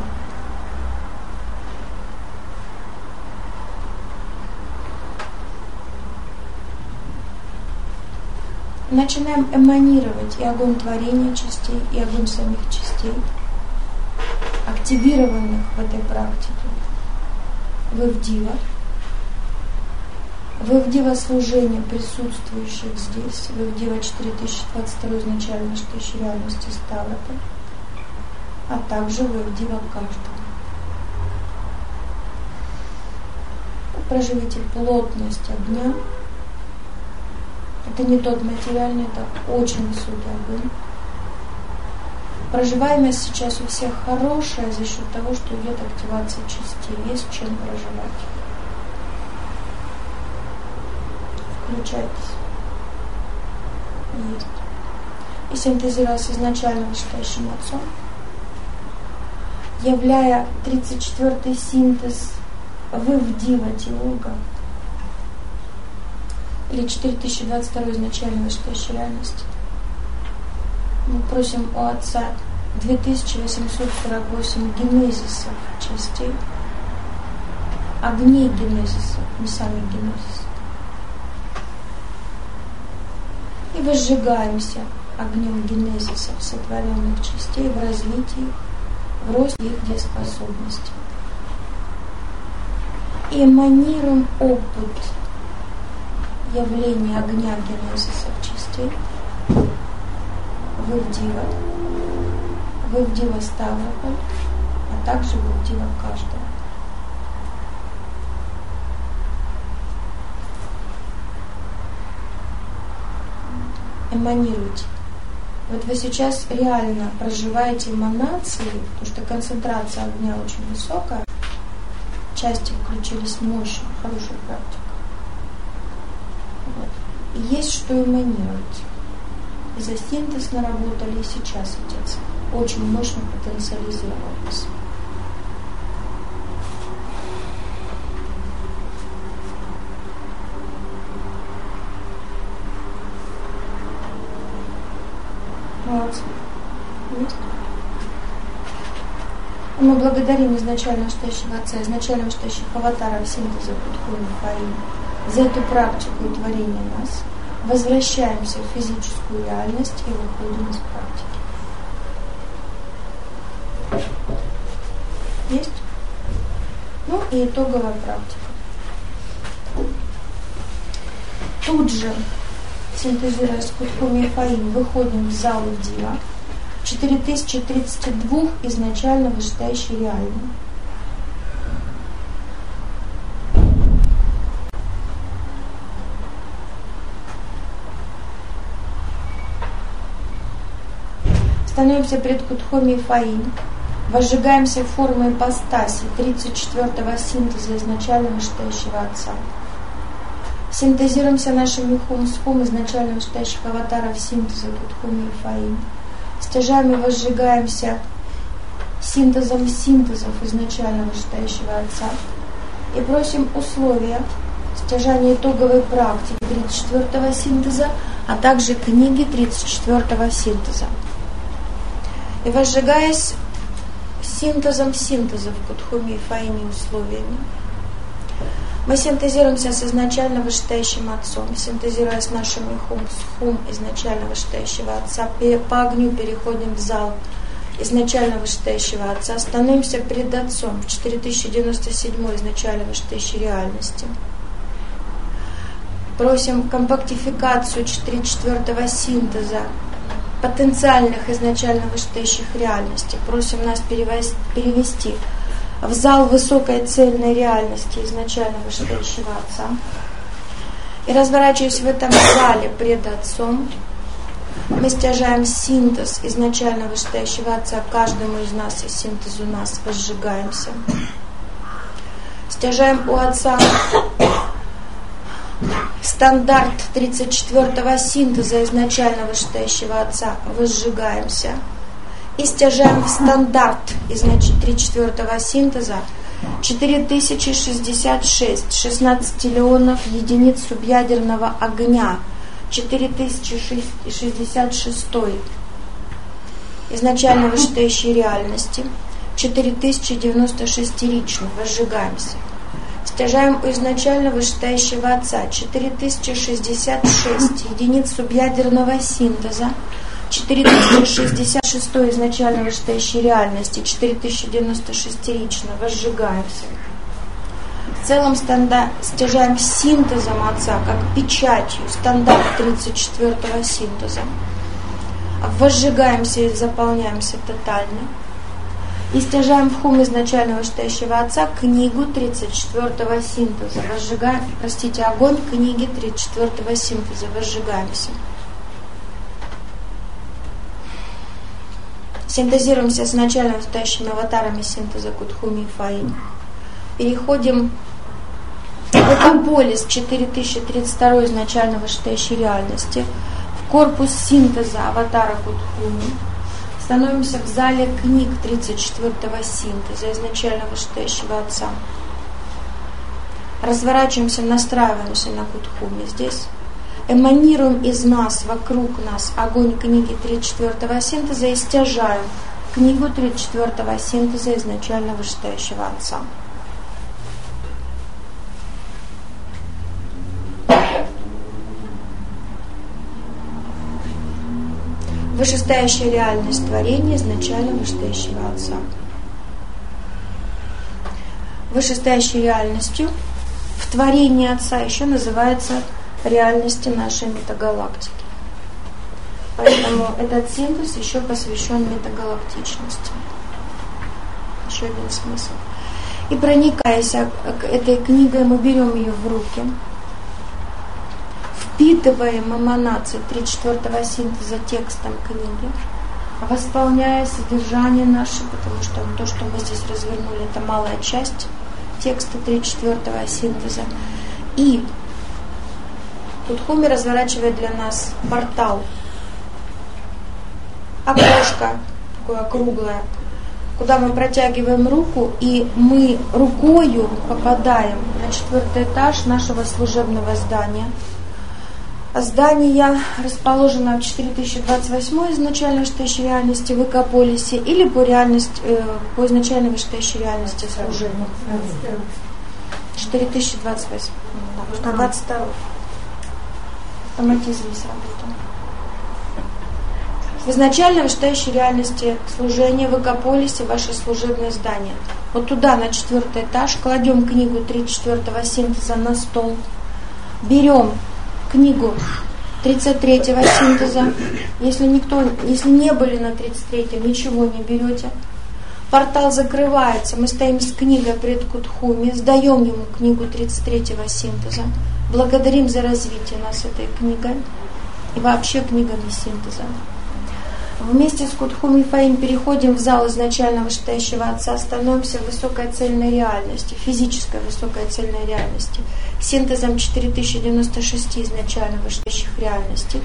Начинаем эманировать и огонь творения частей, и огонь самих частей, активированных в этой практике. Вы в дива. Вы в дива служения присутствующих здесь. Вы в дива четыре тысячи двадцать два изначально штыщ реальности Ставрополь. А также вы в дива каждого. Проживите плотность огня. Это не тот материальный, это очень высокий огонь. Проживаемость сейчас у всех хорошая за счет того, что идет активация частей. Есть чем проживать. Включайтесь. Есть. И синтезировалась изначально вышестоящим Отцом, являя тридцать четвёртый синтез вы в дива Тиога, или четыре тысячи двадцать два изначально вышестоящей реальности. Мы просим у Отца две тысячи восемьсот сорок восемь генезисов частей, огней генезисов, не сами генезисы. И возжигаемся огнем генезисов сотворенных частей в развитии, в росте их дееспособности. И эманируем опыт явления огня генезисов частей. Вы в дива, вы в дива Ставрополь, а также вы в дива каждого. Эманируйте. Вот вы сейчас реально проживаете эманации, потому что концентрация огня очень высокая, части включились мощно, хорошая практика. Вот. И есть что эманировать. И за синтез наработали, и сейчас Отец очень мощно потенциализировался. Молодцы. Есть? Мы благодарим изначально вышестоящего Отца, изначально вышестоящих аватаров синтеза Кудхуми Фаим за эту практику и творение нас. Возвращаемся в физическую реальность и выходим из практики. Есть? Ну и итоговая практика. Тут же, синтезируя с Кудхуми Фаим, выходим в зал Дива. четыре тысячи тридцать два изначально вышестоящей реальной. Становимся пред Кудхуми Фаим, возжигаемся формой ипостаси тридцать четвёртого синтеза изначально вышестоящего Отца. Синтезируемся нашими хум с хум изначально вышестоящих аватаров синтеза Кудхуми Фаим. Стяжаем и возжигаемся синтезом синтезов изначально вышестоящего Отца. И просим условия стяжания итоговой практики тридцать четвёртого синтеза, а также книги тридцать четвёртого синтеза. И возжигаясь синтезом синтезов Кудхуми Фаими условиями, мы синтезируемся с изначально вышестоящим Отцом, синтезируя с нашими хум с хум изначально вышестоящего Отца, по огню переходим в зал изначально вышестоящего Отца, становимся пред Отцом в четыре тысячи девяносто седьмой изначально вышестоящей реальности. Просим компактификацию тридцать четвёртого синтеза потенциальных изначально вышестоящих реальностей. Просим нас перевести в зал высокой цельной реальности изначально вышестоящего Отца. И разворачиваясь в этом зале пред Отцом, мы стяжаем синтез изначально вышестоящего Отца каждому из нас, и синтез у нас возжигаемся. Стяжаем у Отца стандарт тридцать четвёртого синтеза изначально вышестоящего Отца, возжигаемся. И стяжаем в стандарт из тридцать четвёртого синтеза четыре тысячи шестьдесят шесть, шестнадцать триллионов единиц субъядерного огня, четыре тысячи шестьдесят шесть изначально вышестоящей реальности, четыре тысячи девяносто шестеричных, возжигаемся. Стяжаем у изначально вышестоящего Отца четыре тысячи шестьдесят шесть единиц субъядерного синтеза, четыре тысячи шестьдесят шесть изначально вышестоящей реальности, четыре тысячи девяносто шестерично, возжигаемся. В целом станда, стяжаем синтезом Отца, как печатью, стандарт тридцать четвёртого синтеза. Возжигаемся и заполняемся тотально. И стяжаем в хум изначально вышестоящего Отца книгу тридцать четвёртого синтеза. Возжигаем, простите, огонь книги тридцать четвёртого синтеза. Возжигаемся. Синтезируемся с начально вышестоящими аватарами синтеза Кутхуми и Фаи. Переходим в Экополис четыре тысячи тридцать два изначально вышестоящей реальности, в корпус синтеза аватара Кутхуми. Становимся в зале книг тридцать четвёртого синтеза изначально вышестоящего Отца. Разворачиваемся, настраиваемся на Кутхуми здесь. Эманируем из нас, вокруг нас, огонь книги тридцать четвёртого синтеза и стяжаем книгу тридцать четвёртого синтеза изначально вышестоящего Отца. Вышестоящая реальность творения изначально вышестоящего Отца. Вышестоящей реальностью в творении Отца еще называется реальности нашей метагалактики. Поэтому этот синтез еще посвящен метагалактичности. Еще один смысл. И проникаясь этой книгой, мы берем ее в руки, впитываем эманации тридцать четвёртого синтеза текстом книги, восполняя содержание наше, потому что то, что мы здесь развернули, это малая часть текста тридцать четвёртого синтеза. И Кутхуми разворачивает для нас портал, окошко такое круглое, куда мы протягиваем руку, и мы рукою попадаем на четвертый этаж нашего служебного здания. Здание расположено в четыре тысячи двадцать восьмой изначально вышестоящей реальности в Экополисе или по, реальности, э, по изначально вышестоящей реальности служения. четыре тысячи двадцать восемь. Да, двадцать второй. Автоматизм сработал. В изначально вышестоящей реальности служения в Экополисе ваше служебное здание. Вот туда, на четвертый этаж, кладем книгу тридцать четвёртого синтеза на стол, берем книгу тридцать третьего синтеза. Если никто, если не были на тридцать третьем, ничего не берете. Портал закрывается, мы стоим с книгой пред Кутхуми, сдаем ему книгу тридцать третьего синтеза, благодарим за развитие нас этой книгой и вообще книгами синтеза. Вместе с Кутхуми Фаим переходим в зал изначально вышестоящего Отца, становимся в высокой цельной реальности, физической высокой цельной реальности, синтезом четыре тысячи девяносто шесть изначально вышестоящих реальностей.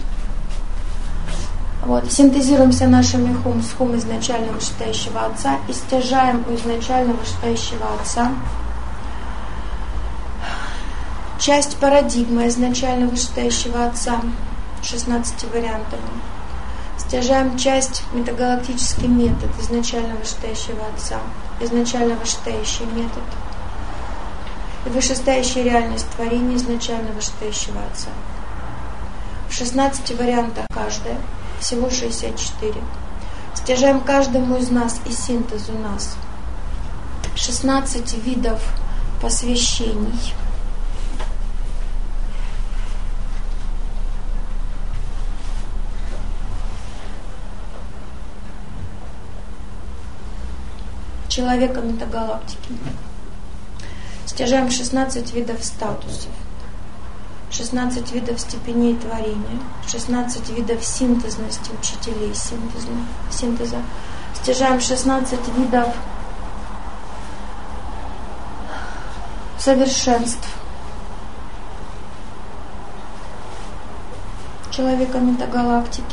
Вот. Синтезируемся нашими хум с хум изначально вышестоящего Отца и стяжаем у изначально вышестоящего Отца часть парадигмы изначально вышестоящего Отца шестнадцати вариантами. Стяжаем часть метагалактический метод изначально вышестоящего Отца, изначально вышестоящий метод и вышестоящая реальность творения изначально вышестоящего Отца. В шестнадцати вариантах каждая, всего шестьдесят четыре. Стяжаем каждому из нас и синтезу нас шестнадцать видов посвящений. Человека метагалактики. Стяжаем шестнадцать видов статусов, шестнадцать видов степеней творения, шестнадцать видов синтезности учителей синтеза. синтеза. Стяжаем шестнадцать видов совершенств человека метагалактики.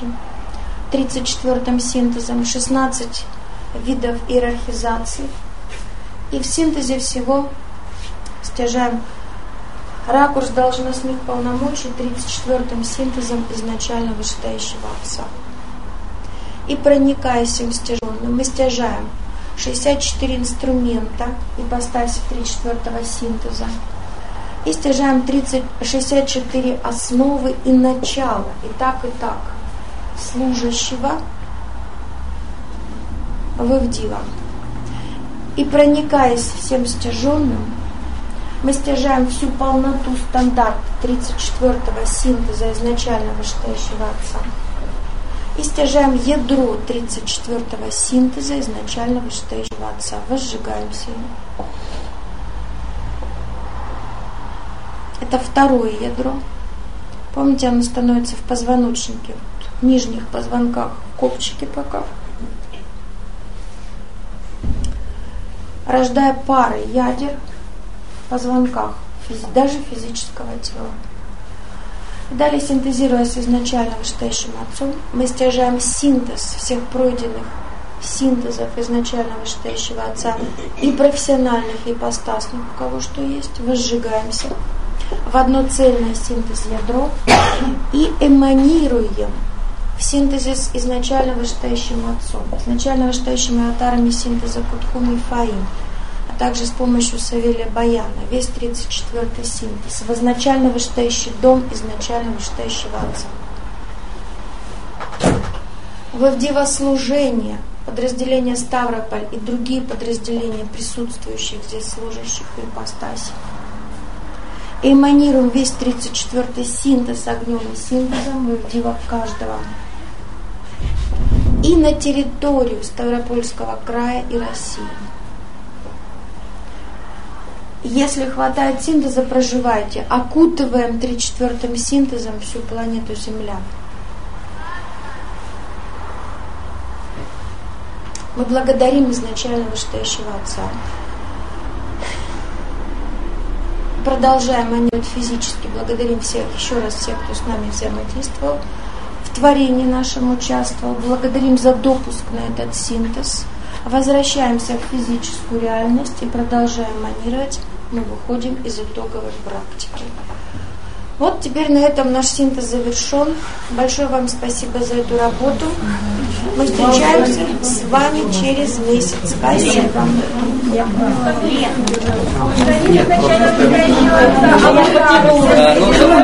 тридцать четвёртым синтезом шестнадцать видов иерархизации И в синтезе всего стяжаем ракурс должностных полномочий тридцать четвёртым синтезом изначально вышестоящего Отца. И проникаясь всем стяженным, мы стяжаем шестьдесят четыре инструмента ипостаси тридцать четвёртого синтеза. И стяжаем тридцать, шестьдесят четыре основы и начала, и так, и так, служащего в Ивдива. И проникаясь всем стяженным, мы стяжаем всю полноту стандарта тридцать четвёртого синтеза изначально вышестоящего Отца. И стяжаем ядро тридцать четвёртого синтеза изначально вышестоящего Отца. Возжигаемся им. Это второе ядро. Помните, оно становится в позвоночнике, в нижних позвонках, в копчике пока. Рождая пары ядер в позвонках, даже физического тела. Далее, синтезируясь изначально вышестоящим Отцом, мы стяжаем синтез всех пройденных синтезов изначально вышестоящего Отца и профессиональных, и ипостасных, у кого что есть, возжигаемся в одно цельное синтез ядро и эманируем в синтезе с изначально вышестоящим Отцом, изначально вышестоящими атарами синтеза Кутхум и Фаим, а также с помощью Савелия Баяна, весь тридцать четвёртый синтез, в изначально вышестоящий дом изначально вышестоящего Отца. В Ивдивослужение, подразделение Ставрополь и другие подразделения присутствующих здесь служащих в ипостаси. Эманируем весь тридцать четвёртый синтез огнем и синтезом в Ивдива каждого. И на территорию Ставропольского края и России. Если хватает синтеза, проживайте. Окутываем тридцать четвёртым синтезом всю планету Земля. Мы благодарим изначально вышестоящего Отца. Продолжаем манить физически, благодарим всех, еще раз всех, кто с нами взаимодействовал, в творении нашем участвовал, благодарим за допуск на этот синтез, возвращаемся в физическую реальность и продолжаем манировать, мы выходим из итоговой практики. Вот теперь на этом наш синтез завершен. Большое вам спасибо за эту работу. Мы встречаемся с вами через месяц. Спасибо.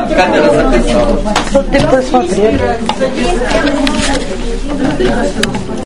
Ты посмотри.